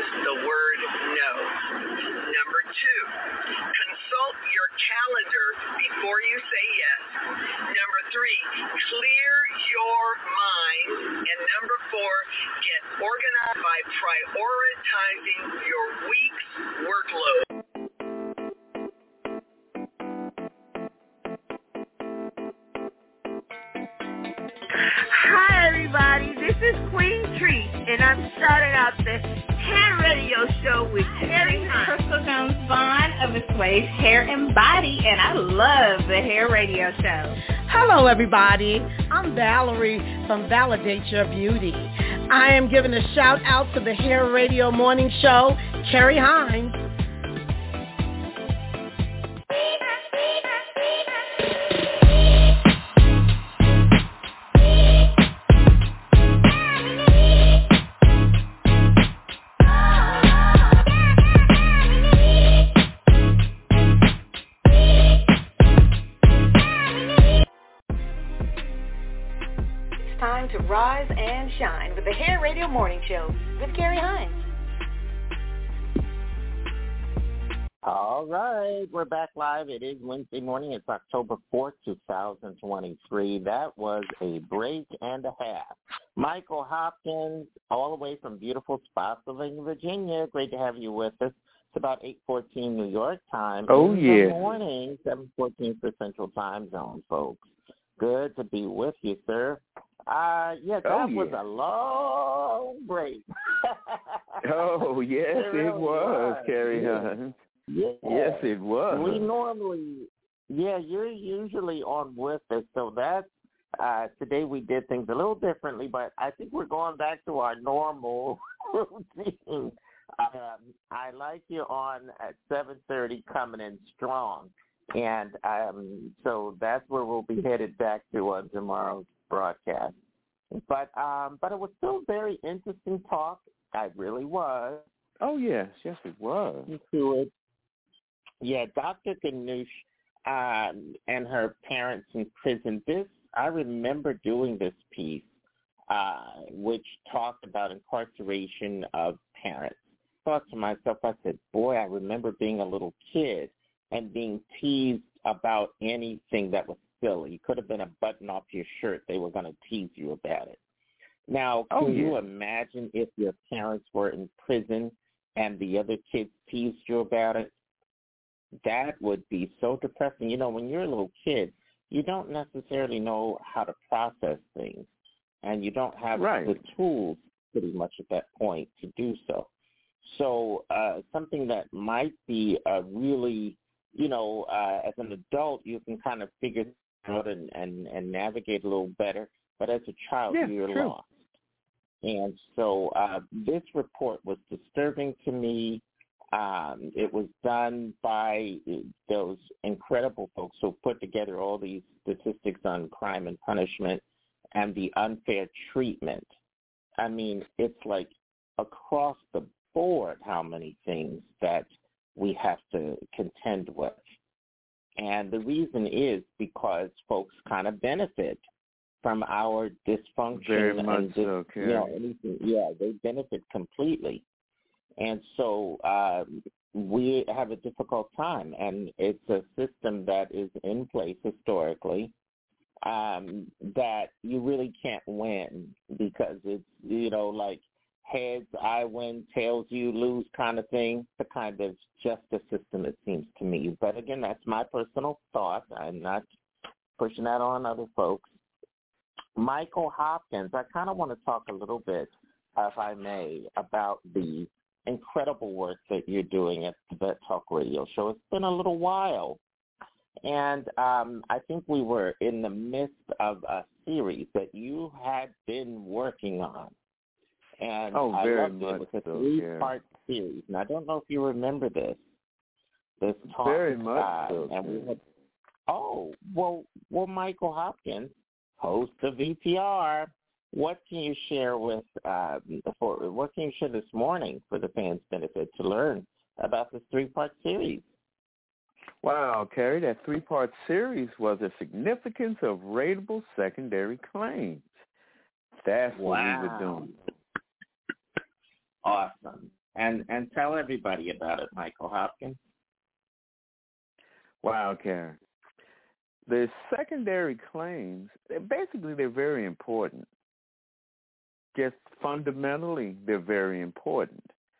H: the word no. Number two, consult your calendar before you say yes. Number three, clear your mind. And number four, get organized by prioritizing your week's workload.
D: Hi, everybody. This is Queen Treat, and I'm starting out the Hair Radio Show with Terry Crystal Jones Vaughn of Assuage Hair and Body, and I love the Hair Radio Show.
E: Hello, everybody. I'm Valerie from Validate Your Beauty. I am giving a shout out to the Hair Radio Morning Show, Carrie Hines.
A: To rise and shine with the Hair Radio Morning Show with Carrie Hines.
I: All right, we're back live. It is Wednesday morning. It's October fourth, twenty twenty-three. That was a break and a half. Michael Hopkins, all the way from beautiful Spotsylvania, Virginia. Great to have you with us. It's about eight fourteen New York time.
P: Oh,
I: in
P: yeah.
I: the morning, seven fourteen for Central Time Zone, folks. Good to be with you, sir. Uh, yeah, that
P: oh, yeah.
I: was a long break.
P: oh, yes,
I: it, really
P: it was,
I: was.
P: Carrie
I: yeah.
P: Hunt.
I: Yeah.
P: Yes, it was.
I: We normally, yeah, you're usually on with us, so that's, uh, today we did things a little differently, but I think we're going back to our normal routine. Um, I like you on at seven thirty coming in strong, and um, so that's where we'll be headed back to on tomorrow's broadcast. But um, but it was still very interesting talk. I really was.
P: Oh, yes. Yes, it was.
I: To it. Yeah, Doctor Ganush um, and her parents in prison. This, I remember doing this piece, uh, which talked about incarceration of parents. I thought to myself, I said, boy, I remember being a little kid and being teased about anything that was silly. It could have been a button off your shirt. They were going to tease you about it. Now, can
P: oh, yeah.
I: you imagine if your parents were in prison and the other kids teased you about it? That would be so depressing. You know, when you're a little kid, you don't necessarily know how to process things, and you don't have
P: right.
I: the tools pretty much at that point to do so. So uh, something that might be a really, you know, uh, as an adult, you can kind of figure out and, and, and navigate a little better. But as a child,
P: yeah,
I: you're
P: true.
I: lost. And so uh, this report was disturbing to me. Um, it was done by those incredible folks who put together all these statistics on crime and punishment and the unfair treatment. I mean, it's like across the board how many things that we have to contend with. And the reason is because folks kind of benefit from our dysfunction.
P: Very much
I: and dis-
P: so, Carrie.
I: You know, anything, yeah, they benefit completely. And so uh, we have a difficult time, and it's a system that is in place historically um, that you really can't win because it's, you know, like heads, I win, tails, you lose kind of thing, the kind of justice system it seems to me. But again, that's my personal thought. I'm not pushing that on other folks. Michael Hopkins, I kind of want to talk a little bit, if I may, about the incredible work that you're doing at the Vet Talk Radio Show. It's been a little while, and um, I think we were in the midst of a series that you had been working on. And
P: oh,
I: I
P: very
I: loved
P: much
I: it. It was a
P: so,
I: three-part yeah. series, and I don't know if you remember this. This talk,
P: very much
I: uh,
P: so.
I: And we had, oh, well, well, Michael Hopkins, host of V T R. What can you share with uh, for what can you share this morning for the fans' benefit to learn about this three-part series?
P: Wow, Carrie, that three-part series was the significance of rateable secondary claims. That's
I: wow.
P: what we were doing.
I: Awesome. and, and tell everybody about it, Michael Hopkins.
U: Wow, Karen. The secondary claims, basically they're very important. Just fundamentally, they're very important.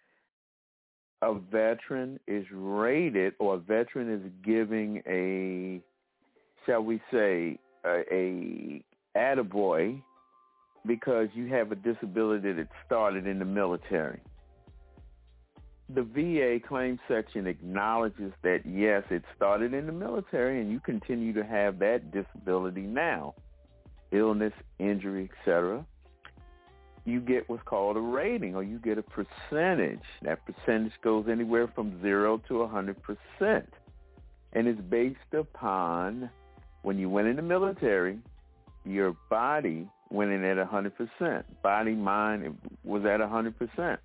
U: A veteran is rated, or a veteran is giving a, shall we say, a, a attaboy because you have a disability that started in the military. The V A claim section acknowledges that, yes, it started in the military and you continue to have that disability now, illness, injury, et cetera. You get what's called a rating, or you get a percentage. That percentage goes anywhere from zero to one hundred percent. And it's based upon when you went in the military, your body went in at one hundred percent. Body, mind was at one hundred percent.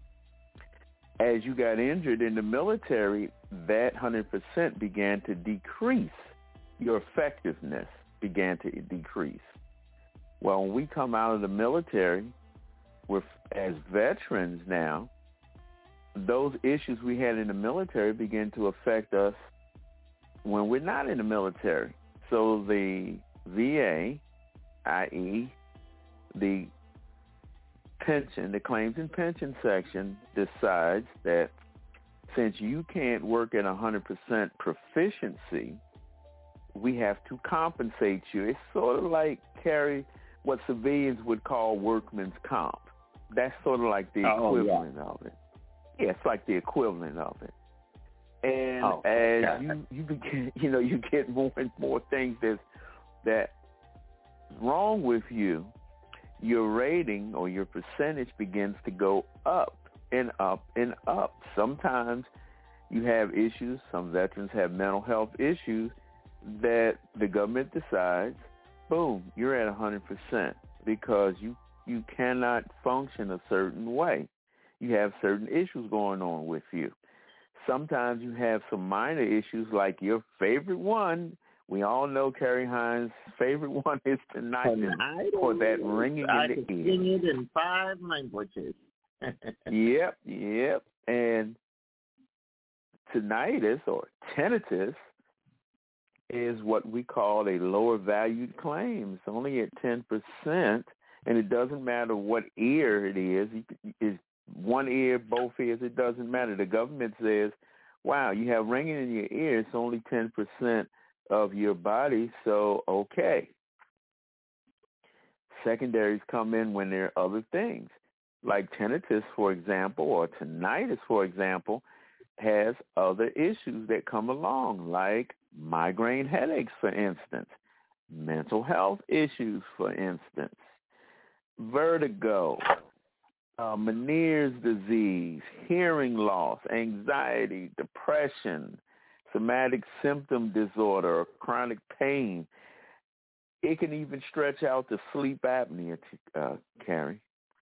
U: As you got injured in the military, that one hundred percent began to decrease. Your effectiveness began to decrease. Well, when we come out of the military, we're, as veterans now, those issues we had in the military begin to affect us when we're not in the military. So the V A, that is the pension, the claims and pension section, decides that since you can't work at one hundred percent proficiency, we have to compensate you. It's sort of like, Carrie, what civilians would call workman's comp. That's sort of like the
I: oh,
U: equivalent
I: yeah.
U: of it. Yeah, it's like the equivalent of it. And
I: oh,
U: as
I: yeah.
U: you you begin, you know, you get more and more things that's that wrong with you, your rating or your percentage begins to go up and up and up. Sometimes you have issues. Some veterans have mental health issues that the government decides, boom, you're at one hundred percent because you, you cannot function a certain way. You have certain issues going on with you. Sometimes you have some minor issues like your favorite one. We all know Carrie Hines' favorite one is tinnitus, or that ringing
I: I
U: in the
I: can
U: ear.
I: sing it in five languages.
U: Yep, yep. And tinnitus or tinnitus is what we call a lower valued claim. It's only at ten percent, and it doesn't matter what ear it is. It's one ear, both ears, it doesn't matter. The government says, wow, you have ringing in your ear. It's only ten percent of your body, so okay. Secondaries come in when there are other things, like tinnitus, for example, or tinnitus, for example, has other issues that come along, like migraine headaches, for instance, mental health issues, for instance, vertigo, uh, Meniere's disease, hearing loss, anxiety, depression, somatic symptom disorder, or chronic pain. It can even stretch out to sleep apnea, uh, Carrie.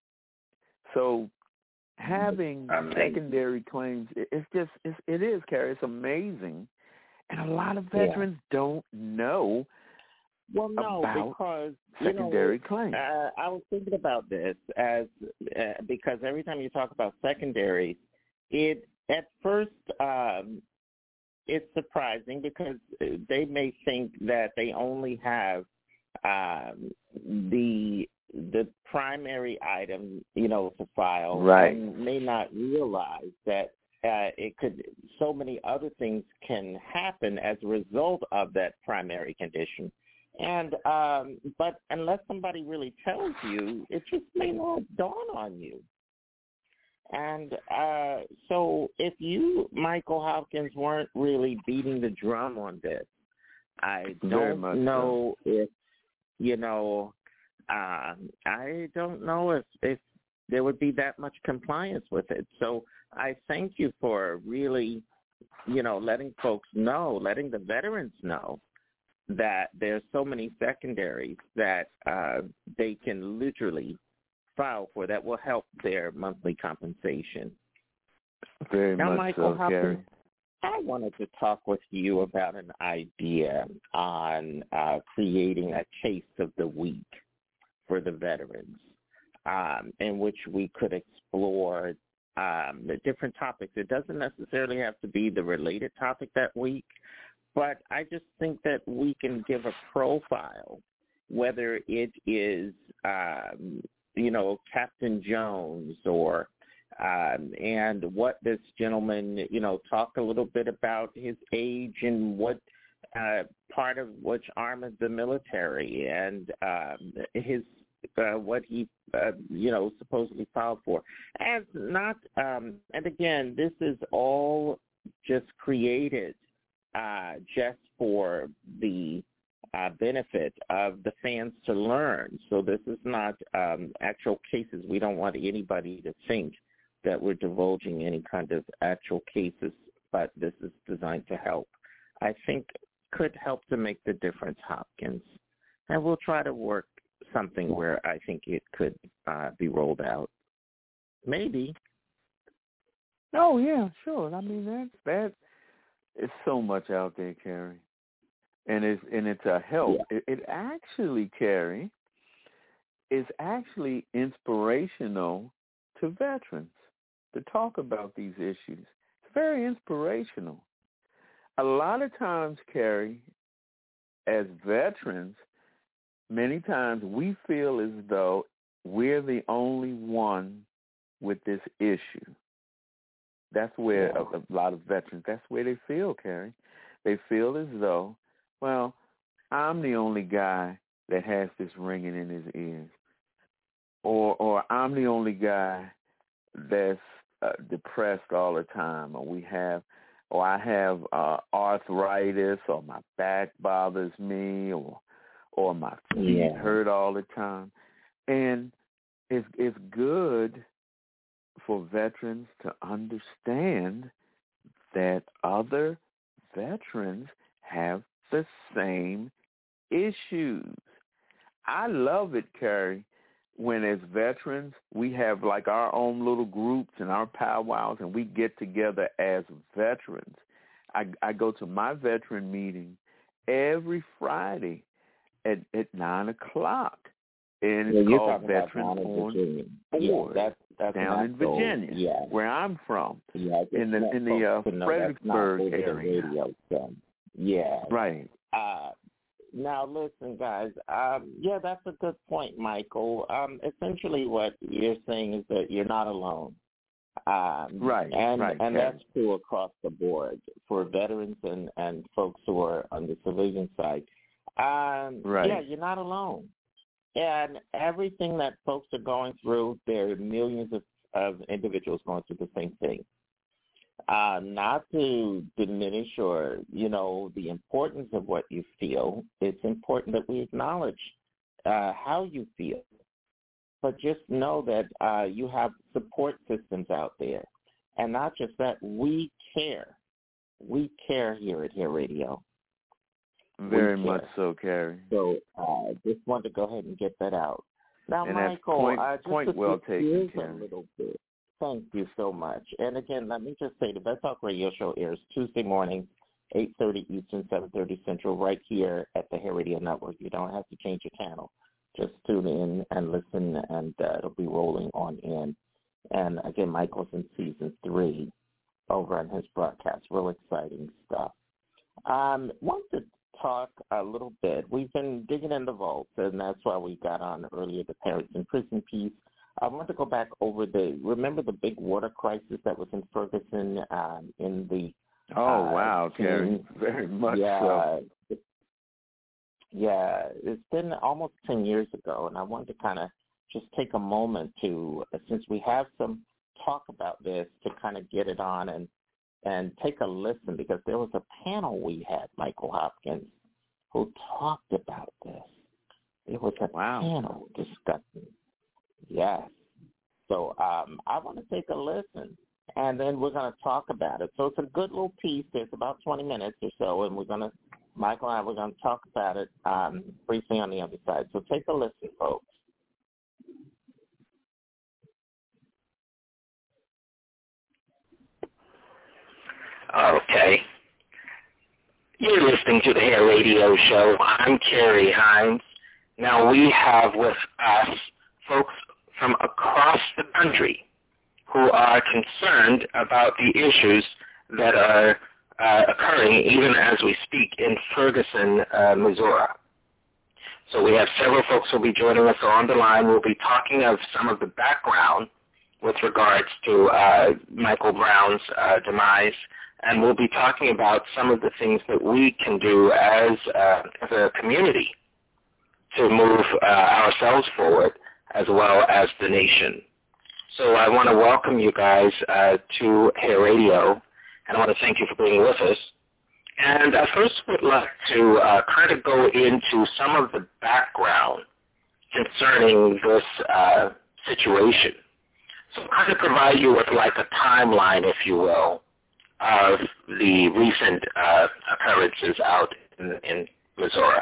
U: So having amazing. secondary claims, it's just, it's, it is, Carrie, it's amazing. And a lot of veterans yeah. don't know
I: well, no,
U: about
I: because,
U: secondary
I: you know,
U: claims.
I: Uh, I was thinking about this as uh, because every time you talk about secondary, it at first um, it's surprising because they may think that they only have um, the the primary item, you know, to file,
U: right.
I: and may not realize that uh, it could. So many other things can happen as a result of that primary condition. And um, but unless somebody really tells you, it just may not dawn on you. And uh, so if you, Michael Hopkins, weren't really beating the drum on this, I don't know so. if, you know, uh, I don't know if, if there would be that much compliance with it. So I thank you for really, you know, letting folks know, letting the veterans know that there's so many secondaries that uh, they can literally file for that will help their monthly compensation.
U: Very
I: now,
U: much
I: Michael
U: so,
I: Hopkins,
U: Gary.
I: I wanted to talk with you about an idea on uh, creating a Chase of the Week for the veterans, um, in which we could explore um, the different topics. It doesn't necessarily have to be the related topic that week, but I just think that we can give a profile, whether it is, um, you know, Captain Jones or um, and what this gentleman, you know, talk a little bit about his age and what uh, part of which arm of the military and um, his uh, what he, uh, you know, supposedly filed for. As not, um, and again, this is all just created uh, just for the uh, benefit of the fans to learn. So this is not um, actual cases. We don't want anybody to think that we're divulging any kind of actual cases, but this is designed to help. I think could help to make the difference, Hopkins. And we'll try to work something where I think it could uh, be rolled out. Maybe.
P: Oh, yeah, sure. I mean, that's, that is so much out there, Carrie. And it's, and it's a help. Yeah. It, it actually, Carrie, is actually inspirational to veterans to talk about these issues. It's very inspirational. A lot of times, Carrie, as veterans, many times we feel as though we're the only one with this issue. That's where a, a lot of veterans, that's where they feel, Carrie. They feel as though, well, I'm the only guy that has this ringing in his ears. Or or I'm the only guy that's uh, depressed all the time. Or we have, or I have uh, arthritis, or my back bothers me, or or my feet yeah. hurt all the time. And it's, it's good for veterans to understand that other veterans have the same issues. I love it, Carrie, when as veterans we have like our own little groups and our powwows and we get together as veterans. I, I go to my veteran meeting every Friday at, at nine o'clock. And it's
I: yeah,
P: called Veterans on Board
I: yeah, that's, that's
P: down in Virginia,
I: yeah.
P: where I'm from,
I: yeah,
P: in the in the uh, Fredericksburg area.
I: Radio, so. Yeah.
P: Right.
I: Uh, now, listen, guys. Um, yeah, that's a good point, Michael. Um, essentially what you're saying is that you're not alone. Um,
P: right,
I: and,
P: right.
I: And
P: okay.
I: that's true across the board for veterans and, and folks who are on the civilian side. Um,
P: right.
I: Yeah, you're not alone. And everything that folks are going through, there are millions of, of individuals going through the same thing. Uh, not to diminish or, you know, the importance of what you feel. It's important that we acknowledge uh, how you feel. But just know that uh, you have support systems out there. And not just that, we care. We care here at Hair Radio.
P: Very much so, Carrie.
I: So I uh, just wanted to go ahead and get that out. Now,
P: and
I: Michael,
P: point,
I: uh, just
P: point
I: to
P: well taken,
I: a little bit. Thank you so much. And again, let me just say the Vet Talk Radio Show airs Tuesday morning, eight thirty Eastern, seven thirty Central, right here at the Hair Radio Network. You don't have to change your channel. Just tune in and listen, and uh, it'll be rolling on in. And again, Michael's in season three over on his broadcast. Real exciting stuff. Um, want to talk a little bit. We've been digging in the vaults, and that's why we got on earlier the Parents in Prison piece. I want to go back over the, remember the big water crisis that was in Ferguson um, in the...
P: Oh,
I: uh,
P: wow, Terry. Very much
I: yeah,
P: so.
I: It, yeah, it's been almost ten years ago, and I wanted to kind of just take a moment to, uh, since we have some talk about this, to kind of get it on and and take a listen, because there was a panel we had, Michael Hopkins, who talked about this. There was a
P: wow.
I: panel discussing. Yes. So um, I want to take a listen, and then we're going to talk about it. So it's a good little piece. There's about twenty minutes or so, and we're going to, Michael and I, we're going to talk about it um, briefly on the other side. So take a listen, folks.
C: Okay. You're listening to the Hair Radio Show. I'm Carrie Hines. Now we have with us folks from across the country who are concerned about the issues that are uh, occurring even as we speak in Ferguson, uh, Missouri. So we have several folks who will be joining us on the line. We'll be talking of some of the background with regards to uh, Michael Brown's uh, demise, and we'll be talking about some of the things that we can do as, uh, as a community to move uh, ourselves forward as well as the nation. So I want to welcome you guys uh, to Hair Radio, and I want to thank you for being with us. And I first would like to uh, kind of go into some of the background concerning this uh, situation. So kind of provide you with like a timeline, if you will, of the recent uh, occurrences out in, in Missouri.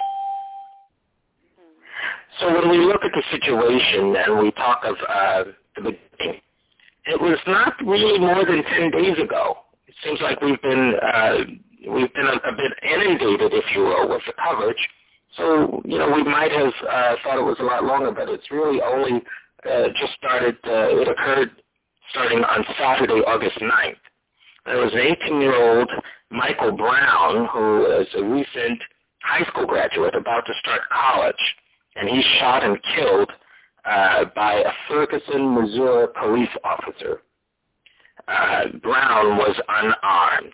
C: So when we look at the situation and we talk of uh, the beginning, it was not really more than ten days ago. It seems like we've been uh, we've been a, a bit inundated, if you will, with the coverage. So, you know, we might have uh, thought it was a lot longer, but it's really only uh, just started, uh, it occurred starting on Saturday, August ninth. There was an eighteen-year-old Michael Brown who is a recent high school graduate about to start college, and he's shot and killed uh, by a Ferguson, Missouri police officer. Uh, Brown was unarmed.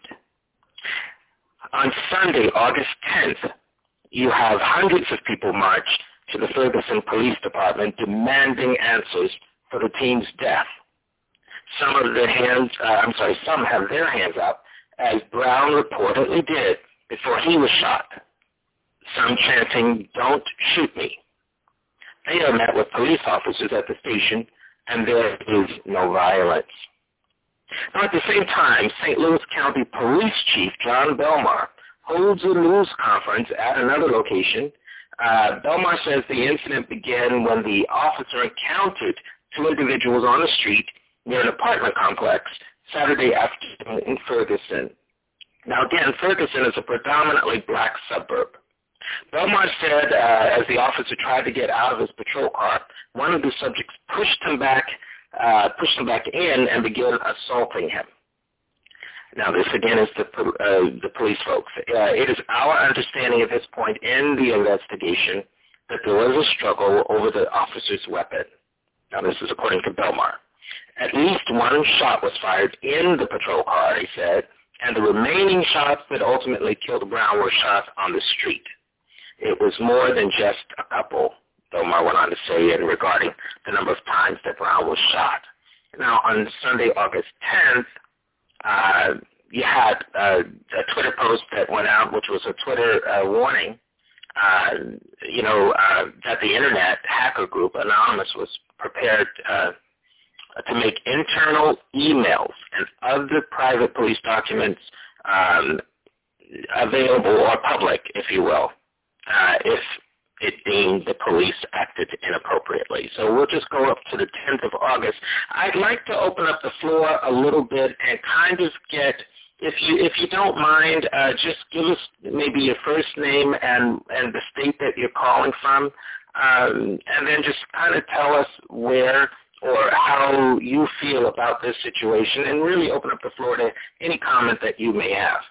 C: On Sunday, August tenth, you have hundreds of people march to the Ferguson Police Department demanding answers for the teen's death. Some of the hands, uh, I'm sorry, some have their hands up, as Brown reportedly did before he was shot. Some chanting, "Don't shoot me." They are met with police officers at the station, and there is no violence. Now, at the same time, Saint Louis County Police Chief John Belmar holds a news conference at another location. Uh, Belmar says the incident began when the officer encountered two individuals on the street near an apartment complex Saturday afternoon in Ferguson. Now, again, Ferguson is a predominantly black suburb. Belmar said uh, as the officer tried to get out of his patrol car, one of the subjects pushed him back, uh, pushed him back in and began assaulting him. Now, this again is the, uh, the police folks. Uh, it is our understanding at this point in the investigation that there was a struggle over the officer's weapon. Now, this is according to Belmar. At least one shot was fired in the patrol car, he said, and the remaining shots that ultimately killed Brown were shots on the street. It was more than just a couple, Belmar went on to say, in regarding the number of times that Brown was shot. Now, on Sunday, August tenth, uh, you had uh, a Twitter post that went out, which was a Twitter uh, warning, uh, you know, uh, that the Internet hacker group, Anonymous, was prepared uh, to make internal emails and other private police documents um, available or public, if you will, uh, if it deemed the police acted inappropriately. So we'll just go up to the tenth of August. I'd like to open up the floor a little bit and kind of get, if you if you don't mind, uh, just give us maybe your first name and, and the state that you're calling from, um, and then just kind of tell us where or how you feel about this situation, and really open up the floor to any comment that you may have.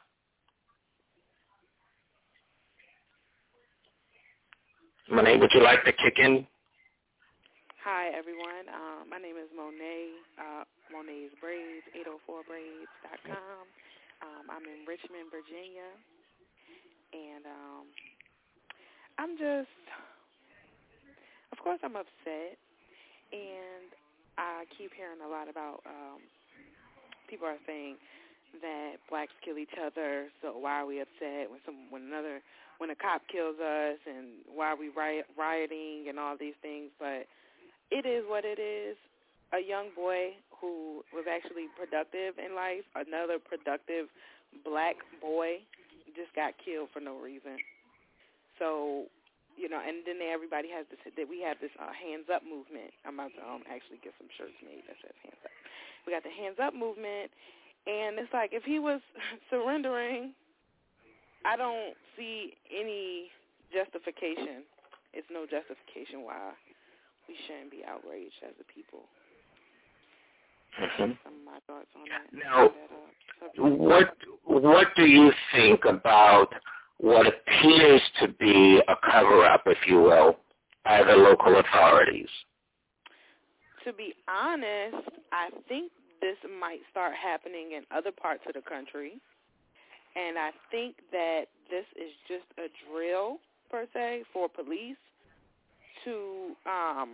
C: Monet, would you like to kick in?
K: Hi, everyone. Um, my name is Monet, uh, Monet's Braids, eight oh four braids dot com. Um, I'm in Richmond, Virginia, and um, I'm just, of course, I'm upset, and I keep hearing a lot about um, people are saying that blacks kill each other, so why are we upset when some when another when a cop kills us, and why are we riot, rioting and all these things? But it is what it is. A young boy who was actually productive in life, another productive black boy, just got killed for no reason. So, you know, and then everybody has this, that we have this uh, hands up movement. I'm about to um, actually get some shirts made that says hands up. We got the hands up movement, and it's like if he was surrendering, I don't see any justification. It's no justification why we shouldn't be outraged as a people.
C: Mm-hmm.
K: Some of my thoughts on that.
C: Now,
K: that, uh,
C: what what do you think about what appears to be a cover-up, if you will, by the local authorities?
K: To be honest, I think this might start happening in other parts of the country, and I think that this is just a drill, per se, for police to um,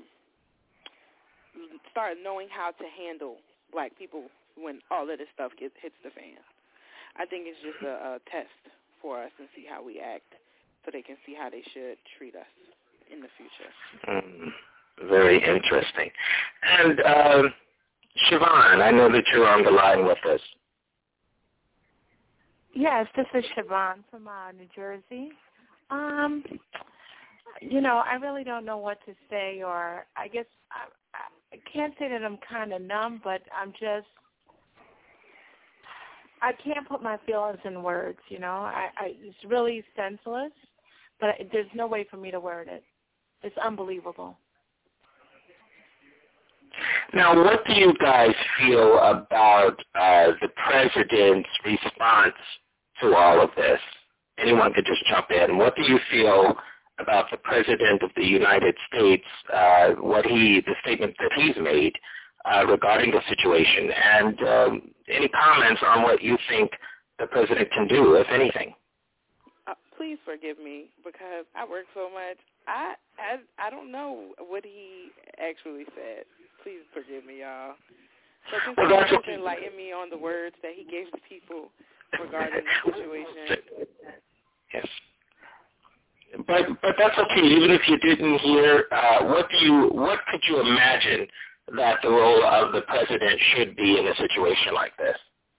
K: start knowing how to handle black people when all of this stuff gets, hits the fan. I think it's just a, a test for us and see how we act so they can see how they should treat us in the future.
C: Mm, very interesting. And uh, Siobhan, I know that you're on the line with us.
L: Yes, this is Siobhan from uh, New Jersey. Um, you know, I really don't know what to say, or I guess I, I can't say that I'm kind of numb, but I'm just, I can't put my feelings in words, you know. I, I it's really senseless, but I, there's no way for me to word it. It's unbelievable.
C: Now, what do you guys feel about uh, the president's response to all of this? Anyone could just jump in. What do you feel about the president of the United States, uh, what he, the statement that he's made uh, regarding the situation, and um, any comments on what you think the president can do, if anything?
K: Uh, please forgive me because I work so much. I, I I don't know what he actually said. Please forgive me, y'all. So can
C: well,
K: someone
C: okay.
K: enlighten me on the words that he gave to people regarding the situation?
C: Yes. But but that's okay. Even if you didn't hear, uh, what do you what could you imagine that the role of the president should be in a situation like this?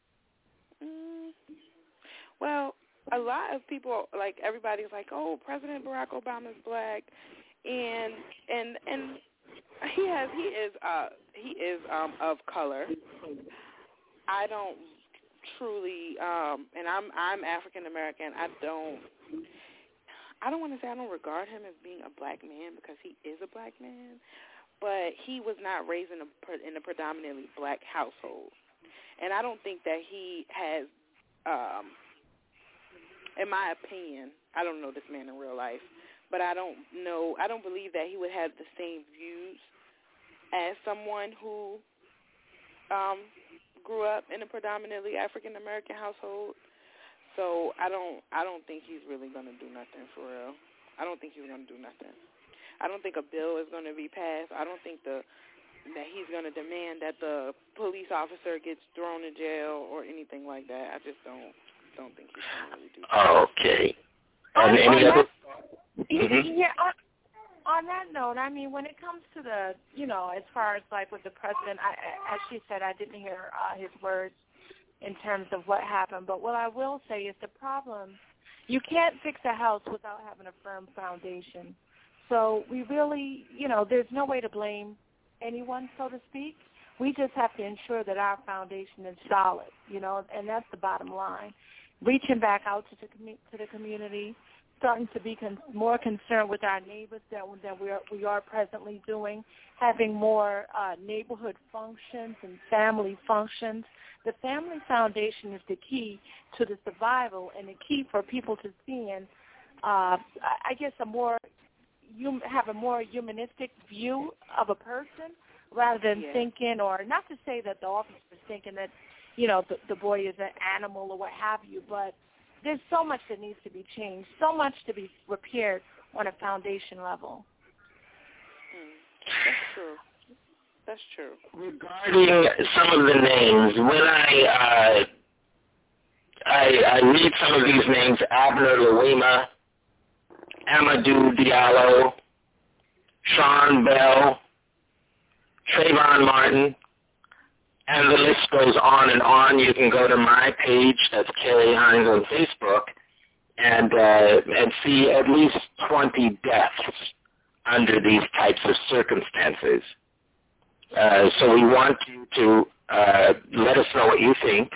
K: Mm, well, a lot of people, like everybody's like, oh, President Barack Obama's black, and and and he has he is uh he is um of color. I don't truly um and I'm I'm African American. I don't. I don't want to say I don't regard him as being a black man because he is a black man, but he was not raised in a, in a predominantly black household. And I don't think that he has, um, in my opinion, I don't know this man in real life, but I don't know, I don't believe that he would have the same views as someone who um, grew up in a predominantly African-American household. So I don't I don't think he's really going to do nothing for real. I don't think he's going to do nothing. I don't think a bill is going to be passed. I don't think the that he's going to demand that the police officer gets thrown in jail or anything like that. I just don't don't think he's going to really do that.
C: Okay.
L: On,
C: And any
L: on
C: other?
L: that,
C: Mm-hmm.
L: Yeah, on, on that note, I mean, when it comes to the, you know, as far as like with the president, I, as she said, I didn't hear uh, his words in terms of what happened. But what I will say is the problem, you can't fix a house without having a firm foundation. So we really, you know, there's no way to blame anyone, so to speak. We just have to ensure that our foundation is solid, you know, and that's the bottom line. Reaching back out to the, commu- to the community, starting to be con- more concerned with our neighbors than, than we, are, we are presently doing, having more uh, neighborhood functions and family functions. The family foundation is the key to the survival and the key for people to seeing, uh, I guess, a more hum- have a more humanistic view of a person rather than
K: Yeah.
L: thinking, or not to say that the officer is thinking that, you know, the, the boy is an animal or what have you, but there's so much that needs to be changed, so much to be repaired on a foundation level.
K: Mm, that's true. That's true.
C: Regarding some of the names, when I, uh, I I read some of these names, Abner Louima, Amadou Diallo, Sean Bell, Trayvon Martin, and the list goes on and on. You can go to my page, that's Carrie Hines on Facebook, and uh, and see at least twenty deaths under these types of circumstances. Uh, so we want you to uh, let us know what you think.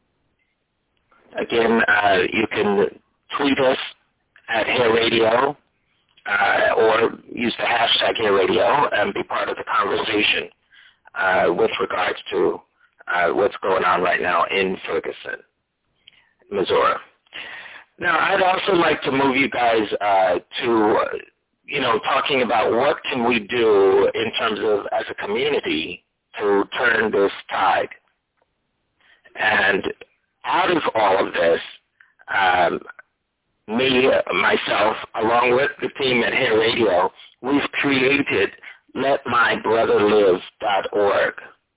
C: Again, uh, you can tweet us at Hair Radio uh, or use the hashtag Hair Radio and be part of the conversation uh, with regards to uh, what's going on right now in Ferguson, Missouri. Now, I'd also like to move you guys uh, to, uh, you know, talking about what can we do in terms of, as a community, to turn this tide. And out of all of this, um, me, myself, along with the team at Hair Radio, we've created let my brother live dot org.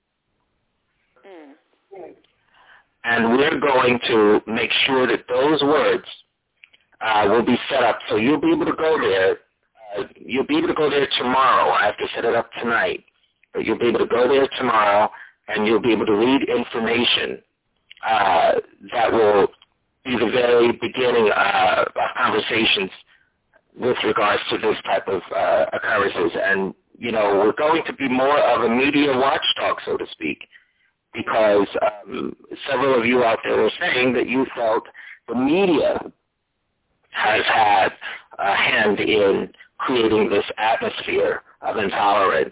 C: Mm. And we're going to make sure that those words uh, will be set up. So you'll be able to go there. Uh, you'll be able to go there tomorrow. I have to set it up tonight. But you'll be able to go there tomorrow, and you'll be able to read information uh, that will be the very beginning uh, of conversations with regards to this type of uh, occurrences. And, you know, we're going to be more of a media watchdog, so to speak, because um, several of you out there were saying that you felt the media has had a hand in creating this atmosphere of intolerance.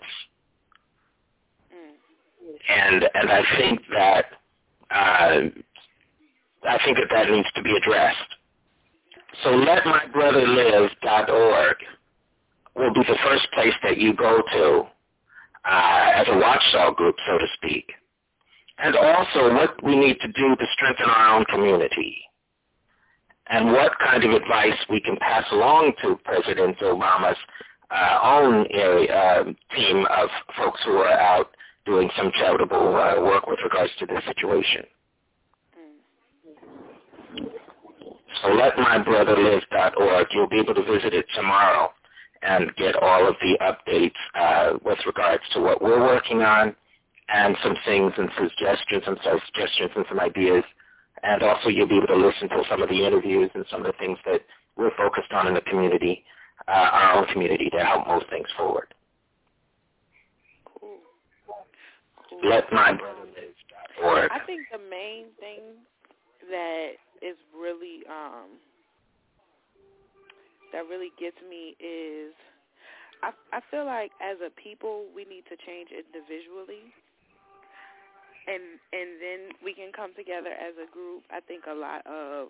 C: And and I think that uh, I think that that needs to be addressed. So let my brother live dot org will be the first place that you go to uh, as a watchdog group, so to speak. And also what we need to do to strengthen our own community and what kind of advice we can pass along to President Obama's uh, own area, uh, team of folks who are out doing some charitable uh, work with regards to this situation. So let my brother live dot org. You'll be able to visit it tomorrow and get all of the updates uh, with regards to what we're working on and some things and suggestions and suggestions and some ideas. And also you'll be able to listen to some of the interviews and some of the things that we're focused on in the community, uh, our own community, to help move things forward.
K: Cool. Cool.
C: Let my brother live dot org.
K: I think the main thing that is really um, that really gets me is I, I feel like as a people we need to change individually, and and then we can come together as a group. I think a lot of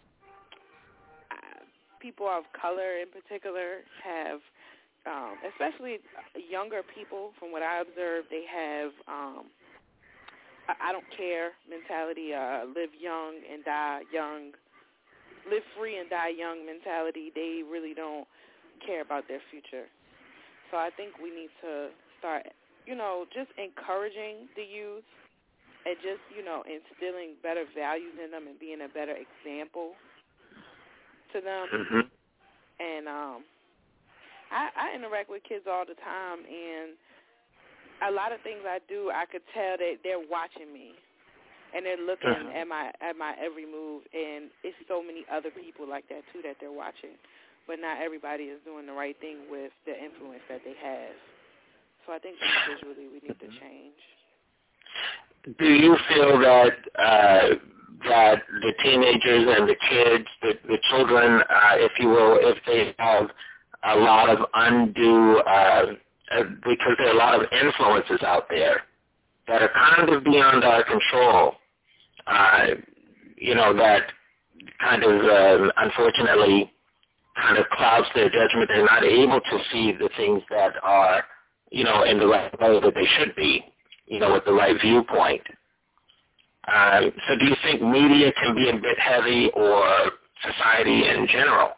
K: uh, people of color in particular have, um, especially younger people, from what I observe, they have um, I don't care mentality, uh, live young and die young, live free and die young mentality. They really don't care about their future. So I think we need to start, you know, just encouraging the youth and just, you know, instilling better values in them and being a better example to them.
C: Mm-hmm.
K: And um, I, I interact with kids all the time, and a lot of things I do, I could tell that they're watching me, and they're looking uh-huh. at my at my every move. And it's so many other people like that too that they're watching, but not everybody is doing the right thing with the influence that they have. So I think individually we need to change.
C: Do you feel that uh, that the teenagers and the kids, the, the children, uh, if you will, if they have a lot of undue uh, Uh, because there are a lot of influences out there that are kind of beyond our control, uh, you know, that kind of, uh, unfortunately, kind of clouds their judgment. They're not able to see the things that are, you know, in the right way that they should be, you know, with the right viewpoint. Uh, so do you think media can be a bit heavy, or society in general?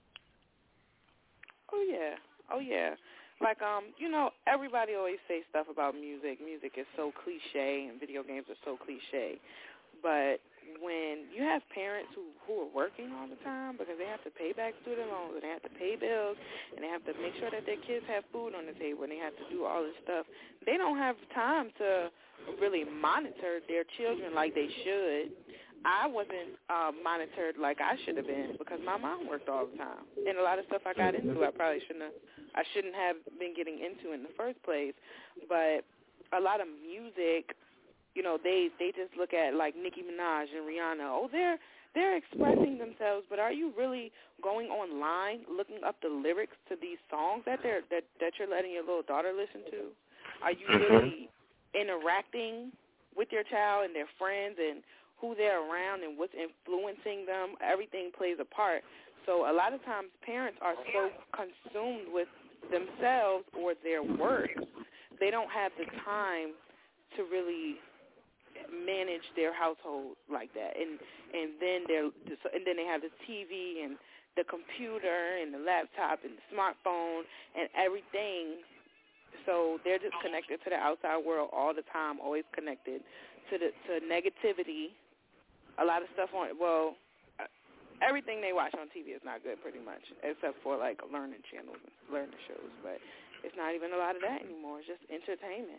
K: Oh, yeah. Oh, yeah. Like, um, you know, everybody always says stuff about music. Music is so cliche, and video games are so cliche. But when you have parents who, who are working all the time because they have to pay back student loans, and they have to pay bills, and they have to make sure that their kids have food on the table, and they have to do all this stuff, they don't have time to really monitor their children like they should. I wasn't uh, monitored like I should have been because my mom worked all the time, and a lot of stuff I got into I probably shouldn't have, I shouldn't have been getting into in the first place. But a lot of music, you know, they they just look at like Nicki Minaj and Rihanna. Oh, they're they're expressing themselves, but are you really going online looking up the lyrics to these songs that they're that that you're letting your little daughter listen to? Are you really interacting with your child and their friends and who they're around and what's influencing them. Everything plays a part. So a lot of times parents are so consumed with themselves or their work, they don't have the time to really manage their household like that. And and then they're and then they have the T V and the computer and the laptop and the smartphone and everything. So they're just connected to the outside world all the time, always connected to the to negativity. A lot of stuff on well, everything they watch on T V is not good, pretty much, except for like learning channels and learning shows. But it's not even a lot of that anymore. It's just entertainment.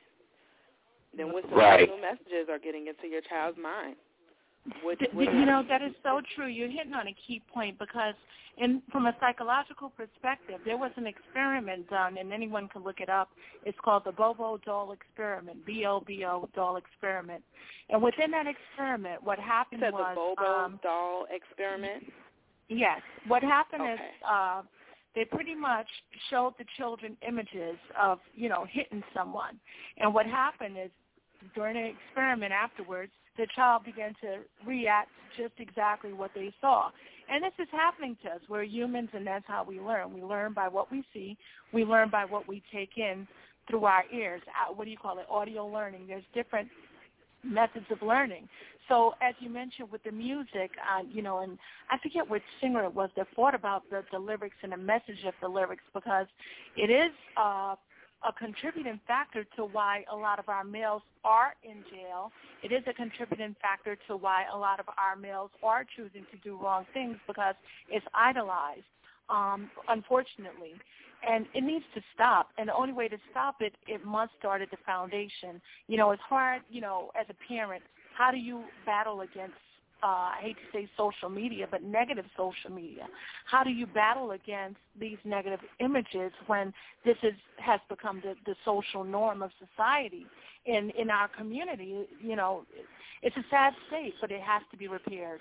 K: Then what subliminal messages are getting into your child's mind? What, what
L: you know, that is so true. You're hitting on a key point because in, from a psychological perspective, there was an experiment done, and anyone can look it up. It's called the Bobo doll experiment, B O B O doll experiment. And within that experiment, what happened
K: you said
L: was...
K: the Bobo
L: um,
K: doll experiment?
L: Yes. What happened
K: okay.
L: is uh, they pretty much showed the children images of, you know, hitting someone. And what happened is during the experiment afterwards, the child began to react to just exactly what they saw. And this is happening to us. We're humans, and that's how we learn. We learn by what we see. We learn by what we take in through our ears. What do you call it? Audio learning. There's different methods of learning. So as you mentioned with the music, uh, you know, and I forget which singer it was that thought about the, the lyrics and the message of the lyrics, because it is uh, a contributing factor to why a lot of our males are in jail. It is a contributing factor to why a lot of our males are choosing to do wrong things, because it's idolized, um, unfortunately. And it needs to stop. And the only way to stop it, it must start at the foundation. You know, it's hard, you know, as a parent, how do you battle against, uh, I hate to say social media, but negative social media? How do you battle against these negative images when this is, has become the, the social norm of society in, in our community? You know, it's a sad state, but it has to be repaired.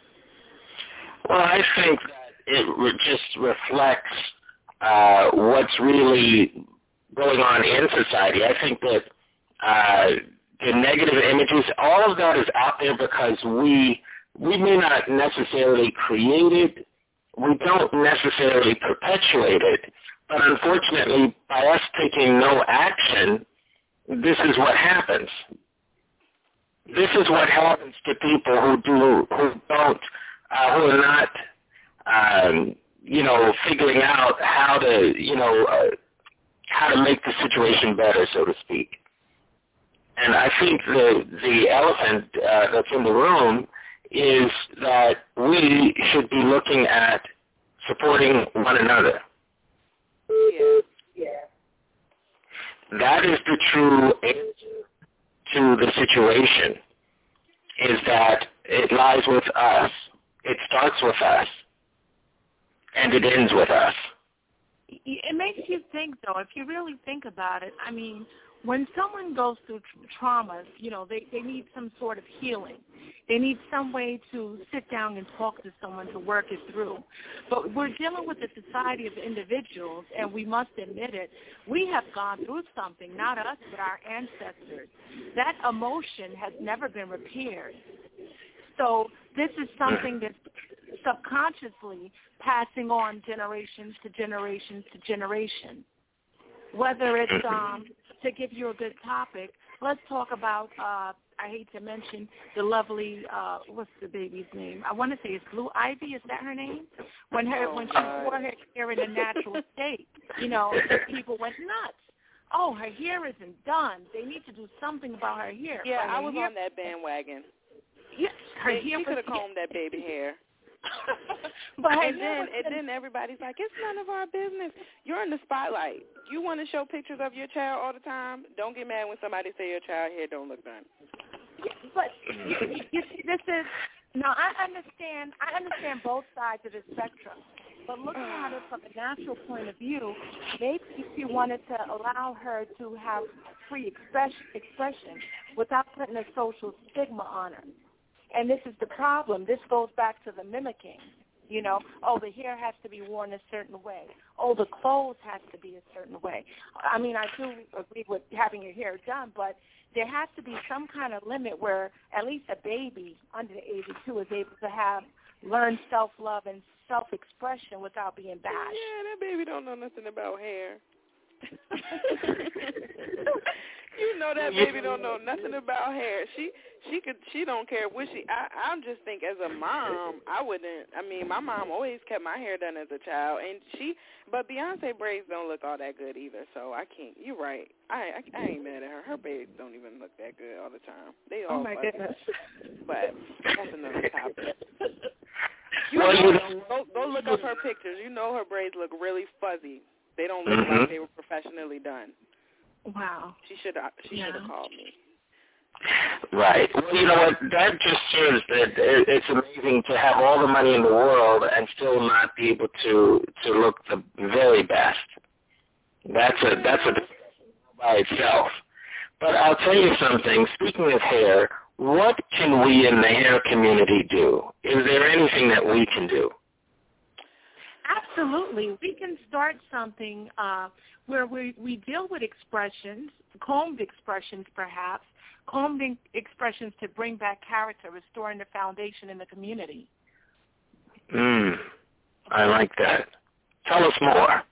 C: Well, I think that it re- just reflects uh, what's really going on in society. I think that uh, the negative images, all of that is out there because we we may not necessarily create it, we don't necessarily perpetuate it, but unfortunately, by us taking no action, this is what happens. This is what happens to people who do who don't uh, who are not um, you know figuring out how to you know uh, how to make the situation better, so to speak. And I think the the elephant uh, that's in the room is that we should be looking at supporting one another.
K: Yeah.
C: Yeah. That is the true answer to the situation, is that it lies with us. It starts with us, and it ends with us.
L: It makes you think, though, if you really think about it. I mean, when someone goes through tra- traumas, you know, they, they need some sort of healing. They need some way to sit down and talk to someone to work it through. But we're dealing with a society of individuals, and we must admit it. We have gone through something, not us, but our ancestors. That emotion has never been repaired. So this is something that's subconsciously passing on generations to generations to generation. Whether it's, um, to give you a good topic, let's talk about, uh, I hate to mention the lovely, uh, what's the baby's name? I want to say it's Blue Ivy. Is that her name? When her when she wore her hair in a natural state, you know, people went nuts. Oh, her hair isn't done. They need to do something about her hair.
K: Yeah,
L: her
K: I was
L: hair,
K: on that bandwagon.
L: Yeah, her
K: she,
L: hair
K: she could have
L: was,
K: combed that baby hair.
L: But
K: and then and then everybody's like, it's none of our business. You're in the spotlight. You want to show pictures of your child all the time? Don't get mad when somebody say your child hair don't look done.
L: Yeah, but you, you see, this is no. I understand. I understand both sides of the spectrum. But looking at it from a natural point of view, maybe if you wanted to allow her to have free express, expression without putting a social stigma on her. And this is the problem. This goes back to the mimicking. You know, oh, the hair has to be worn a certain way. Oh, the clothes has to be a certain way. I mean, I do agree with having your hair done, but there has to be some kind of limit where at least a baby under the age of two is able to have learn self-love and self-expression without being bashed.
K: Yeah, that baby don't know nothing about hair. You know that baby don't know nothing about hair. She she could she don't care what she. I I just think as a mom, I wouldn't. I mean, my mom always kept my hair done as a child, and she. But Beyonce braids don't look all that good either. So I can't. You're right. I I, I ain't mad at her. Her braids don't even look that good all the time. They all.
L: Oh my
K: fuzzy.
L: goodness.
K: But that's another topic. You
C: Well,
K: know,
C: you know,
K: go, go look up her pictures. You know her braids look really fuzzy. They don't look
C: mm-hmm.
K: like they were professionally done.
L: Wow.
K: She should have. She
L: yeah.
K: should have called me.
C: Right. Well, you know what? That just shows that it, it's amazing to have all the money in the world and still not be able to to look the very best. That's a that's a discussion by itself. But I'll tell you something. Speaking of hair, what can we in the hair community do? Is there anything that we can do?
L: Absolutely. We can start something uh, where we, we deal with expressions, combed expressions perhaps, combed expressions to bring back character, restoring the foundation in the community.
C: Mm, I like that. Tell us more.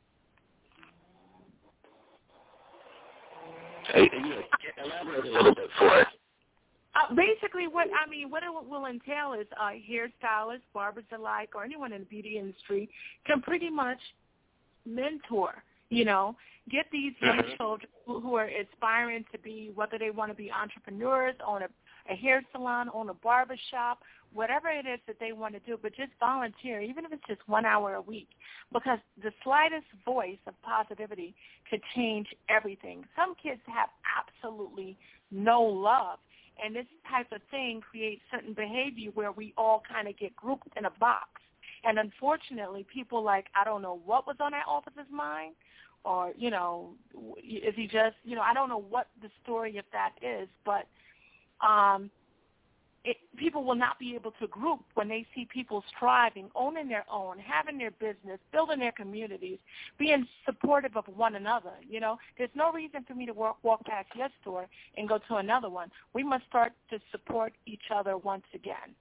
C: Elaborate a little bit for us.
L: Uh, basically, what I mean, what it will entail is uh, hairstylists, barbers alike, or anyone in the beauty industry can pretty much mentor, you know, get these young
C: Mm-hmm.
L: children who, who are aspiring to be, whether they want to be entrepreneurs, own a, a hair salon, own a barber shop, whatever it is that they want to do, but just volunteer, even if it's just one hour a week, because the slightest voice of positivity could change everything. Some kids have absolutely no love. And this type of thing creates certain behavior where we all kind of get grouped in a box. And unfortunately, people like, I don't know what was on that officer's mind, or, you know, is he just, you know, I don't know what the story of that is, but um, it, people will not be able to group when they see people striving, owning their own, having their business, building their communities, being supportive of one another. You know, there's no reason for me to walk, walk past your store and go to another one. We must start to support each other once again.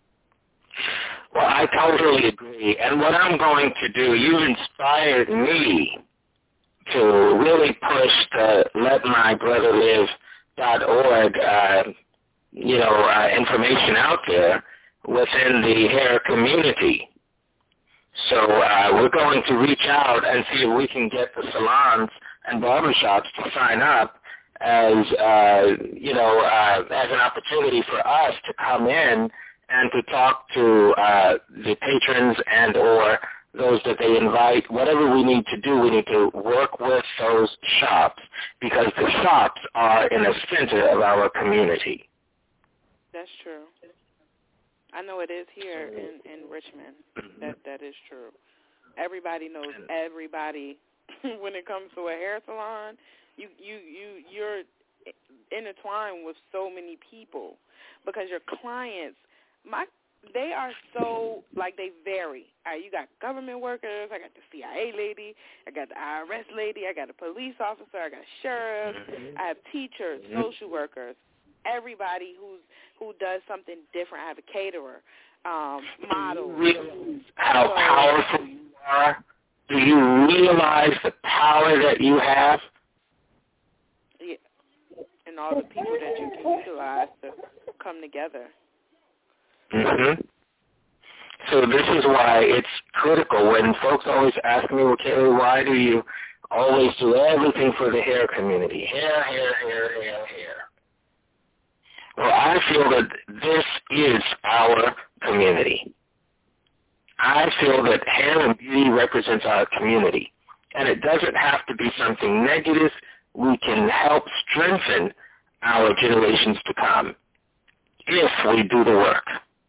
C: Well, I totally agree. And what I'm going to do, you've inspired me to really push the let my brother live dot org uh, you know, uh, information out there within the hair community. So uh, we're going to reach out and see if we can get the salons and barbershops to sign up as, uh, you know, uh, as an opportunity for us to come in and to talk to uh, the patrons and or those that they invite. Whatever we need to do, we need to work with those shops because the shops are in the center of our community.
K: That's true. I know it is here in, in Richmond. That that is true. Everybody knows everybody when it comes to a hair salon. You you you you're intertwined with so many people because your clients, my they are so like they vary. All right, you got government workers. I got the C I A lady. I got the I R S lady. I got a police officer. I got sheriffs. I have teachers, social workers. Everybody who's who does something different. I have a caterer, um, models.
C: Do you realize how powerful you are? Do you realize the power that you have?
K: Yeah, and all the people that you can utilize to come together.
C: Mm-hmm. So this is why it's critical when folks always ask me, well, Carrie, why do you always do everything for the hair community? Hair, hair, hair, hair, hair. Well, I feel that this is our community. I feel that hair and beauty represents our community. And it doesn't have to be something negative. We can help strengthen our generations to come if we do the work.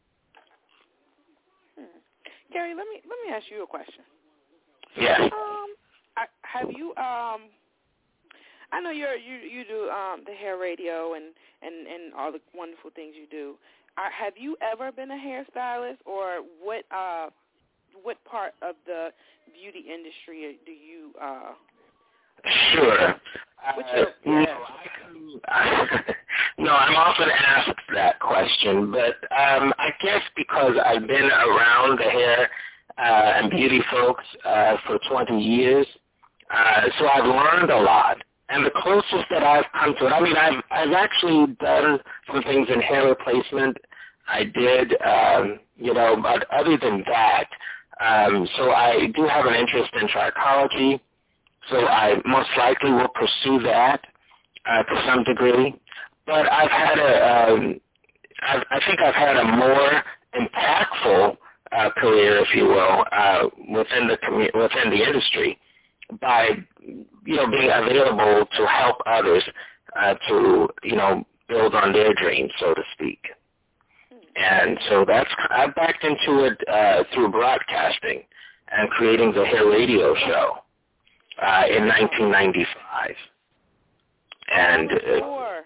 K: Hmm. Gary, let me let me ask you a question.
C: Yes.
K: Um, I, have you um I know you're, you you do um, the hair radio and, and, and all the wonderful things you do. are, have you ever been a hairstylist, or what uh, what part of the beauty industry do you? Uh,
C: sure.
K: What's
C: Uh,
K: your, yeah.
C: no, no, I'm often asked that question, but um, I guess because I've been around the hair uh, and beauty folks uh, for twenty years, uh, so I've learned a lot. And the closest that I've come to it, I mean, I've I've actually done some things in hair replacement. I did, um, you know, but other than that, um, so I do have an interest in trichology. So I most likely will pursue that uh, to some degree. But I've had a, um, I've, I think I've had a more impactful uh, career, if you will, uh, within the commu- within the industry by, you know, being available to help others uh, to, you know, build on their dreams, so to speak. And so that's, I backed into it uh, through broadcasting and creating the Hair Radio Show uh, in nineteen ninety-five. And uh,
K: Four.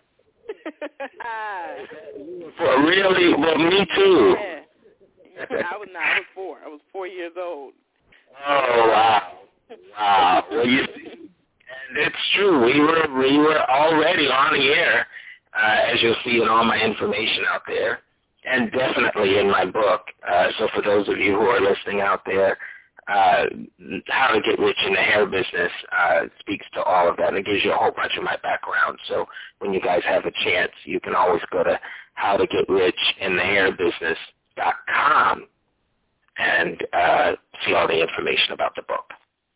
C: for really, well, me too.
K: Yeah. I was not. I was four. I was four years old.
C: Oh wow, wow. Well, you see, and it's true. We were we were already on the air, uh, as you'll see in all my information out there, and definitely in my book. Uh, so for those of you who are listening out there, uh, How to Get Rich in the Hair Business uh, speaks to all of that, and it gives you a whole bunch of my background. So when you guys have a chance, you can always go to how to get rich in the hair business dot com and uh, see all the information about the book.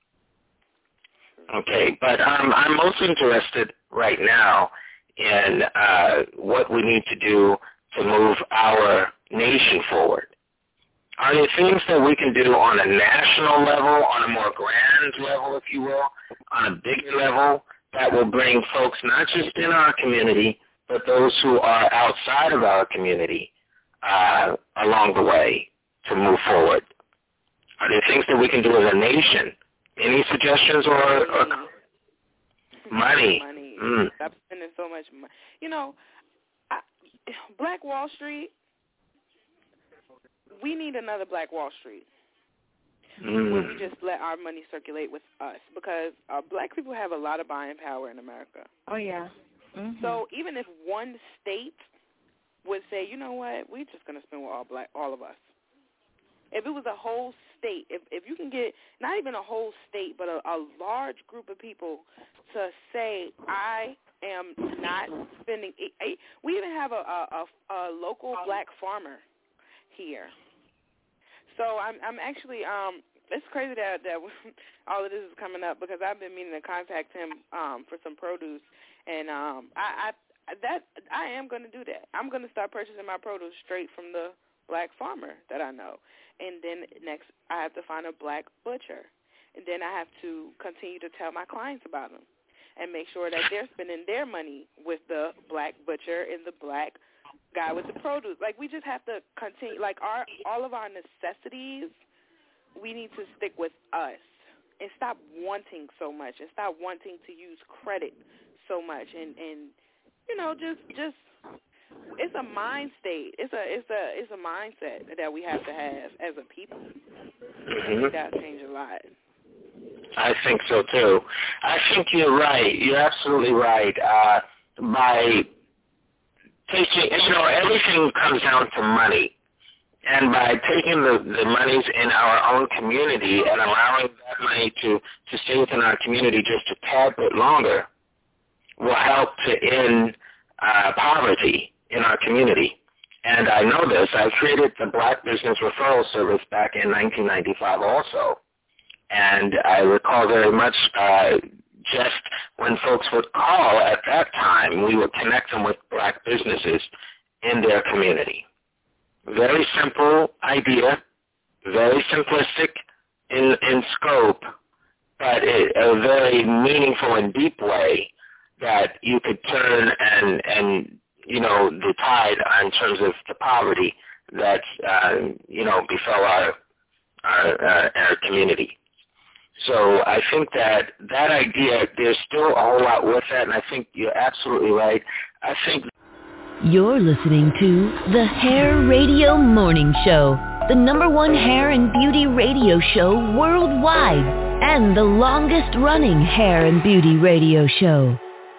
C: Okay, but um, I'm most interested right now in uh, what we need to do to move our nation forward. Are there things that we can do on a national level, on a more grand level, if you will, on a bigger level, that will bring folks not just in our community, but those who are outside of our community uh, along the way to move forward? Are there things that we can do as a nation? Any suggestions or, or money?
K: Money.
C: Mm.
K: Stop spending so much money. You know, I, Black Wall Street, we need another Black Wall Street
C: mm.
K: where we just let our money circulate with us, because uh, Black people have a lot of buying power in America.
L: Oh, yeah. Mm-hmm.
K: So even if one state would say, you know what, we're just going to spend with all black, all of us. If it was a whole state, if if you can get not even a whole state, but a, a large group of people to say, I am not spending. A, a, we even have a, a, a, a local black farmer here. So I'm I'm actually um it's crazy that that all of this is coming up, because I've been meaning to contact him um for some produce, and um I, I that I am going to do that. I'm going to start purchasing my produce straight from the black farmer that I know. And then next I have to find a black butcher. And then I have to continue to tell my clients about them and make sure that they're spending their money with the black butcher and the black guy with the produce. Like, we just have to continue, like, our all of our necessities, we need to stick with us and stop wanting so much and stop wanting to use credit so much. And, and you know, just just it's a mind state. It's a it's a it's a mindset that we have to have as a people.
C: Mm-hmm.
K: That'll change a lot.
C: I think so too. I think you're right. You're absolutely right. Uh, by taking, you know, everything comes down to money, and by taking the the monies in our own community and allowing that money to to stay within our community just a tad bit longer, will help to end uh, poverty in our community. And I know this. I created the Black Business Referral Service back in nineteen ninety-five also. And I recall very much uh, just when folks would call at that time, we would connect them with black businesses in their community. Very simple idea, very simplistic in, in scope, but it, a very meaningful and deep way that you could turn and, and you know, the tide in terms of the poverty that, uh, you know, befell our, our, uh, our community. So I think that that idea, there's still a whole lot with that, and I think you're absolutely right. I think
A: You're listening to the Hair Radio Morning Show, the number one hair and beauty radio show worldwide, and the longest running hair and beauty radio show.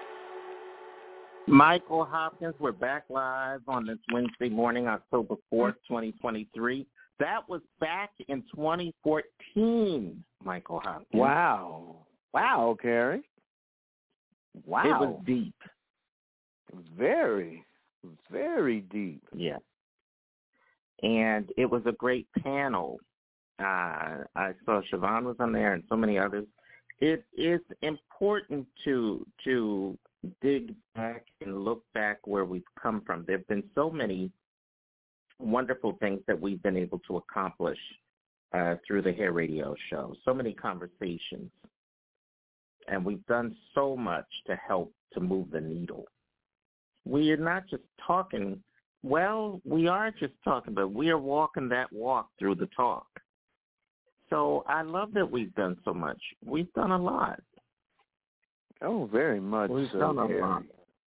I: Michael Hopkins, we're back live on this Wednesday morning, October fourth, twenty twenty-three. That was back in twenty fourteen, Michael Hopkins.
P: Wow. Wow, Carrie. Wow.
I: It was deep.
P: It was very, very deep.
I: Yeah. And it was a great panel. Uh, I saw Siobhan was on there and so many others. It is important to to dig back and look back where we've come from. There have been so many wonderful things that we've been able to accomplish uh, through the Hair Radio Show, so many conversations. And we've done so much to help to move the needle. We are not just talking, well, we are just talking, but we are walking that walk through the talk. So I love that we've done so much. We've done a lot.
P: Oh, very much
I: We've
P: so,
I: done a
P: Harry.
I: lot.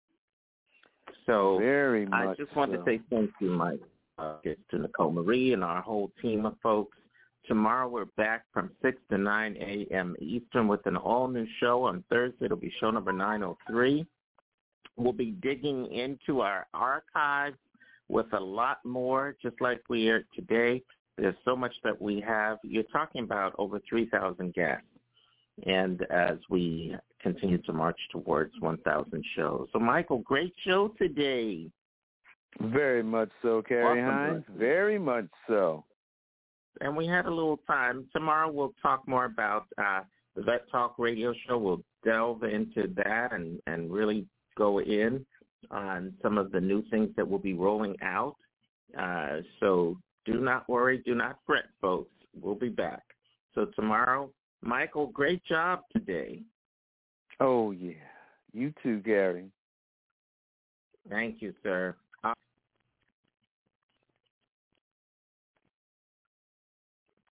I: So
P: very
I: I
P: much
I: just wanted
P: so.
I: to say thank you, Mike, uh, to Nicole Marie and our whole team of folks. Tomorrow we're back from six to nine a.m. Eastern with an all-new show. On Thursday it'll be show number nine oh three. We'll be digging into our archives with a lot more, just like we are today. There's so much that we have. You're talking about over three thousand guests. And as we continue to march towards one thousand shows. So, Michael, great show today.
P: Very much so, Carrie
I: Awesome,
P: Hines.
I: brother.
P: Very much so.
I: And we had a little time. Tomorrow we'll talk more about uh, the Vet Talk radio show. We'll delve into that and, and really go in on some of the new things that will be rolling out. Uh, so do not worry. Do not fret, folks. We'll be back. So tomorrow, Michael, great job today.
P: Oh, yeah. You too, Gary.
I: Thank you, sir.